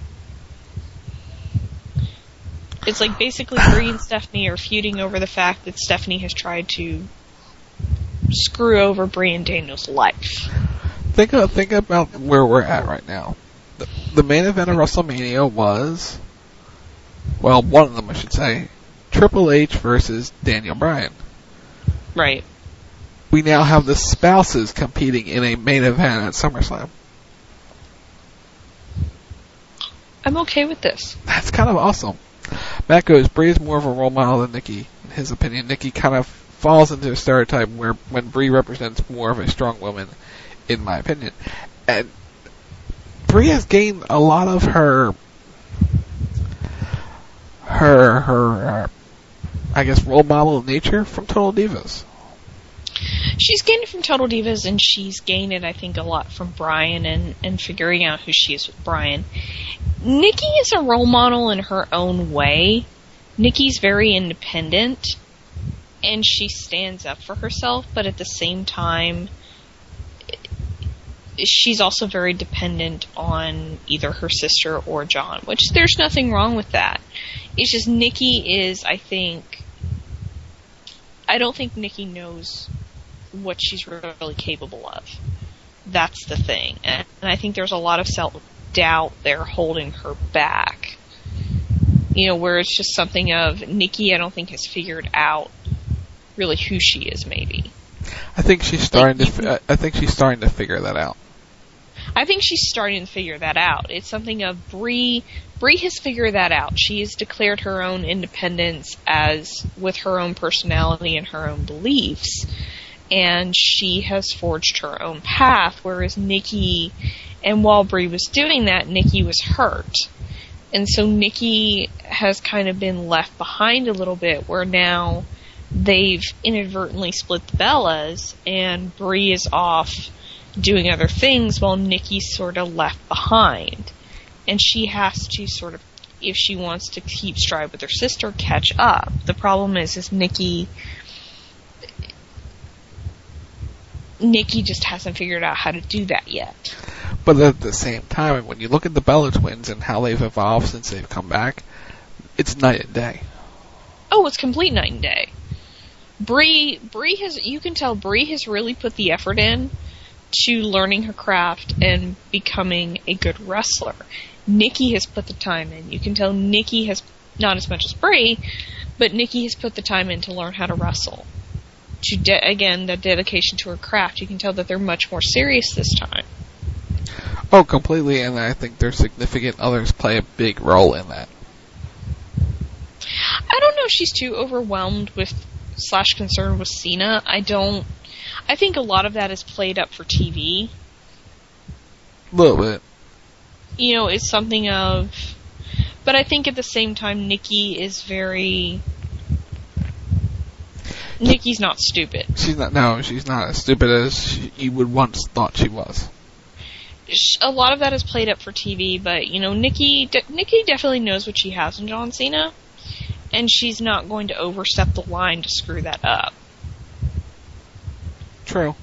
It's like basically Brie and Stephanie are feuding over the fact that Stephanie has tried to screw over Brie and Daniel's life.
Think about where we're at right now. The main event of WrestleMania was, well, one of them I should say, Triple H versus Daniel Bryan.
Right.
We now have the spouses competing in a main event at SummerSlam.
I'm okay with this.
That's kind of awesome. Matt goes, Brie is more of a role model than Nikki. In his opinion, Nikki kind of falls into a stereotype when Brie represents more of a strong woman, in my opinion. And Brie has gained a lot of her I guess, role model nature from Total Divas.
She's gained it from Total Divas, and she's gained it, I think, a lot from Bryan and figuring out who she is with Bryan. Nikki is a role model in her own way. Nikki's very independent, and she stands up for herself, but at the same time, she's also very dependent on either her sister or John, which there's nothing wrong with that. It's just Nikki is, I don't think Nikki knows what she's really capable of. That's the thing. And I think there's a lot of self-doubt there holding her back. You know, where it's just something of Nikki, I don't think, has figured out really who she is, maybe.
I think she's starting to figure that out.
I think she's starting to figure that out. It's something of Bree has figured that out. She has declared her own independence with her own personality and her own beliefs. And she has forged her own path, whereas Nikki, and while Bree was doing that, Nikki was hurt. And so Nikki has kind of been left behind a little bit, where now they've inadvertently split the Bellas, and Bree is off doing other things while Nikki's sort of left behind. And she has to sort of, if she wants to keep stride with her sister, catch up. The problem is Nikki just hasn't figured out how to do that yet.
But at the same time, when you look at the Bella twins and how they've evolved since they've come back, it's night and day.
Oh, it's complete night and day. You can tell Bree has really put the effort in to learning her craft and becoming a good wrestler. Nikki has put the time in. You can tell Nikki has, not as much as Bree, but Nikki has put the time in to learn how to wrestle. Again, the dedication to her craft. You can tell that they're much more serious this time.
Oh, completely, and I think their significant others play a big role in that.
I don't know if she's too overwhelmed with / concerned with Cena. I think a lot of that is played up for TV.
A little bit.
You know, it's something of... But I think at the same time, Nikki is very... Nikki's not stupid.
She's not as stupid as you would once thought she was.
A lot of that is played up for TV, but, you know, Nikki definitely knows what she has in John Cena, and she's not going to overstep the line to screw that up.
True.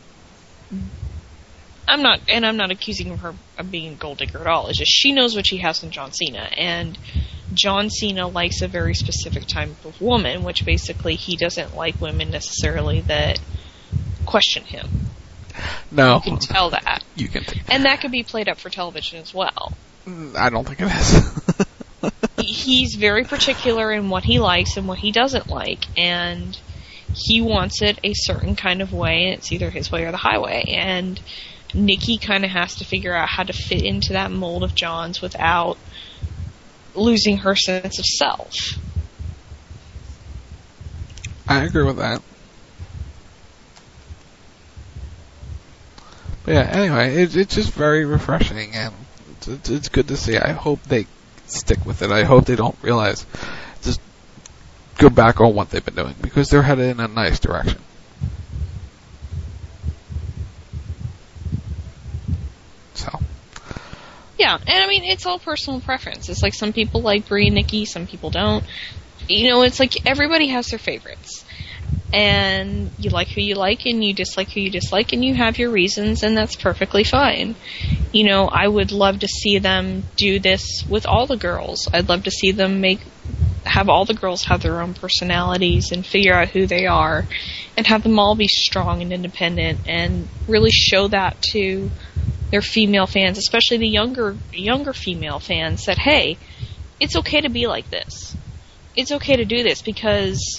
I'm not accusing her of being a gold digger at all. It's just she knows what she has in John Cena, and John Cena likes a very specific type of woman, which basically he doesn't like women necessarily that question him.
No.
You can tell that.
You can.
And that could be played up for television as well.
I don't think it is.
He's very particular in what he likes and what he doesn't like, and he wants it a certain kind of way, and it's either his way or the highway. And Nikki kind of has to figure out how to fit into that mold of John's without losing her sense of self.
I agree with that. But yeah, anyway, it's just very refreshing, and it's good to see. I hope they stick with it. I hope they don't realize, just go back on what they've been doing, because they're headed in a nice direction. So.
Yeah, and I mean, it's all personal preference. It's like some people like Bree and Nikki, some people don't. You know, it's like everybody has their favorites. And you like who you like, and you dislike who you dislike, and you have your reasons, and that's perfectly fine. You know, I would love to see them do this with all the girls. I'd love to see them have all the girls have their own personalities and figure out who they are, and have them all be strong and independent, and really show that to their female fans, especially the younger female fans, that, hey, it's okay to be like this. It's okay to do this, because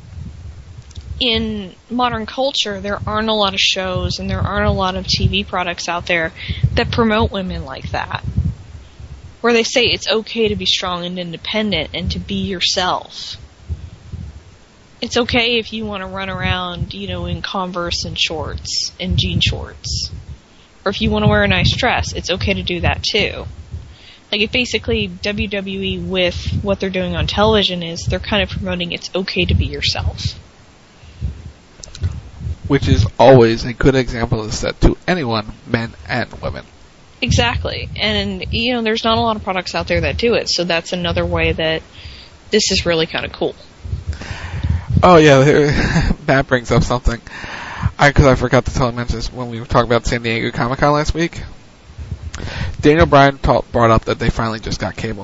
in modern culture, there aren't a lot of shows and there aren't a lot of TV products out there that promote women like that. Where they say it's okay to be strong and independent and to be yourself. It's okay if you want to run around, you know, in Converse and shorts and jean shorts. Or if you want to wear a nice dress, it's okay to do that too. Like, if basically WWE with what they're doing on television is they're kind of promoting it's okay to be yourself.
Which is always a good example to set to anyone, men and women.
Exactly. And, you know, there's not a lot of products out there that do it, so that's another way that this is really kind of cool.
Oh, yeah, Matt brings up something. Because I forgot to tell him this when we were talking about San Diego Comic-Con last week. Daniel Bryan brought up that they finally just got cable.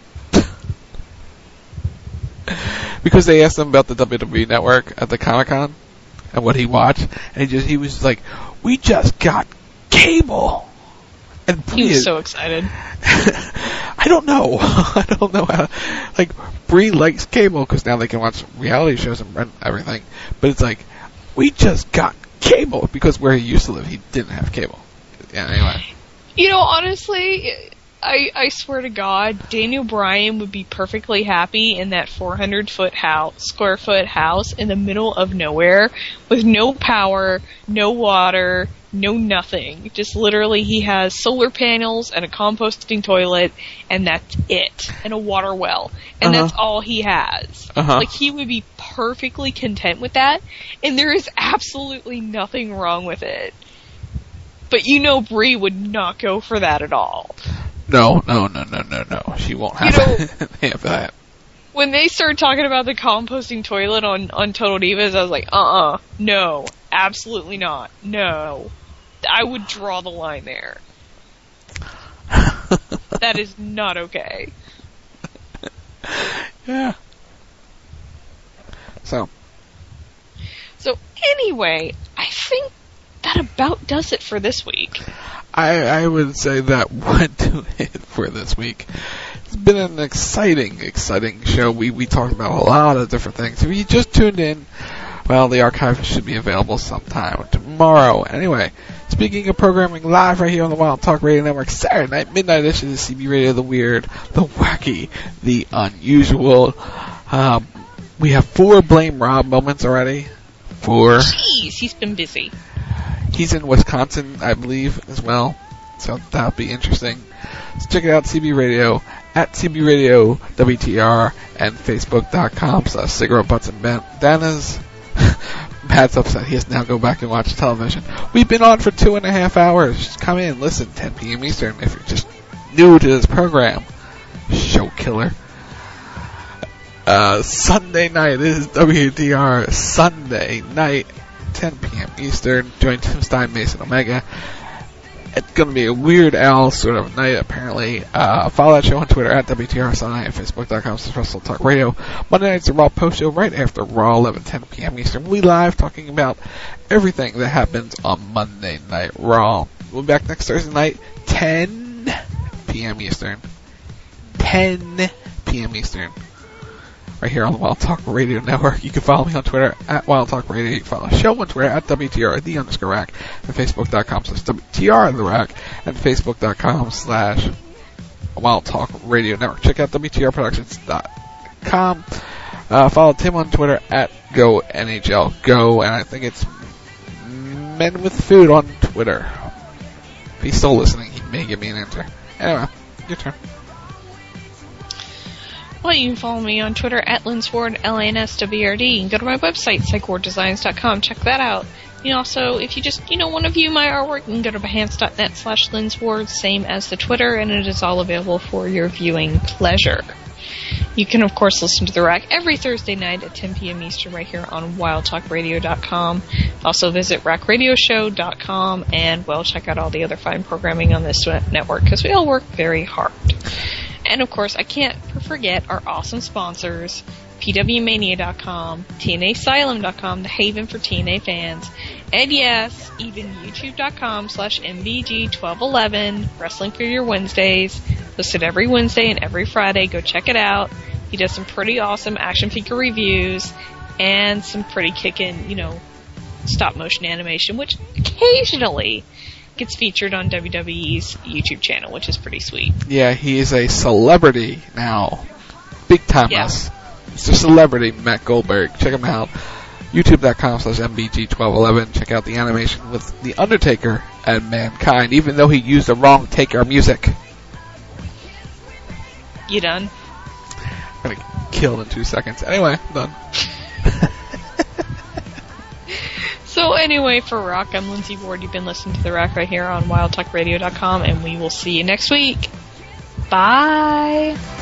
Because they asked him about the WWE Network at the Comic-Con and what he watched, and he was like, "We just got Cable. And
he was so excited.
I don't know. I don't know how. Like, Bree likes Cable because now they can watch reality shows and everything. But it's like, we just got Cable because where he used to live, he didn't have Cable. Yeah, anyway.
You know, honestly, I swear to God, Daniel Bryan would be perfectly happy in that 400 square foot house in the middle of nowhere with no power, no water, no nothing. Just literally he has solar panels and a composting toilet and that's it. And a water well. And that's all he has. Like, he would be perfectly content with that. And there is absolutely nothing wrong with it. But you know Bree would not go for that at all.
No. She won't have that.
When they started talking about the composting toilet on Total Divas, I was like, no, absolutely not, no. I would draw the line there. That is not okay.
Yeah. So
anyway, I think that about does it for this week.
I would say that would do it for this week. It's been an exciting show. We talked about a lot of different things. If you just tuned in, well, the archive should be available sometime tomorrow. Anyway, speaking of programming live right here on the Wild Talk Radio Network, Saturday night, midnight edition of CB Radio, the weird, the wacky, the unusual. We have 4 Blame Rob moments already. 4.
Jeez, he's been busy.
He's in Wisconsin, I believe, as well. So that'll be interesting. So check it out, CB Radio, at CB Radio WTR, and Facebook.com/cigarette butts and bandanas. Matt's upset. He has to now go back and watch television. We've been on for 2.5 hours. Come in, listen, 10 p.m. Eastern, if you're just new to this program. Show killer. Sunday night, this is WTR Sunday night, 10 p.m. Eastern. Join Tim Stein, Mason Omega. It's going to be a Weird Al sort of night, apparently. Follow that show on Twitter at WTR Sunday and Facebook.com/WrestleTalkRadio. Monday night's the Raw post show right after Raw, 11:10 p.m. Eastern. We'll be live talking about everything that happens on Monday Night Raw. We'll be back next Thursday night, 10 p.m. Eastern. 10 p.m. Eastern. Right here on the Wild Talk Radio Network. You can follow me on Twitter at Wild Talk Radio. You can follow the show on Twitter at WTR_Rack and Facebook.com/WTR_Rack and Facebook.com/Wild Talk Radio Network. Check out WTRProductions.com. Follow Tim on Twitter at GoNHLGo, and I think it's Men with Food on Twitter. If he's still listening, he may give me an answer. Anyway, your turn.
Well, you can follow me on Twitter at Linsward, LANSWRD. You can go to my website, psychwarddesigns.com. Check that out. You know, also, if you just, want to view my artwork, you can go to behance.net/Linsward, same as the Twitter, and it is all available for your viewing pleasure. You can, of course, listen to The Rack every Thursday night at 10 p.m. Eastern right here on WildTalkRadio.com. Also visit RackRadioshow.com and, well, check out all the other fine programming on this network because we all work very hard. And, of course, I can't forget our awesome sponsors, PWMania.com, TNAsylum.com, the haven for TNA fans, and yes, even YouTube.com/MBG1211, Wrestling for Your Wednesdays, listed every Wednesday and every Friday. Go check it out. He does some pretty awesome action figure reviews and some pretty kickin', stop motion animation, which occasionally gets featured on WWE's YouTube channel, which is pretty sweet.
Yeah, he is a celebrity now. Big time us. It's a celebrity, Matt Goldberg. Check him out. YouTube.com/MBG1211. Check out the animation with The Undertaker and Mankind, even though he used the wrong Taker music.
You done?
I'm gonna get killed in 2 seconds. Anyway, I'm done.
So anyway, for Rock, I'm Lindsay Ward. You've been listening to The Rack right here on WildTalkRadio.com, and we will see you next week. Bye!